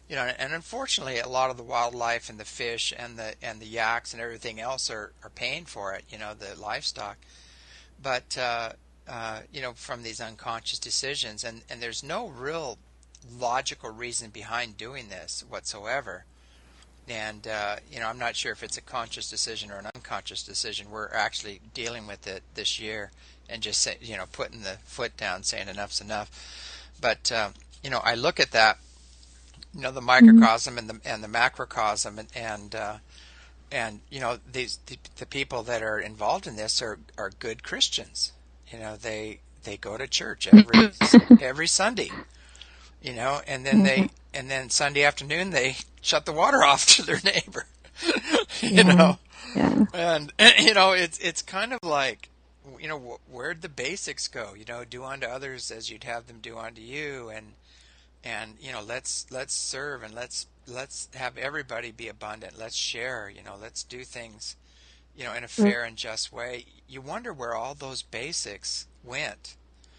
Speaker 1: You know, and unfortunately, a lot of the wildlife and the fish and the and the yaks and everything else are, are paying for it. You know, the livestock, but uh, uh, you know, from these unconscious decisions, and and there's no real logical reason behind doing this whatsoever. And uh, you know, I'm not sure if it's a conscious decision or an unconscious decision. We're actually dealing with it this year and just say, you know, putting the foot down, saying enough's enough. But uh, you know, I look at that, you know, the microcosm mm-hmm. and the and the macrocosm, and and, uh, and you know, these the, the people that are involved in this are, are good Christians. You know, they they go to church every every Sunday. You know, and then mm-hmm. they and then Sunday afternoon they shut the water off to their neighbor. you
Speaker 2: yeah.
Speaker 1: know,
Speaker 2: yeah.
Speaker 1: and, and you know, it's it's kind of like, you know, where'd the basics go? You know, do unto others as you'd have them do unto you, and and you know, let's let's serve and let's let's have everybody be abundant. Let's share. You know, let's do things, you know, in a fair and just way. You wonder where all those basics went.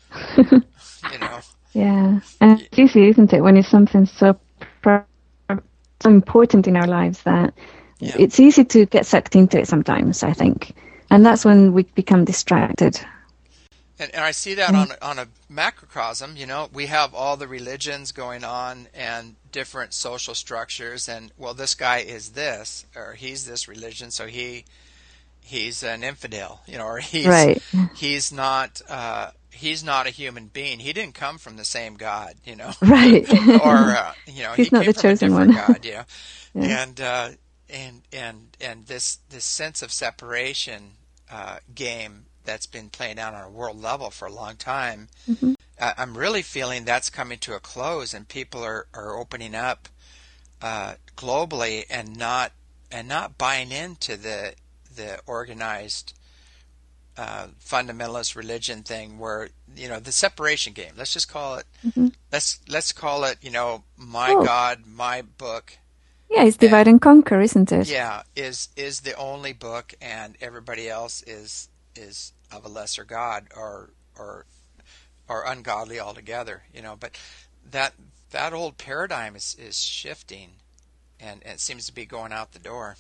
Speaker 1: you know.
Speaker 2: Yeah, and it's easy, isn't it, when it's something so so important in our lives that yeah. it's easy to get sucked into it sometimes, I think. And that's when we become distracted.
Speaker 1: And, and I see that mm. on, on a macrocosm. You know, we have all the religions going on and different social structures, and, well, this guy is this, or he's this religion, so he he's an infidel, you know, or he's,
Speaker 2: right.
Speaker 1: he's not... Uh, He's not a human being. He didn't come from the same God, you know.
Speaker 2: Right.
Speaker 1: or uh, you know,
Speaker 2: he's
Speaker 1: he
Speaker 2: not
Speaker 1: came
Speaker 2: the
Speaker 1: from
Speaker 2: chosen
Speaker 1: a different
Speaker 2: one.
Speaker 1: God, you know.
Speaker 2: yeah.
Speaker 1: And uh, and and and this this sense of separation uh, game that's been playing out on a world level for a long time.
Speaker 2: Mm-hmm.
Speaker 1: Uh, I'm really feeling that's coming to a close, and people are, are opening up uh, globally and not and not buying into the the organized. Uh, fundamentalist religion thing, where, you know, the separation game. Let's just call it. Mm-hmm. Let's let's call it. You know, my oh. God, my book.
Speaker 2: Yeah, it's divide and, and conquer, isn't it?
Speaker 1: Yeah, is is the only book, and everybody else is is of a lesser god or or or ungodly altogether. You know, but that that old paradigm is is shifting, and, and it seems to be going out the door.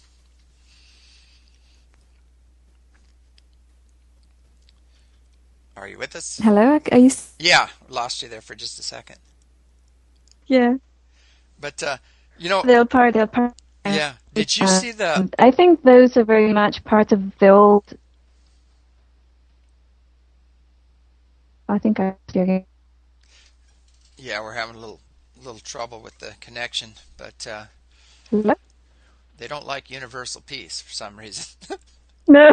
Speaker 1: Are you with us?
Speaker 2: Hello, are you?
Speaker 1: Yeah, lost you there for just a second.
Speaker 2: Yeah.
Speaker 1: But uh, you know,
Speaker 2: they'll part. They'll part.
Speaker 1: Yeah. Did you uh, see the?
Speaker 2: I think those are very much part of the old. I think I.
Speaker 1: Yeah, we're having a little little trouble with the connection, but uh,
Speaker 2: Hello?
Speaker 1: They don't like universal peace for some reason.
Speaker 2: No.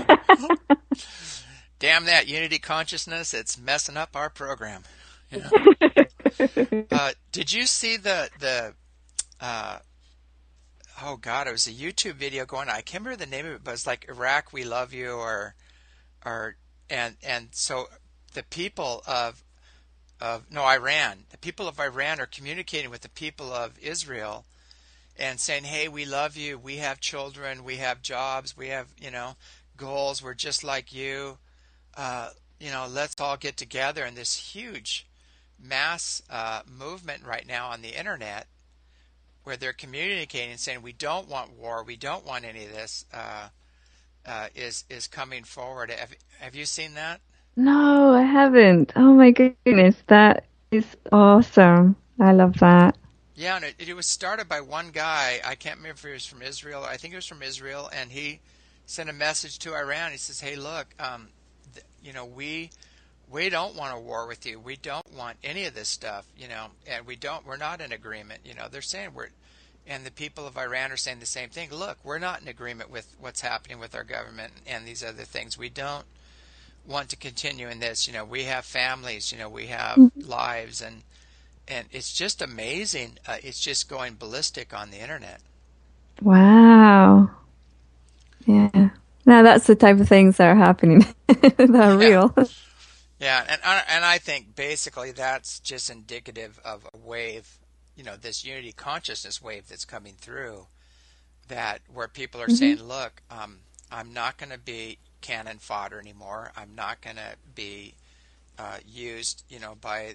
Speaker 1: Damn that unity consciousness, it's messing up our program. Yeah. uh, did you see the, the uh, oh God, it was a YouTube video going on. I can't remember the name of it, but it's like Iraq, we love you, or, or, and, and so the people of, of, no, Iran, the people of Iran are communicating with the people of Israel and saying, hey, we love you, we have children, we have jobs, we have, you know, goals, we're just like you. Uh, you know, let's all get together. And this huge mass uh, movement right now on the internet where they're communicating and saying we don't want war, we don't want any of this, uh, uh, is is coming forward. Have, have you seen that?
Speaker 2: No, I haven't. Oh my goodness, that is awesome. I love that.
Speaker 1: Yeah, and it, it was started by one guy. I can't remember if he was from Israel. I think he was from Israel, and he sent a message to Iran. He says, hey, look, um, th- you know, we we don't want a war with you. We don't want any of this stuff, you know, and we don't, we're not in agreement. You know, they're saying we're, and the people of Iran are saying the same thing. Look, we're not in agreement with what's happening with our government and these other things. We don't want to continue in this. You know, we have families, you know, we have mm-hmm. lives, and and it's just amazing. Uh, it's just going ballistic on the internet.
Speaker 2: Wow. Yeah. Now that's the type of things that are happening that are
Speaker 1: yeah.
Speaker 2: real.
Speaker 1: Yeah, and and I think basically that's just indicative of a wave, you know, this unity consciousness wave that's coming through, that where people are mm-hmm. saying, look, um, I'm not going to be cannon fodder anymore. I'm not going to be uh, used, you know, by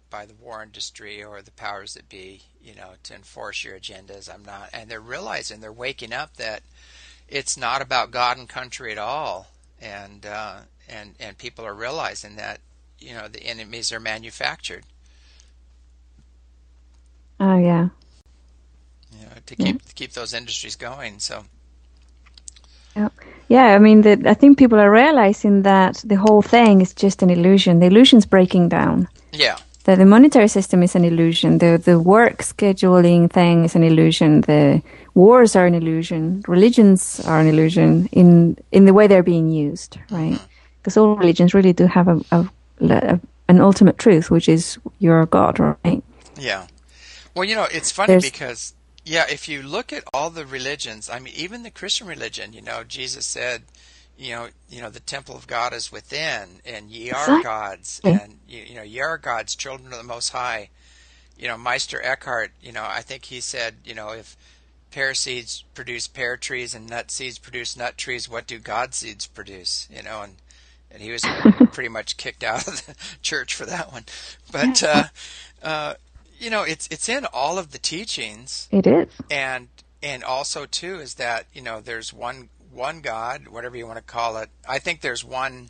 Speaker 1: by the war industry or the powers that be, you know, to enforce your agendas. I'm not, and they're realizing, they're waking up that it's not about God and country at all, and uh, and and people are realizing that, you know, the enemies are manufactured.
Speaker 2: Oh yeah.
Speaker 1: You know, to
Speaker 2: Yeah.
Speaker 1: keep to keep those industries going. So
Speaker 2: Yeah. Yeah, I mean, the, I think people are realizing that the whole thing is just an illusion. The illusion's breaking down.
Speaker 1: yeah,
Speaker 2: That the monetary system is an illusion. The the work scheduling thing is an illusion. The wars are an illusion. Religions are an illusion in in the way they're being used, right?
Speaker 1: hmm
Speaker 2: Because all religions really do have a, a, a an ultimate truth, which is your God, right?
Speaker 1: yeah. Well, you know, it's funny
Speaker 2: There's
Speaker 1: because, yeah, if you look at all the religions, I mean, even the Christian religion, you know, Jesus said, you know, you know, the temple of God is within, and ye are
Speaker 2: exactly.
Speaker 1: gods, and you, you know, ye are God's children of the Most High. You know, Meister Eckhart, you know, I think he said, you know, if pear seeds produce pear trees and nut seeds produce nut trees, what do God seeds produce? You know, and and he was pretty much kicked out of the church for that one. But uh,
Speaker 2: Yeah,
Speaker 1: uh, you know, it's it's in all of the teachings,
Speaker 2: it is.
Speaker 1: and and also too is that, you know, there's one one God, whatever you want to call it. I think there's one.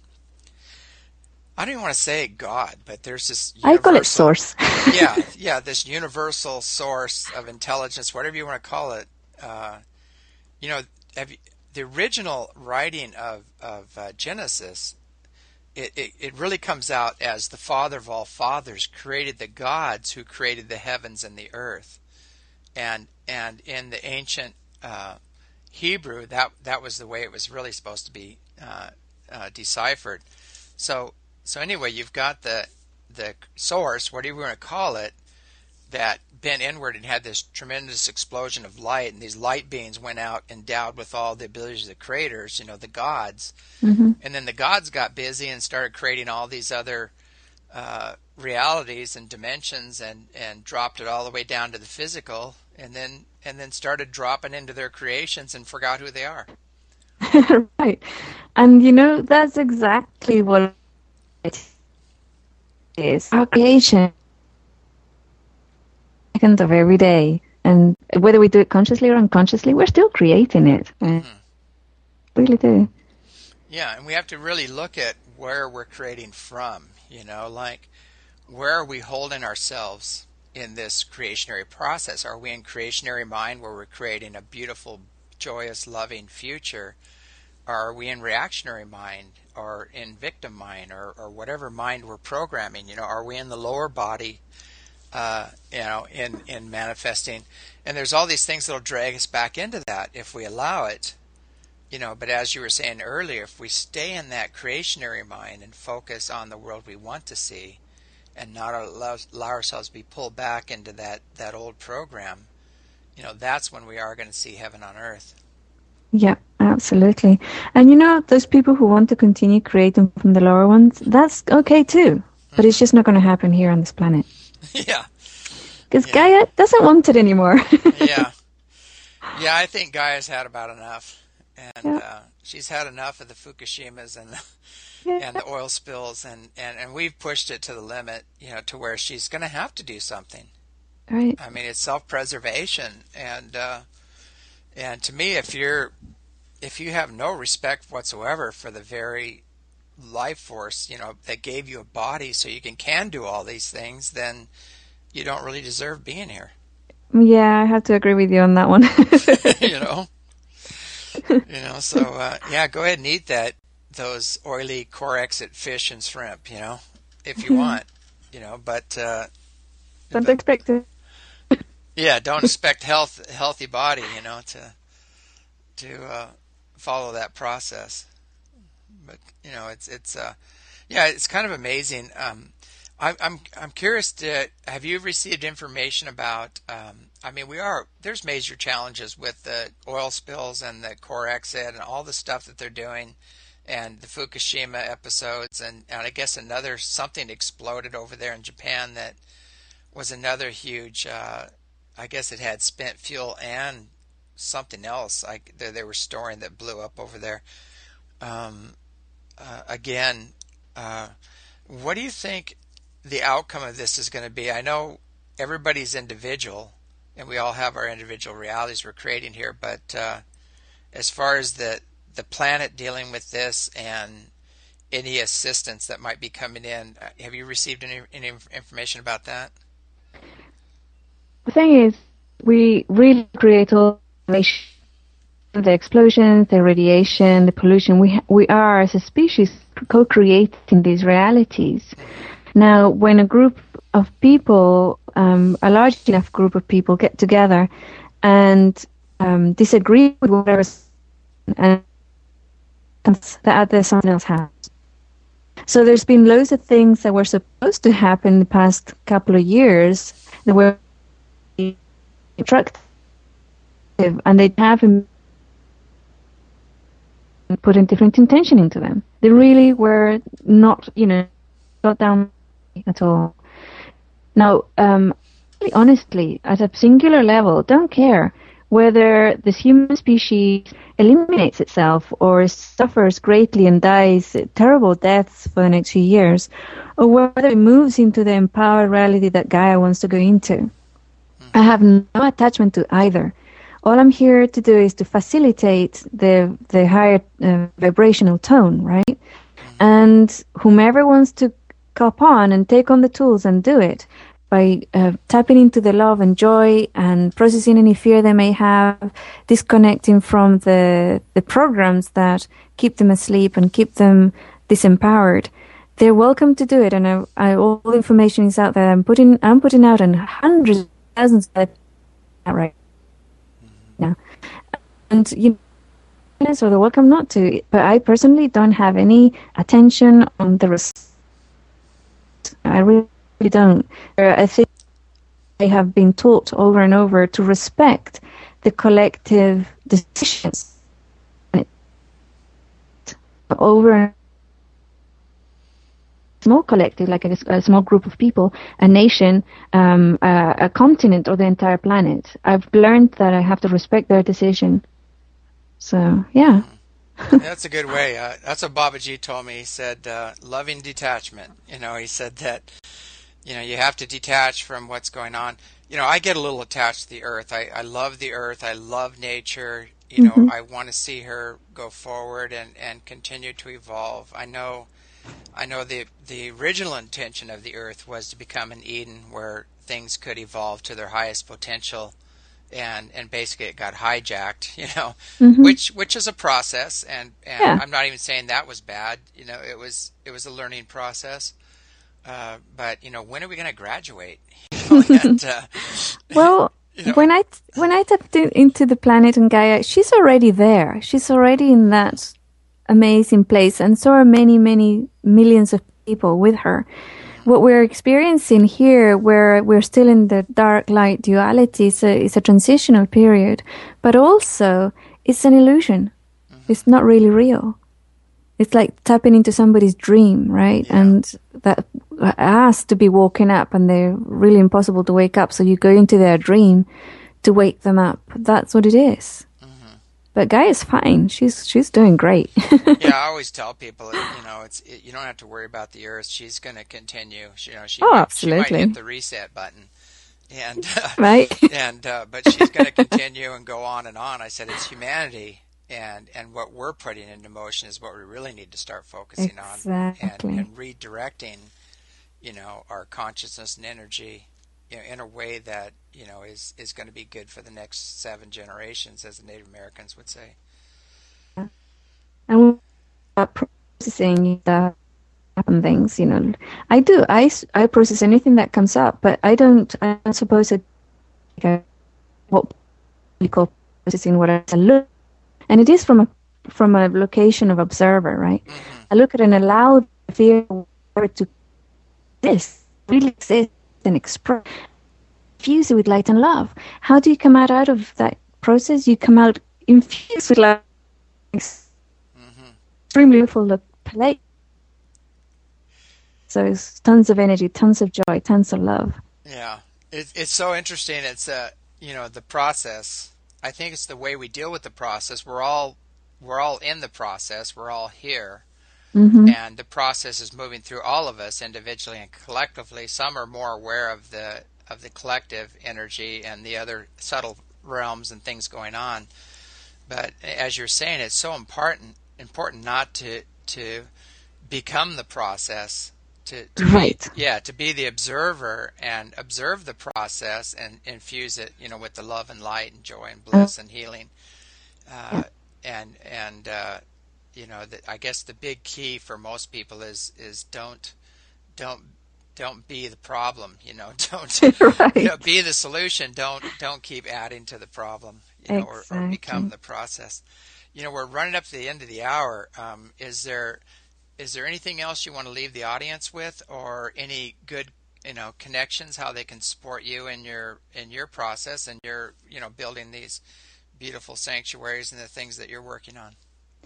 Speaker 1: I don't even want to say God, but there's this
Speaker 2: I call it
Speaker 1: universal.
Speaker 2: source.
Speaker 1: Yeah, yeah, this universal source of intelligence, whatever you want to call it. Uh, you know, have you, the original writing of of uh, Genesis, it, it it really comes out as the Father of all fathers created the gods who created the heavens and the earth, and and in the ancient uh, Hebrew, that that was the way it was really supposed to be uh, uh, deciphered. So so anyway, you've got the the source, whatever you want to call it, that bent inward and had this tremendous explosion of light, and these light beings went out endowed with all the abilities of the creators, you know, the gods.
Speaker 2: Hmm.
Speaker 1: And then the gods got busy and started creating all these other uh, realities and dimensions, and, and dropped it all the way down to the physical, and then and then started dropping into their creations and forgot who they are.
Speaker 2: Right. And you know, that's exactly what it is. Our creation, second of every day. And whether we do it consciously or unconsciously, we're still creating it. I
Speaker 1: hmm
Speaker 2: really do.
Speaker 1: Yeah, and we have to really look at where we're creating from, you know, like, where are we holding ourselves in this creationary process? Are we in creationary mind where we're creating a beautiful, joyous, loving future? Or are we in reactionary mind, or in victim mind, or, or whatever mind we're programming? You know, are we in the lower body, uh, you know, in, in manifesting? And there's all these things that'll drag us back into that if we allow it. You know, but as you were saying earlier, if we stay in that creationary mind and focus on the world we want to see, and not allow, allow ourselves to be pulled back into that, that old program, you know, that's when we are going to see heaven on earth.
Speaker 2: Yeah, absolutely. And you know, those people who want to continue creating from the lower ones, that's okay too. But it's
Speaker 1: hmm
Speaker 2: just not going to happen here on this planet.
Speaker 1: Yeah,
Speaker 2: Because
Speaker 1: yeah,
Speaker 2: Gaia doesn't want it anymore.
Speaker 1: yeah. Yeah, I think Gaia's had about enough. And
Speaker 2: Yeah,
Speaker 1: uh, she's had enough of the Fukushimas and the, and
Speaker 2: yeah,
Speaker 1: the oil spills, and, and, and we've pushed it to the limit, you know, to where she's going to have to do something.
Speaker 2: right.
Speaker 1: I mean, it's self-preservation, and uh, and to me, if you're if you have no respect whatsoever for the very life force, you know, that gave you a body so you can can do all these things, then you don't really deserve being here.
Speaker 2: Yeah, I have to agree with you on that one.
Speaker 1: you know, you know. So uh, yeah, go ahead and eat that those oily core exit fish and shrimp, you know, if you want, you know. But uh,
Speaker 2: Don't
Speaker 1: but
Speaker 2: expect it.
Speaker 1: yeah, don't expect health healthy body, you know, to to uh, follow that process. But you know, it's it's uh, yeah, it's kind of amazing. Um, I, I'm I'm curious to have you received information about? Um, I mean, we are there's major challenges with the oil spills and the core exit and all the stuff that they're doing, and the Fukushima episodes, and, and I guess another something exploded over there in Japan that was another huge. Uh, I guess it had spent fuel and something else like they, they were storing that blew up over there. Um, uh, again, uh, what do you think? the outcome of this is going to be. I know everybody's individual, and we all have our individual realities we're creating here. But uh, as far as the the planet dealing with this and any assistance that might be coming in, have you received any, any information about that?
Speaker 2: The thing is, we really create all the explosions, the radiation, the pollution. We we are, as a species, co-creating these realities. Now, when a group of people, um, a large enough group of people, get together and um, disagree with whatever, and that there's something else happens. So there's been loads of things that were supposed to happen in the past couple of years that were attractive, and they have put in different intention into them. They really were not, you know, got down at all. Now, um, honestly, at a singular level, don't care whether this human species eliminates itself or suffers greatly and dies terrible deaths for the next few years, or whether it moves into the empowered reality that Gaia wants to go into. I have no attachment to either. All I'm here to do is to facilitate the the higher uh, vibrational tone, right? And whomever wants to cop on and take on the tools and do it by uh, tapping into the love and joy and processing any fear they may have, disconnecting from the the programs that keep them asleep and keep them disempowered, they're welcome to do it. And I, I, all the information is out there. I'm putting I'm putting out on hundreds of thousands of right now. And you know, so they're welcome not to. But I personally don't have any attention on the res- I really don't. I think they have been taught over and over to respect the collective decisions over a small collective, like a, a small group of people, a nation, um, a, a continent, or the entire planet. I've learned that I have to respect their decision. So, yeah.
Speaker 1: That's a good way. Uh, that's what Babaji told me. He said, uh, loving detachment. You know, he said that, you know, you have to detach from what's going on. You know, I get a little attached to the earth. I, I love the earth. I love nature. You know, mm-hmm. I want to see her go forward and, and continue to evolve. I know I know the the original intention of the earth was to become an Eden where things could evolve to their highest potential, and, and basically it got hijacked, you know, mm-hmm. which which is a process, and, and yeah. I'm not even saying that was bad. You know, it was it was a learning process. Uh, but you know, when are we going to graduate? You know, and, uh,
Speaker 2: well, you know. when I when I tapped in, into the planet and Gaia, she's already there. She's already in that amazing place, and so are many, many millions of people with her. What we're experiencing here, where we're still in the dark light duality, is a, is a transitional period, but also it's an illusion. Mm-hmm. It's not really real. It's like tapping into somebody's dream, right? Yeah. And that has to be woken up, and they're really impossible to wake up. So you go into their dream to wake them up. That's what it is. Mm-hmm. But Gaia's fine. She's she's doing great.
Speaker 1: Yeah, I always tell people, you know, it's it, you don't have to worry about the Earth. She's going to continue. She, you know, she
Speaker 2: oh,
Speaker 1: might,
Speaker 2: absolutely.
Speaker 1: She might hit the reset button, and uh,
Speaker 2: right.
Speaker 1: And uh, but she's going to continue and go on and on. I said it's humanity. And and what we're putting into motion is what we really need to start focusing
Speaker 2: exactly.
Speaker 1: on and, and redirecting, you know, our consciousness and energy, you know, in a way that, you know, is, is going to be good for the next seven generations, as the Native Americans would say.
Speaker 2: And uh, processing the happen things, you know, I do. I, I process anything that comes up, but I don't. I'm not supposed to. Like, what we call processing what I look. And it is from a from a location of observer, right? Mm-hmm. I look at it and allow the fear to this really exist and express, infuse it with light and love. How do you come out, out of that process? You come out infused with love, mm-hmm. extremely full of play. So it's tons of energy, tons of joy, tons of love.
Speaker 1: Yeah, it, it's so interesting. It's uh, you know, the process. I think it's the way we deal with the process. We're all we're all in the process. We're all here.
Speaker 2: Mm-hmm.
Speaker 1: and the process is moving through all of us individually and collectively. Some are more aware of the of the collective energy and the other subtle realms and things going on. But as you're saying, it's so important important not to to become the process, to, to
Speaker 2: Right.
Speaker 1: be, yeah, to be the observer and observe the process and infuse it, you know, with the love and light and joy and bliss uh, and healing. Uh,
Speaker 2: yeah.
Speaker 1: And and uh, you know, the, I guess the big key for most people is is don't don't don't be the problem. You know, don't
Speaker 2: right.
Speaker 1: you know, be the solution. Don't don't keep adding to the problem. You know,
Speaker 2: exactly.
Speaker 1: or, or become the process. You know, we're running up to the end of the hour. Um, is there is there anything else you want to leave the audience with, or any good, you know, connections, how they can support you in your in your process and your, you know, building these beautiful sanctuaries and the things that you're working on?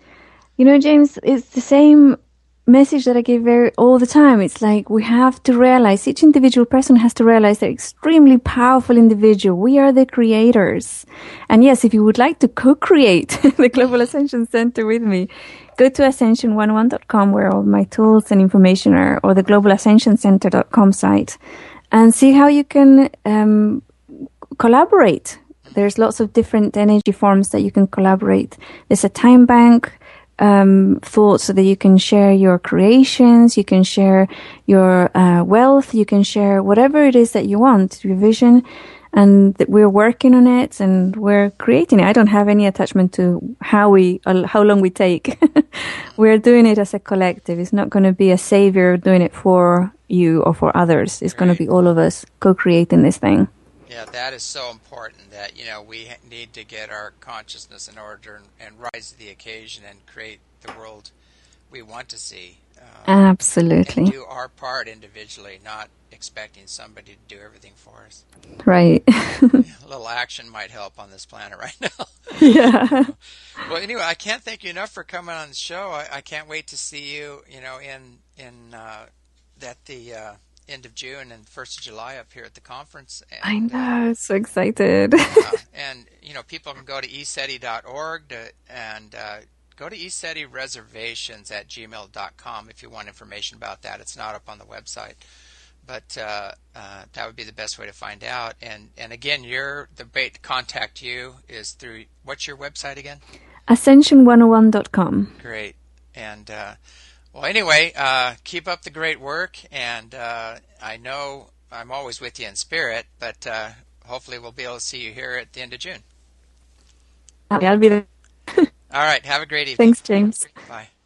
Speaker 2: You know, James, it's the same message that I give very, all the time. It's like we have to realize, each individual person has to realize they're extremely powerful individual. We are the creators. And yes, if you would like to co-create the Global Ascension Center with me, go to ascension one oh one dot com, where all my tools and information are, or the global ascension center dot com site, and see how you can um, collaborate. There's lots of different energy forms that you can collaborate. There's a time bank um, thought so that you can share your creations, you can share your uh, wealth, you can share whatever it is that you want, your vision, and that we're working on it and we're creating it. I don't have any attachment to how we, uh, how long we take. We're doing it as a collective. It's not going to be a savior doing it for you or for others. It's going to be all of us co-creating this thing.
Speaker 1: Yeah, that is so important, that, you know, we need to get our consciousness in order and, and rise to the occasion and create the world we want to see. Um,
Speaker 2: Absolutely.
Speaker 1: And do our part individually, not expecting somebody to do everything for us.
Speaker 2: Right.
Speaker 1: A little action might help on this planet right now.
Speaker 2: Yeah.
Speaker 1: Well, anyway, I can't thank you enough for coming on the show. I, I can't wait to see you, you know, in in uh, at the uh, end of June and first of July up here at the conference. And,
Speaker 2: I know, uh, so excited.
Speaker 1: uh, and, you know, people can go to e seti dot org to, and uh, go to e seti reservations at gmail dot com if you want information about that. It's not up on the website. But uh, uh, that would be the best way to find out. And and again, your the way to contact you is through, what's your website again?
Speaker 2: ascension one oh one dot com.
Speaker 1: Great. And uh, well, anyway, uh, keep up the great work. And uh, I know I'm always with you in spirit, but uh, hopefully we'll be able to see you here at the end of June.
Speaker 2: I'll be there.
Speaker 1: All right. Have a great evening.
Speaker 2: Thanks, James.
Speaker 1: Bye.